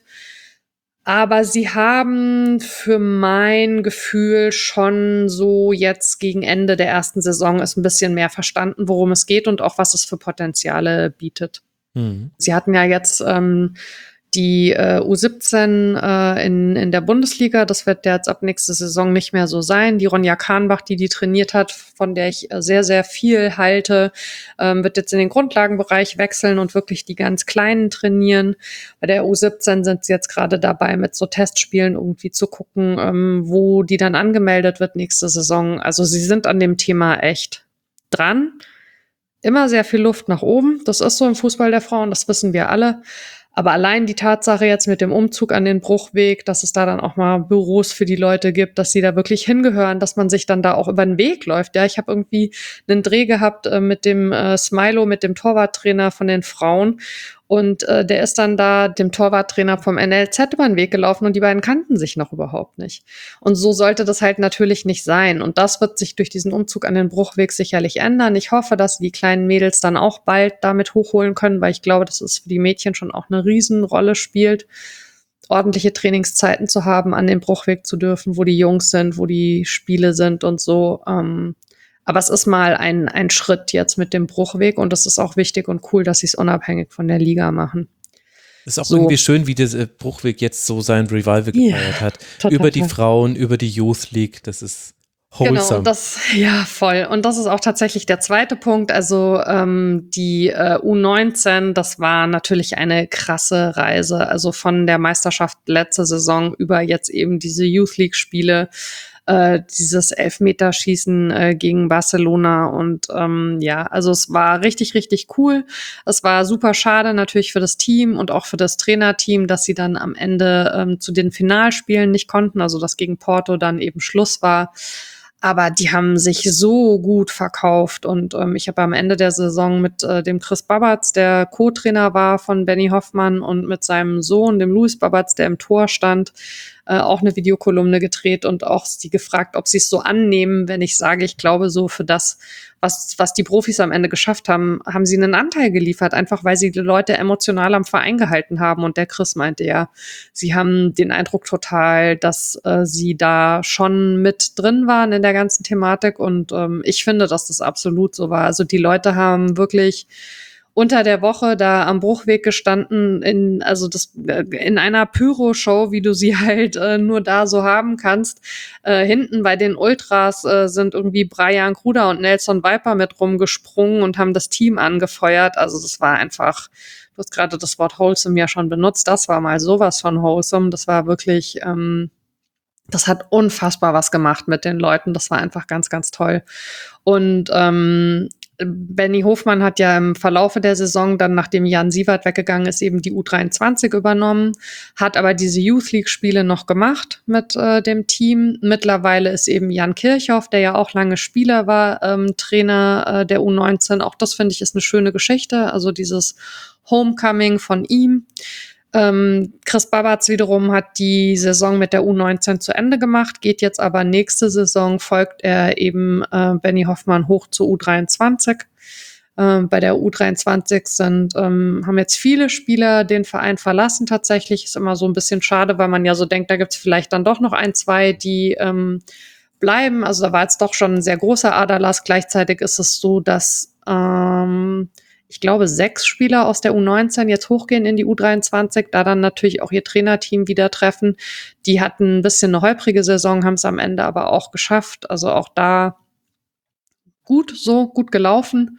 Aber sie haben für mein Gefühl schon so jetzt gegen Ende der ersten Saison ist ein bisschen mehr verstanden, worum es geht und auch was es für Potenziale bietet. Mhm. Sie hatten ja jetzt ähm, die äh, U siebzehn äh, in, in der Bundesliga. Das wird jetzt ab nächste Saison nicht mehr so sein. Die Ronja Kahnbach, die die trainiert hat, von der ich äh, sehr, sehr viel halte, ähm, wird jetzt in den Grundlagenbereich wechseln und wirklich die ganz Kleinen trainieren. Bei der U siebzehn sind sie jetzt gerade dabei, mit so Testspielen irgendwie zu gucken, ähm, wo die dann angemeldet wird nächste Saison. Also sie sind an dem Thema echt dran. Immer sehr viel Luft nach oben. Das ist so im Fußball der Frauen, das wissen wir alle. Aber allein die Tatsache jetzt mit dem Umzug an den Bruchweg, dass es da dann auch mal Büros für die Leute gibt, dass sie da wirklich hingehören, dass man sich dann da auch über den Weg läuft. Ja, ich habe irgendwie einen Dreh gehabt äh, mit dem äh, Smilo, mit dem Torwarttrainer von den Frauen. Und äh, der ist dann da dem Torwarttrainer vom N L Z über den Weg gelaufen und die beiden kannten sich noch überhaupt nicht. Und so sollte das halt natürlich nicht sein. Und das wird sich durch diesen Umzug an den Bruchweg sicherlich ändern. Ich hoffe, dass die kleinen Mädels dann auch bald damit hochholen können, weil ich glaube, dass es für die Mädchen schon auch eine Riesenrolle spielt, ordentliche Trainingszeiten zu haben, an den Bruchweg zu dürfen, wo die Jungs sind, wo die Spiele sind und so. Ähm, Aber es ist mal ein, ein Schritt jetzt mit dem Bruchweg und es ist auch wichtig und cool, dass sie es unabhängig von der Liga machen. Es ist auch So. irgendwie schön, wie der Bruchweg jetzt so sein Revival gefeiert Ja, hat. total Über die toll. Frauen, über die Youth League, das ist wholesome. Genau, und das, ja, voll. Und das ist auch tatsächlich der zweite Punkt. Also ähm, die äh, U neunzehn, das war natürlich eine krasse Reise. Also von der Meisterschaft letzte Saison über jetzt eben diese Youth League-Spiele, äh, dieses Elfmeterschießen äh, gegen Barcelona und ähm, ja, also es war richtig, richtig cool. Es war super schade natürlich für das Team und auch für das Trainerteam, dass sie dann am Ende ähm, zu den Finalspielen nicht konnten, also dass gegen Porto dann eben Schluss war. Aber die haben sich so gut verkauft und ähm, ich habe am Ende der Saison mit äh, dem Chris Babatz, der Co-Trainer war von Benny Hoffmann und mit seinem Sohn, dem Louis Babatz, der im Tor stand, äh, auch eine Videokolumne gedreht und auch sie gefragt, ob sie es so annehmen, wenn ich sage, ich glaube so für das, was, was die Profis am Ende geschafft haben, haben sie einen Anteil geliefert, einfach weil sie die Leute emotional am Verein gehalten haben. Und der Chris meinte ja, sie haben den Eindruck total, dass äh, sie da schon mit drin waren in der ganzen Thematik. Und ähm, ich finde, dass das absolut so war. Also die Leute haben wirklich unter der Woche da am Bruchweg gestanden, in, also das, in einer Pyro-Show, wie du sie halt äh, nur da so haben kannst. Äh, hinten bei den Ultras äh, sind irgendwie Brian Kruder und Nelson Viper mit rumgesprungen und haben das Team angefeuert. Also das war einfach, du hast gerade das Wort wholesome ja schon benutzt, das war mal sowas von wholesome. Das war wirklich, ähm, das hat unfassbar was gemacht mit den Leuten. Das war einfach ganz, ganz toll. Und ähm, Benny Hofmann hat ja im Verlaufe der Saison dann, nachdem Jan Siewert weggegangen ist, eben die U dreiundzwanzig übernommen, hat aber diese Youth League Spiele noch gemacht mit äh, dem Team. Mittlerweile ist eben Jan Kirchhoff, der ja auch lange Spieler war, ähm, Trainer äh, der U neunzehn. Auch das finde ich ist eine schöne Geschichte, also dieses Homecoming von ihm. Ähm, Chris Babatz wiederum hat die Saison mit der U neunzehn zu Ende gemacht, geht jetzt aber nächste Saison, folgt er eben äh, Benny Hoffmann hoch zur U dreiundzwanzig. Ähm, bei der U dreiundzwanzig sind, ähm, haben jetzt viele Spieler den Verein verlassen tatsächlich. Ist immer so ein bisschen schade, weil man ja so denkt, da gibt's vielleicht dann doch noch ein, zwei, die ähm, bleiben. Also da war jetzt doch schon ein sehr großer Aderlass. Gleichzeitig ist es so, dass ähm, ich glaube, sechs Spieler aus der U neunzehn jetzt hochgehen in die U dreiundzwanzig, da dann natürlich auch ihr Trainerteam wieder treffen. Die hatten ein bisschen eine holprige Saison, haben es am Ende aber auch geschafft. Also auch da gut, so gut gelaufen.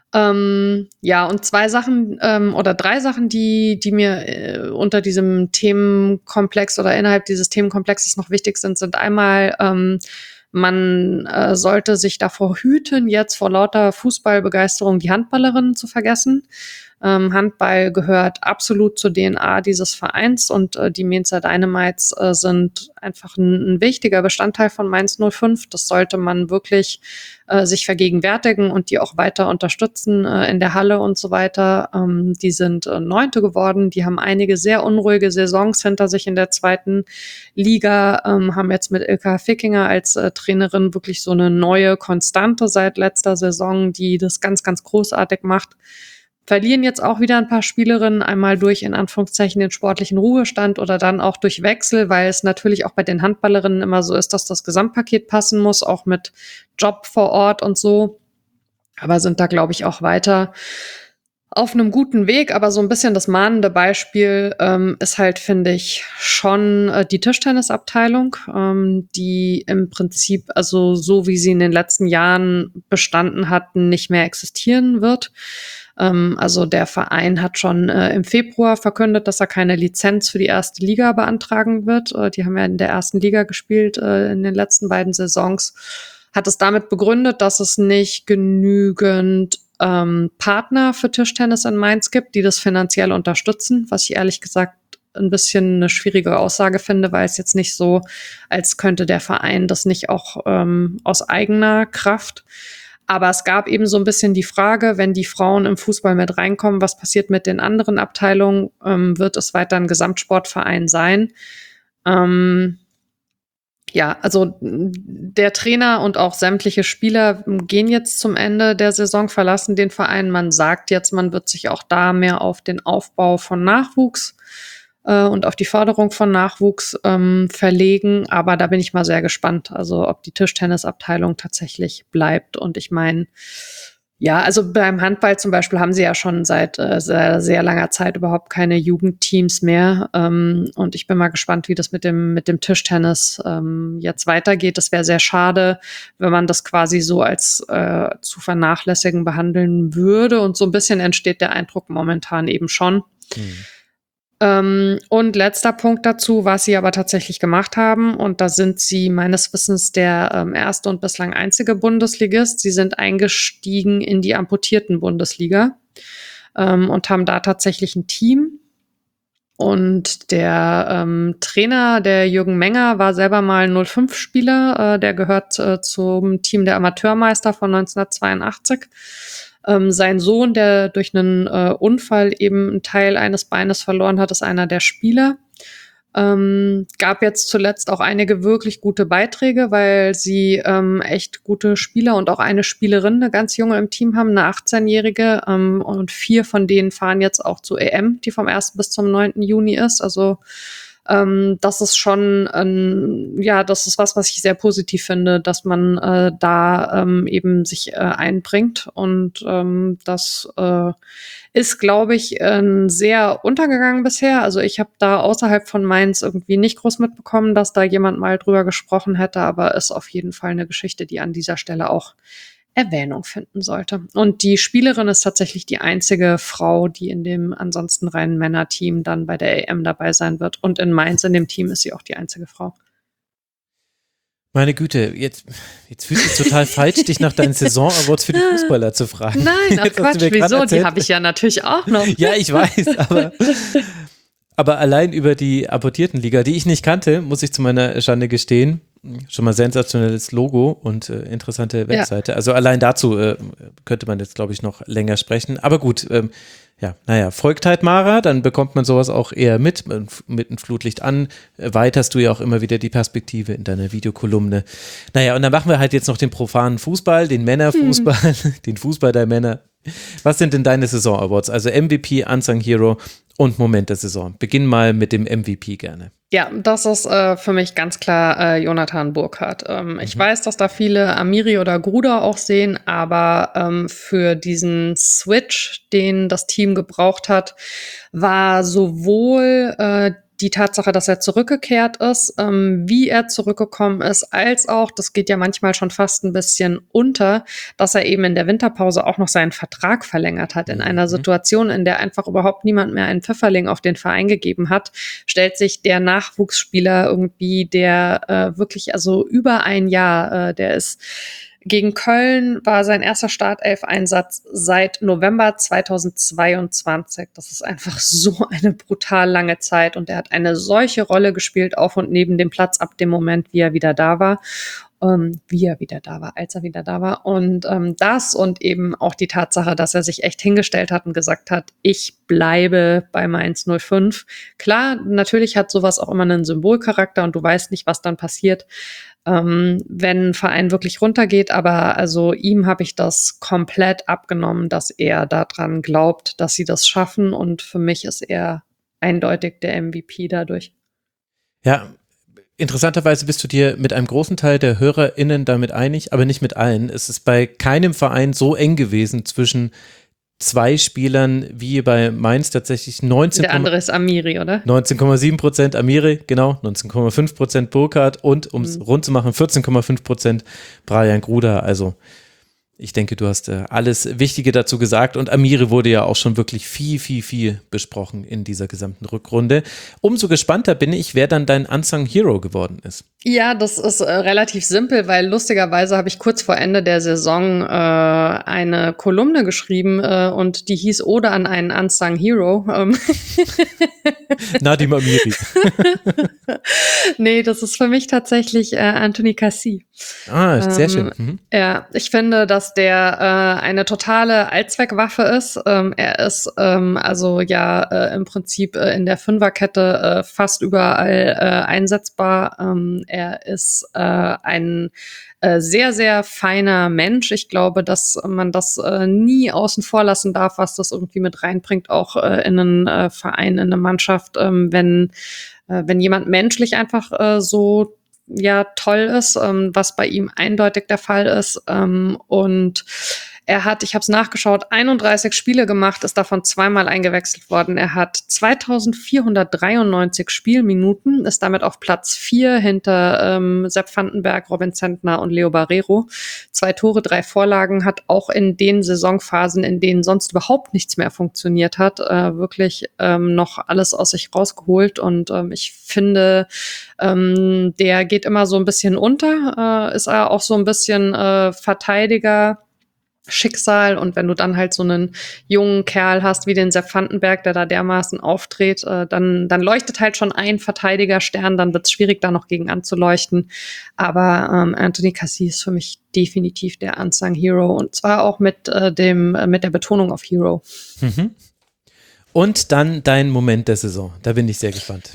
Ähm, ja, und zwei Sachen ähm, oder drei Sachen, die, die mir äh, unter diesem Themenkomplex oder innerhalb dieses Themenkomplexes noch wichtig sind, sind einmal, ähm, man äh, sollte sich davor hüten, jetzt vor lauter Fußballbegeisterung die Handballerinnen zu vergessen. Ähm, Handball gehört absolut zur D N A dieses Vereins und äh, die Mainzer Dynamites äh, sind einfach ein, ein wichtiger Bestandteil von Mainz null fünf. Das sollte man wirklich äh, sich vergegenwärtigen und die auch weiter unterstützen äh, in der Halle und so weiter. Ähm, die sind äh, Neunte geworden, die haben einige sehr unruhige Saisons hinter sich in der zweiten Liga, ähm, haben jetzt mit Ilka Fickinger als äh, Trainerin wirklich so eine neue Konstante seit letzter Saison, die das ganz, ganz großartig macht. Verlieren jetzt auch wieder ein paar Spielerinnen, einmal durch in Anführungszeichen den sportlichen Ruhestand oder dann auch durch Wechsel, weil es natürlich auch bei den Handballerinnen immer so ist, dass das Gesamtpaket passen muss, auch mit Job vor Ort und so. Aber sind da, glaube ich, auch weiter auf einem guten Weg. Aber so ein bisschen das mahnende Beispiel ähm, ist halt, finde ich, schon äh, die Tischtennisabteilung, ähm, die im Prinzip, also so wie sie in den letzten Jahren bestanden hatten, nicht mehr existieren wird. Also der Verein hat schon äh, im Februar verkündet, dass er keine Lizenz für die erste Liga beantragen wird. Äh, die haben ja in der ersten Liga gespielt äh, in den letzten beiden Saisons. Hat es damit begründet, dass es nicht genügend ähm, Partner für Tischtennis in Mainz gibt, die das finanziell unterstützen, was ich ehrlich gesagt ein bisschen eine schwierige Aussage finde, weil es jetzt nicht so, als könnte der Verein das nicht auch ähm, aus eigener Kraft. Aber es gab eben so ein bisschen die Frage, wenn die Frauen im Fußball mit reinkommen, was passiert mit den anderen Abteilungen? Ähm, wird es weiter ein Gesamtsportverein sein? Ähm, ja, also der Trainer und auch sämtliche Spieler gehen jetzt zum Ende der Saison, verlassen den Verein. Man sagt jetzt, man wird sich auch da mehr auf den Aufbau von Nachwuchs und auf die Förderung von Nachwuchs ähm, verlegen. Aber da bin ich mal sehr gespannt, also ob die Tischtennisabteilung tatsächlich bleibt. Und ich meine, ja, also beim Handball zum Beispiel haben sie ja schon seit äh, sehr, sehr langer Zeit überhaupt keine Jugendteams mehr. Ähm, und ich bin mal gespannt, wie das mit dem, mit dem Tischtennis ähm, jetzt weitergeht. Das wäre sehr schade, wenn man das quasi so als äh, zu vernachlässigen behandeln würde. Und so ein bisschen entsteht der Eindruck momentan eben schon. Mhm. Ähm, und letzter Punkt dazu, was sie aber tatsächlich gemacht haben, und da sind sie meines Wissens der ähm, erste und bislang einzige Bundesligist. Sie sind eingestiegen in die amputierten Bundesliga ähm, und haben da tatsächlich ein Team. Und der ähm, Trainer, der Jürgen Menger, war selber mal null fünf Spieler. Äh, der gehört äh, zum Team der Amateurmeister von neunzehnhundertzweiundachtzig. Ähm, sein Sohn, der durch einen äh, Unfall eben einen Teil eines Beines verloren hat, ist einer der Spieler. Ähm, gab jetzt zuletzt auch einige wirklich gute Beiträge, weil sie ähm, echt gute Spieler und auch eine Spielerin, eine ganz junge im Team haben, eine achtzehnjährige. Ähm, und vier von denen fahren jetzt auch zur E M, die vom ersten bis zum neunten Juni ist. Also Ähm, das ist schon, ähm, ja, das ist was, was ich sehr positiv finde, dass man äh, da ähm, eben sich äh, einbringt. Und ähm, das äh, ist, glaube ich, äh, sehr untergegangen bisher. Also ich habe da außerhalb von Mainz irgendwie nicht groß mitbekommen, dass da jemand mal drüber gesprochen hätte, aber ist auf jeden Fall eine Geschichte, die an dieser Stelle auch Erwähnung finden sollte. Und die Spielerin ist tatsächlich die einzige Frau, die in dem ansonsten reinen Männerteam dann bei der E M dabei sein wird. Und in Mainz in dem Team ist sie auch die einzige Frau. Meine Güte, jetzt, jetzt fühlt es total falsch, dich nach deinen Saison-Awards für die Fußballer zu fragen. Nein, ach Quatsch, wieso? Die habe ich ja natürlich auch noch. Ja, ich weiß, aber, aber allein über die Abortiertenliga, die ich nicht kannte, muss ich zu meiner Schande gestehen, schon mal sensationelles Logo und äh, interessante Webseite. Ja. Also allein dazu äh, könnte man jetzt, glaube ich, noch länger sprechen. Aber gut, ähm, ja, naja, folgt halt Mara, dann bekommt man sowas auch eher mit, mit einem Flutlicht an, weiterst du ja auch immer wieder die Perspektive in deiner Videokolumne. Naja, und dann machen wir halt jetzt noch den profanen Fußball, den Männerfußball, hm. den Fußball der Männer. Was sind denn deine Saison-Awards? Also M V P, Unsung Hero und Moment der Saison. Beginn mal mit dem M V P gerne. Ja, das ist äh, für mich ganz klar äh, Jonathan Burkhardt. Ähm, mhm. Ich weiß, dass da viele Amiri oder Gruder auch sehen, aber ähm, für diesen Switch, den das Team gebraucht hat, war sowohl äh, die Tatsache, dass er zurückgekehrt ist, ähm, wie er zurückgekommen ist, als auch, das geht ja manchmal schon fast ein bisschen unter, dass er eben in der Winterpause auch noch seinen Vertrag verlängert hat. In einer Situation, in der einfach überhaupt niemand mehr einen Pfifferling auf den Verein gegeben hat, stellt sich der Nachwuchsspieler irgendwie, der äh, wirklich, also über ein Jahr, äh, der ist Gegen Köln war sein erster Startelf-Einsatz seit November zweitausendzweiundzwanzig. Das ist einfach so eine brutal lange Zeit und er hat eine solche Rolle gespielt auf und neben dem Platz ab dem Moment, wie er wieder da war. Ähm, wie er wieder da war, als er wieder da war. Und ähm, das und eben auch die Tatsache, dass er sich echt hingestellt hat und gesagt hat, ich bleibe bei Mainz null fünf. Klar, natürlich hat sowas auch immer einen Symbolcharakter und du weißt nicht, was dann passiert, ähm, wenn ein Verein wirklich runtergeht. Aber also ihm habe ich das komplett abgenommen, dass er daran glaubt, dass sie das schaffen. Und für mich ist er eindeutig der M V P dadurch. Ja, interessanterweise bist du dir mit einem großen Teil der HörerInnen damit einig, aber nicht mit allen. Es ist bei keinem Verein so eng gewesen zwischen zwei Spielern wie bei Mainz tatsächlich neunzehn. Der andere ist Amiri, oder? neunzehn Komma sieben Prozent Amiri, genau, neunzehn Komma fünf Prozent Burkhardt und, um es mhm. rund zu machen, vierzehn Komma fünf Prozent Brian Gruda. Also ich denke, du hast äh, alles Wichtige dazu gesagt und Amiri wurde ja auch schon wirklich viel, viel, viel besprochen in dieser gesamten Rückrunde. Umso gespannter bin ich, wer dann dein Unsung Hero geworden ist. Ja, das ist äh, relativ simpel, weil lustigerweise habe ich kurz vor Ende der Saison äh, eine Kolumne geschrieben äh, und die hieß Ode an einen Unsung Hero. Ähm. Nadim Amiri. Nee, das ist für mich tatsächlich äh, Anthony Cassie. Ah, sehr ähm, schön. Mhm. Ja, ich finde, dass der äh, eine totale Allzweckwaffe ist. Ähm, er ist ähm, also ja äh, im Prinzip äh, in der Fünferkette äh, fast überall äh, einsetzbar. Ähm, er ist äh, ein äh, sehr, sehr feiner Mensch. Ich glaube, dass man das äh, nie außen vor lassen darf, was das irgendwie mit reinbringt, auch äh, in einen äh, Verein, in eine Mannschaft, ähm, wenn äh, wenn jemand menschlich einfach äh, so ja toll ist, ähm, was bei ihm eindeutig der Fall ist. Ähm, und er hat, ich habe es nachgeschaut, einunddreißig Spiele gemacht, ist davon zweimal eingewechselt worden. Er hat zweitausendvierhundertdreiundneunzig Spielminuten, ist damit auf Platz vier hinter ähm, Sepp Vandenberg, Robin Zentner und Leo Barrero. Zwei Tore, drei Vorlagen, hat auch in den Saisonphasen, in denen sonst überhaupt nichts mehr funktioniert hat, äh, wirklich ähm, noch alles aus sich rausgeholt. Und ähm, ich finde, ähm, der geht immer so ein bisschen unter, äh, ist er auch so ein bisschen äh, Verteidiger, Schicksal, und wenn du dann halt so einen jungen Kerl hast wie den Sepp Vandenberg, der da dermaßen auftritt, äh, dann, dann leuchtet halt schon ein Verteidigerstern, dann wird's schwierig, da noch gegen anzuleuchten. Aber ähm, Anthony Cassie ist für mich definitiv der Unsung Hero, und zwar auch mit äh, dem äh, mit der Betonung auf Hero. Mhm. Und dann dein Moment der Saison. Da bin ich sehr gespannt.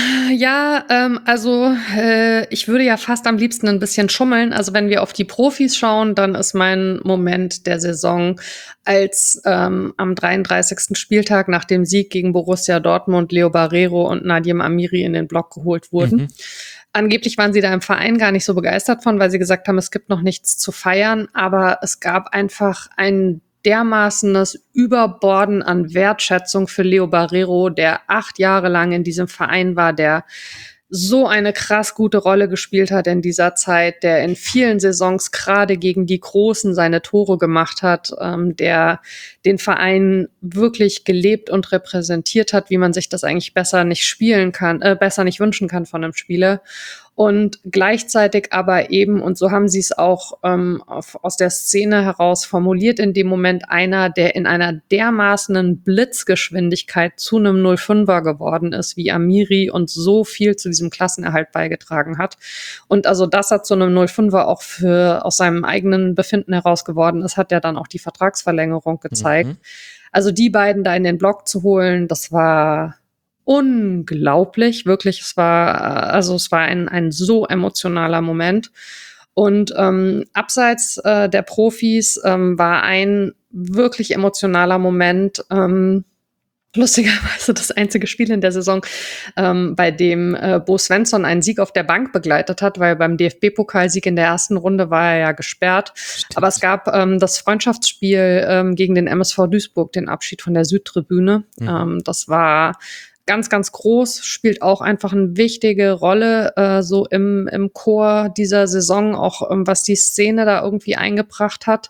Ja, ähm, also äh, ich würde ja fast am liebsten ein bisschen schummeln. Also wenn wir auf die Profis schauen, dann ist mein Moment der Saison, als ähm, am dreiunddreißigsten Spieltag nach dem Sieg gegen Borussia Dortmund Leo Barrero und Nadim Amiri in den Block geholt wurden. Mhm. Angeblich waren sie da im Verein gar nicht so begeistert von, weil sie gesagt haben, es gibt noch nichts zu feiern. Aber es gab einfach einen dermaßenes Überborden an Wertschätzung für Leo Barrero, der acht Jahre lang in diesem Verein war, der so eine krass gute Rolle gespielt hat in dieser Zeit, der in vielen Saisons gerade gegen die Großen seine Tore gemacht hat, ähm, der den Verein wirklich gelebt und repräsentiert hat, wie man sich das eigentlich besser nicht spielen kann, äh, besser nicht wünschen kann von einem Spieler. Und gleichzeitig aber eben, und so haben sie es auch ähm, auf, aus der Szene heraus formuliert, in dem Moment einer, der in einer dermaßenen Blitzgeschwindigkeit zu einem null fünfer geworden ist, wie Amiri, und so viel zu diesem Klassenerhalt beigetragen hat. Und also, dass er zu einem null fünfer auch für aus seinem eigenen Befinden heraus geworden ist, hat ja dann auch die Vertragsverlängerung gezeigt. Mhm. Also die beiden da in den Block zu holen, das war unglaublich, wirklich. Es war, also es war ein, ein so emotionaler Moment. Und ähm, abseits äh, der Profis ähm, war ein wirklich emotionaler Moment, ähm, lustigerweise das einzige Spiel in der Saison, ähm, bei dem äh, Bo Svensson einen Sieg auf der Bank begleitet hat, weil beim D F B-Pokalsieg in der ersten Runde war er ja gesperrt. Stimmt. Aber es gab ähm, das Freundschaftsspiel ähm, gegen den M S V Duisburg, den Abschied von der Südtribüne. Mhm. Ähm, das war ganz, ganz groß, spielt auch einfach eine wichtige Rolle äh, so im, im Chor dieser Saison, auch ähm, was die Szene da irgendwie eingebracht hat.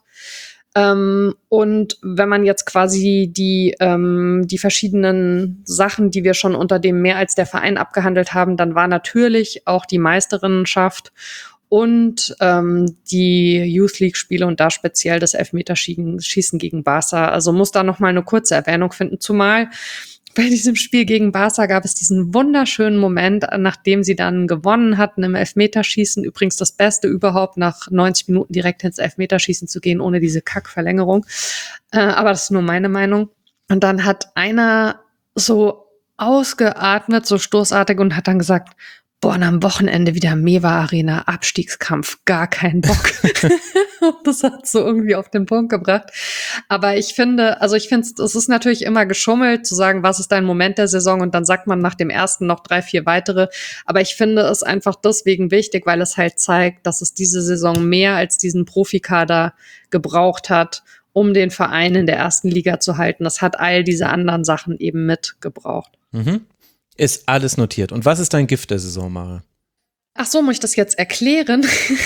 Ähm, und wenn man jetzt quasi die, ähm, die verschiedenen Sachen, die wir schon unter dem mehr als der Verein abgehandelt haben, dann war natürlich auch die Meisterinnenschaft und ähm, die Youth League-Spiele und da speziell das Elfmeterschießen gegen Barca. Also muss da noch mal eine kurze Erwähnung finden, zumal bei diesem Spiel gegen Barca gab es diesen wunderschönen Moment, nachdem sie dann gewonnen hatten im Elfmeterschießen. Übrigens das Beste überhaupt, nach neunzig Minuten direkt ins Elfmeterschießen zu gehen, ohne diese Kackverlängerung. Äh, aber das ist nur meine Meinung. Und dann hat einer so ausgeatmet, so stoßartig und hat dann gesagt, boah, und am Wochenende wieder Mewa Arena, Abstiegskampf, gar keinen Bock. Das hat so irgendwie auf den Punkt gebracht. Aber ich finde, also ich finde, es ist natürlich immer geschummelt, zu sagen, was ist dein Moment der Saison und dann sagt man nach dem ersten noch drei, vier weitere. Aber ich finde es einfach deswegen wichtig, weil es halt zeigt, dass es diese Saison mehr als diesen Profikader gebraucht hat, um den Verein in der ersten Liga zu halten. Das hat all diese anderen Sachen eben mitgebraucht. Mhm. Ist alles notiert. Und was ist dein Gift der Saison, Mara? Ach so, muss ich das jetzt erklären?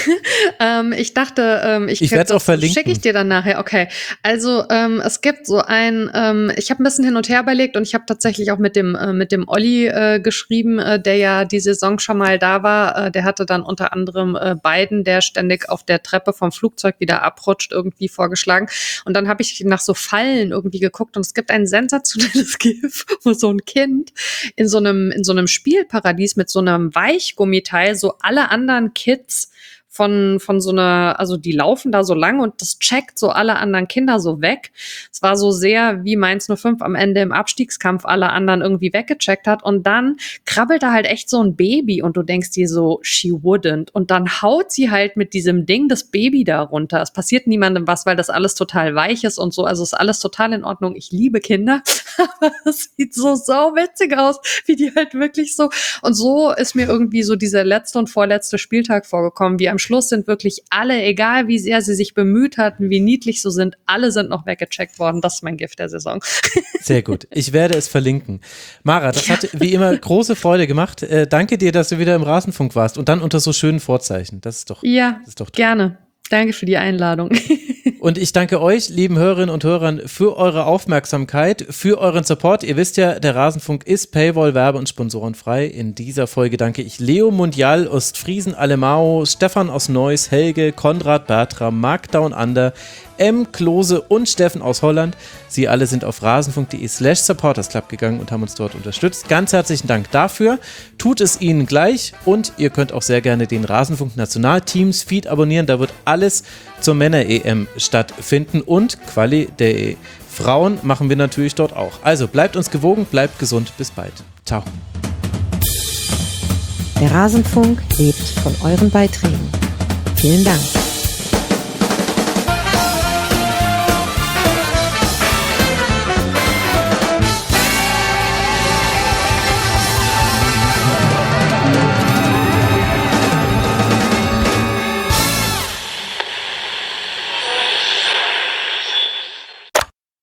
ähm, ich dachte, ähm, ich, ich werde es auch verlinken. Schicke ich dir dann nachher. Okay, also ähm, es gibt so ein, ähm, ich habe ein bisschen hin und her überlegt und ich habe tatsächlich auch mit dem äh, mit dem Olli äh, geschrieben, äh, der ja die Saison schon mal da war. Äh, der hatte dann unter anderem äh, Biden, der ständig auf der Treppe vom Flugzeug wieder abrutscht, irgendwie vorgeschlagen. Und dann habe ich nach so Fallen irgendwie geguckt und es gibt ein sensationelles GIF, wo so ein Kind in so einem in so einem Spielparadies mit so einem Weichgummiteil so alle anderen Kids von von so einer, also die laufen da so lang und das checkt so alle anderen Kinder so weg. Es war so sehr wie Mainz null fünf am Ende im Abstiegskampf alle anderen irgendwie weggecheckt hat und dann krabbelt da halt echt so ein Baby und du denkst dir so, she wouldn't. Und dann haut sie halt mit diesem Ding das Baby da runter. Es passiert niemandem was, weil das alles total weich ist und so. Also ist alles total in Ordnung. Ich liebe Kinder, aber es sieht so sauwitzig aus, wie die halt wirklich so. Und so ist mir irgendwie so dieser letzte und vorletzte Spieltag vorgekommen, wie am Schluss sind wirklich alle, egal wie sehr sie sich bemüht hatten, wie niedlich so sind, alle sind noch weggecheckt worden. Das ist mein Gift der Saison. Sehr gut. Ich werde es verlinken. Mara, das hat wie immer große Freude gemacht. Äh, danke dir, dass du wieder im Rasenfunk warst und dann unter so schönen Vorzeichen. Das ist doch, ja, das ist doch toll. Gerne. Danke für die Einladung. Und ich danke euch, lieben Hörerinnen und Hörern, für eure Aufmerksamkeit, für euren Support. Ihr wisst ja, der Rasenfunk ist Paywall, Werbe- und Sponsorenfrei. In dieser Folge danke ich Leo Mundial, Ostfriesen Alemao, Stefan aus Neuss, Helge, Konrad Bertram, Mark Down Under, M. Klose und Steffen aus Holland. Sie alle sind auf rasenfunk.de slash supportersclub gegangen und haben uns dort unterstützt. Ganz herzlichen Dank dafür. Tut es ihnen gleich und ihr könnt auch sehr gerne den Rasenfunk Nationalteams Feed abonnieren. Da wird alles zur Männer-E M stattfinden und Quali der E. Frauen machen wir natürlich dort auch. Also bleibt uns gewogen, bleibt gesund. Bis bald. Ciao. Der Rasenfunk lebt von euren Beiträgen. Vielen Dank.